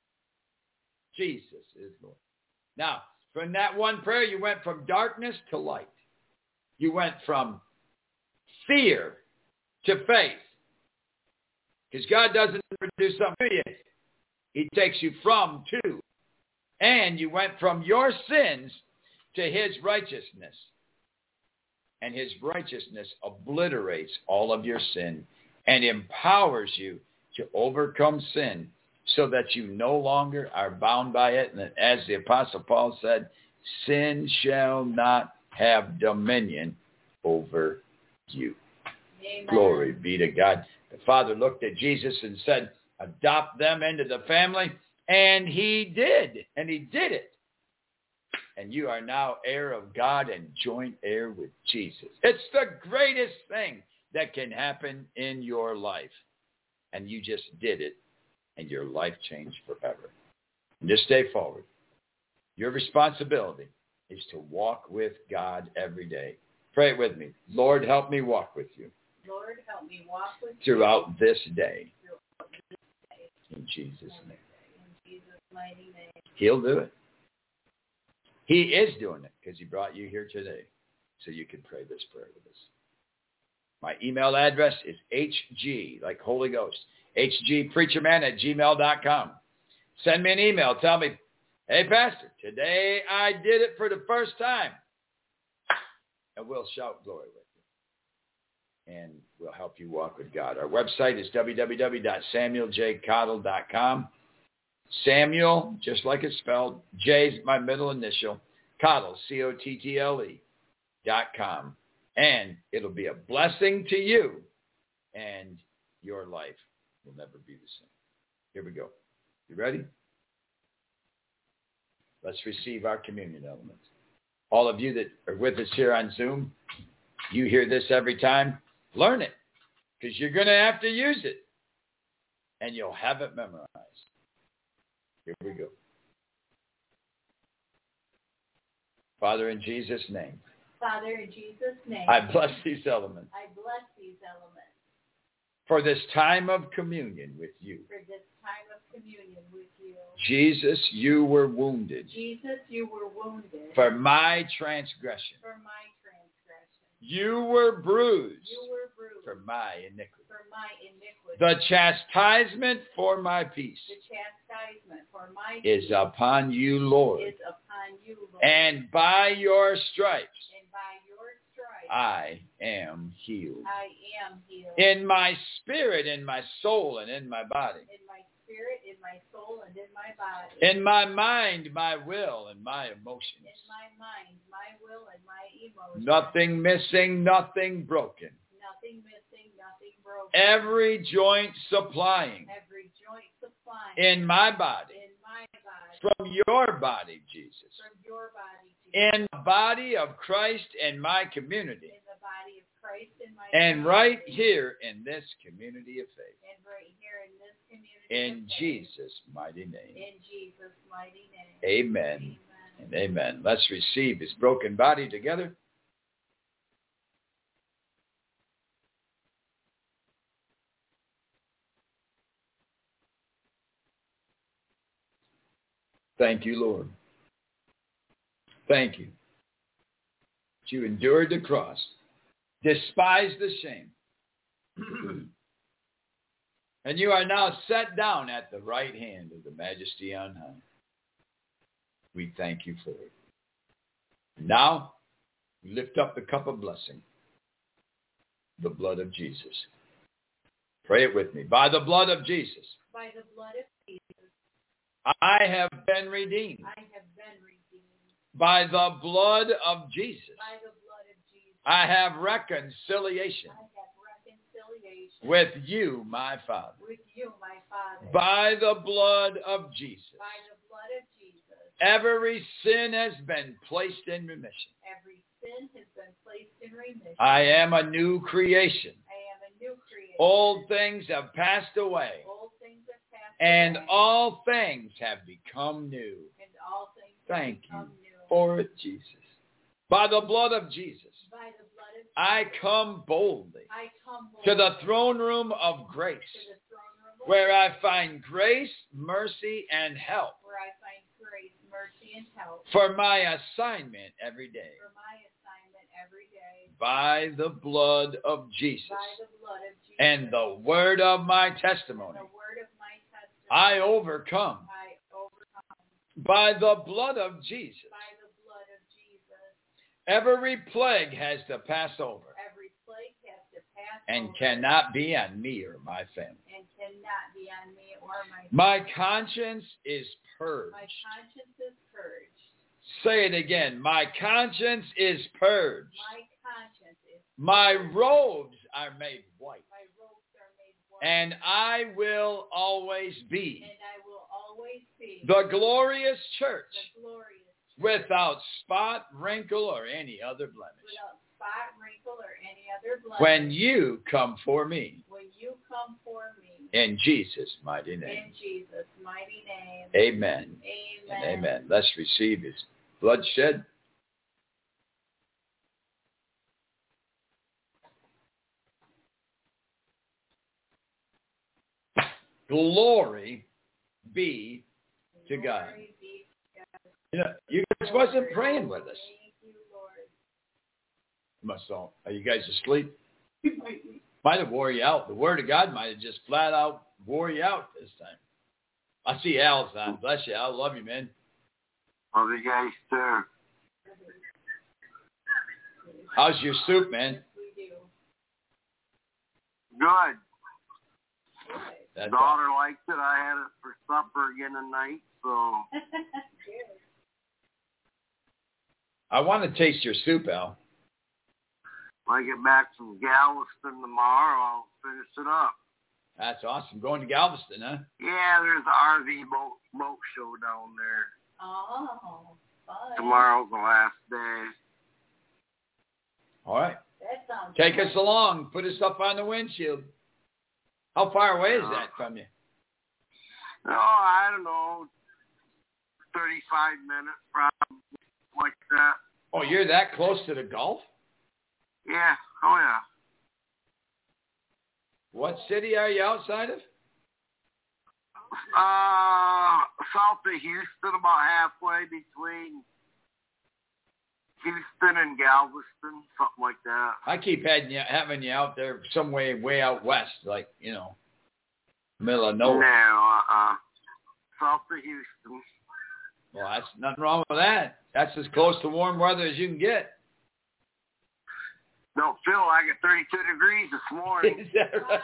Speaker 4: Jesus is Lord. Now, from that one prayer, you went from darkness to light. You went from fear to faith. Because God doesn't ever do something to you. He takes you from to. And you went from your sins to his righteousness. And his righteousness obliterates all of your sin and empowers you to overcome sin so that you no longer are bound by it. And as the Apostle Paul said, sin shall not have dominion over you. Amen. Glory be to God. The Father looked at Jesus and said, adopt them into the family. And he did. And he did it. And you are now heir of God and joint heir with Jesus. It's the greatest thing that can happen in your life. And you just did it. And your life changed forever. And just stay forward. Your responsibility is to walk with God every day. Pray it with me. Lord, help me walk with you.
Speaker 6: Lord, help me walk with you.
Speaker 4: Throughout this day.
Speaker 6: Throughout this day.
Speaker 4: In Jesus' name.
Speaker 6: In Jesus' mighty name.
Speaker 4: He'll do it. He is doing it because he brought you here today so you can pray this prayer with us. My email address is hg, like Holy Ghost, hgpreacherman at gmail dot com. Send me an email. Tell me, hey, Pastor, today I did it for the first time. And we'll shout glory with you. And we'll help you walk with God. Our website is w w w dot samuel j cottle dot com. Samuel, just like it's spelled, J is my middle initial, Cottle, C O T T L E, dot com. And it'll be a blessing to you, and your life will never be the same. Here we go. You ready? Let's receive our communion elements. All of you that are with us here on Zoom, you hear this every time. Learn it, because you're going to have to use it, and you'll have it memorized. Here we go. Father, in Jesus' name.
Speaker 6: Father, in Jesus' name.
Speaker 4: I bless these elements.
Speaker 6: I bless these elements.
Speaker 4: For this time of communion with you.
Speaker 6: For this time of communion with you.
Speaker 4: Jesus, you were wounded.
Speaker 6: Jesus, you were wounded.
Speaker 4: For my transgression.
Speaker 6: For my transgression.
Speaker 4: You were bruised.
Speaker 6: You were bruised.
Speaker 4: For my iniquity.
Speaker 6: For my iniquity.
Speaker 4: The chastisement for my peace.
Speaker 6: The chastisement for my
Speaker 4: is
Speaker 6: peace.
Speaker 4: upon you, Lord.
Speaker 6: Is upon you, Lord.
Speaker 4: And by your stripes.
Speaker 6: And by your stripes.
Speaker 4: I am healed.
Speaker 6: I am healed.
Speaker 4: In my spirit, in my soul, and in my body.
Speaker 6: In my spirit, in my soul, and in my body.
Speaker 4: In my mind, my will, and my emotions.
Speaker 6: In my mind, my will, and my emotions.
Speaker 4: Nothing missing, nothing broken.
Speaker 6: Nothing missing, nothing broken.
Speaker 4: Every joint supplying.
Speaker 6: Every joint supplying.
Speaker 4: In my body.
Speaker 6: In my body.
Speaker 4: From your body, Jesus.
Speaker 6: From your body, Jesus.
Speaker 4: In the body of Christ and my community.
Speaker 6: In the body of Christ and my
Speaker 4: and
Speaker 6: community.
Speaker 4: right here in this community of faith.
Speaker 6: And right here in this community
Speaker 4: in
Speaker 6: of faith.
Speaker 4: Jesus' mighty name.
Speaker 6: In Jesus' mighty name.
Speaker 4: Amen.
Speaker 6: Amen.
Speaker 4: And amen. Let's receive his broken body together. Thank you, Lord. Thank you. You endured the cross, despised the shame, and you are now set down at the right hand of the Majesty on high. We thank you for it. Now, we lift up the cup of blessing, the blood of Jesus. Pray it with me. By the blood of Jesus.
Speaker 6: By the blood of Jesus.
Speaker 4: I have been redeemed.
Speaker 6: I have been redeemed.
Speaker 4: By the blood of Jesus.
Speaker 6: By the blood of Jesus.
Speaker 4: I have reconciliation.
Speaker 6: I have reconciliation.
Speaker 4: With you, my Father.
Speaker 6: With you, my Father.
Speaker 4: By the blood of Jesus.
Speaker 6: By the blood of Jesus.
Speaker 4: Every sin has been placed in remission.
Speaker 6: Every sin has been placed in remission.
Speaker 4: I am a new creation.
Speaker 6: I am a new creation.
Speaker 4: Old things have passed away.
Speaker 6: Old things have passed
Speaker 4: and
Speaker 6: away.
Speaker 4: all things have become new.
Speaker 6: And all things
Speaker 4: Thank
Speaker 6: have become
Speaker 4: you
Speaker 6: new.
Speaker 4: for it, Jesus. By the blood of Jesus.
Speaker 6: By the blood of Jesus.
Speaker 4: I come boldly.
Speaker 6: I come boldly
Speaker 4: to the throne room of grace.
Speaker 6: To the throne room of
Speaker 4: where
Speaker 6: grace.
Speaker 4: I find grace, mercy, and help.
Speaker 6: Where I find grace, mercy, and help.
Speaker 4: For my assignment every day.
Speaker 6: For my assignment every day.
Speaker 4: By the blood of Jesus.
Speaker 6: By the blood of Jesus.
Speaker 4: And the word of my testimony.
Speaker 6: And the word of my testimony.
Speaker 4: I overcome.
Speaker 6: I overcome.
Speaker 4: By the blood of Jesus.
Speaker 6: By the blood of Jesus.
Speaker 4: Every plague has to pass over.
Speaker 6: Every plague has to pass
Speaker 4: and
Speaker 6: over.
Speaker 4: cannot be on me or my family.
Speaker 6: And cannot be on me or my family.
Speaker 4: My conscience is purged.
Speaker 6: My conscience is purged.
Speaker 4: Say it again. My conscience is purged.
Speaker 6: My conscience is purged.
Speaker 4: My robes are made white.
Speaker 6: My robes are made white.
Speaker 4: And I will always be.
Speaker 6: And I will always be.
Speaker 4: The glorious church.
Speaker 6: The glorious church.
Speaker 4: Without spot, wrinkle, or any other blemish.
Speaker 6: Without spot, wrinkle, or any other blemish.
Speaker 4: When you come for me.
Speaker 6: When you come for me.
Speaker 4: In Jesus' mighty name.
Speaker 6: In Jesus' mighty name.
Speaker 4: Amen.
Speaker 6: Amen.
Speaker 4: And amen. Let's receive his bloodshed. Glory be to God.
Speaker 6: Glory be to God.
Speaker 4: You know, you guys wasn't praying with us.
Speaker 6: Thank you, Lord.
Speaker 4: Must all. Are you guys asleep? Might have wore you out. The Word of God might have just flat out wore you out this time. I see Al's on. Bless you, Al. Love you, man.
Speaker 7: Love you guys too.
Speaker 4: How's your soup, man?
Speaker 6: We do.
Speaker 7: Good.
Speaker 4: That's
Speaker 7: Daughter liked it. I had it for supper again tonight, so.
Speaker 4: I want to taste your soup, Al.
Speaker 7: When I get back from Galveston tomorrow, I'll finish it up.
Speaker 4: That's awesome. Going to Galveston, huh?
Speaker 7: Yeah, there's an R V boat boat show down there.
Speaker 6: Oh, fun.
Speaker 7: Tomorrow's the last day.
Speaker 4: All right.
Speaker 6: That sounds
Speaker 4: Take
Speaker 6: fun.
Speaker 4: us along. Put us up on the windshield. How far away is that from you?
Speaker 7: Oh, I don't know, thirty-five minutes, probably, like that.
Speaker 4: Oh, you're that close to the Gulf?
Speaker 7: Yeah, oh yeah.
Speaker 4: What city are you outside of?
Speaker 7: Uh, south of Houston, about halfway between Houston and Galveston, something like that.
Speaker 4: I keep having you, having you out there some way, way out west, like, you know, middle of
Speaker 7: No,
Speaker 4: nowhere.
Speaker 7: uh-uh. South of Houston.
Speaker 4: Well, that's nothing wrong with that. That's as close to warm weather as you can get.
Speaker 7: Don't feel like it thirty-two degrees this morning.
Speaker 4: Is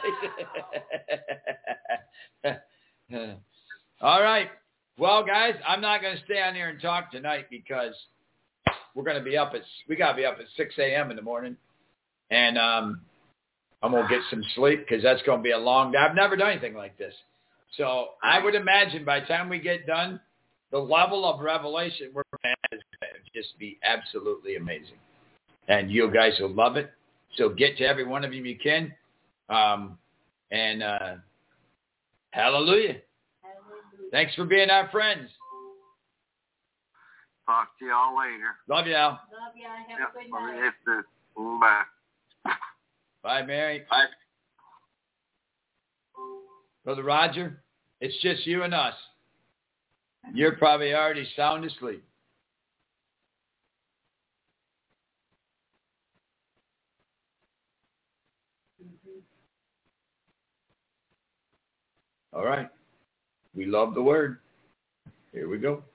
Speaker 4: that right? All right. Well, guys, I'm not going to stay on here and talk tonight because we're going to be up at, we got to be up at six a.m. in the morning. And um, I'm going to get some sleep because that's going to be a long day. I've never done anything like this. So I would imagine by the time we get done, the level of revelation we're going to have is going to just be absolutely amazing. And you guys will love it. So get to every one of you if you can. Um, and uh, hallelujah.
Speaker 6: Hallelujah.
Speaker 4: Thanks for being our friends.
Speaker 7: Talk to y'all later.
Speaker 4: Love you, Al.
Speaker 6: Love ya. Have
Speaker 7: Yep,
Speaker 6: a good
Speaker 7: love
Speaker 6: night.
Speaker 7: you too. Bye.
Speaker 4: Bye, Mary.
Speaker 7: Bye.
Speaker 4: Brother Roger, it's just you and us. You're probably already sound asleep. All right. We love the word. Here we go.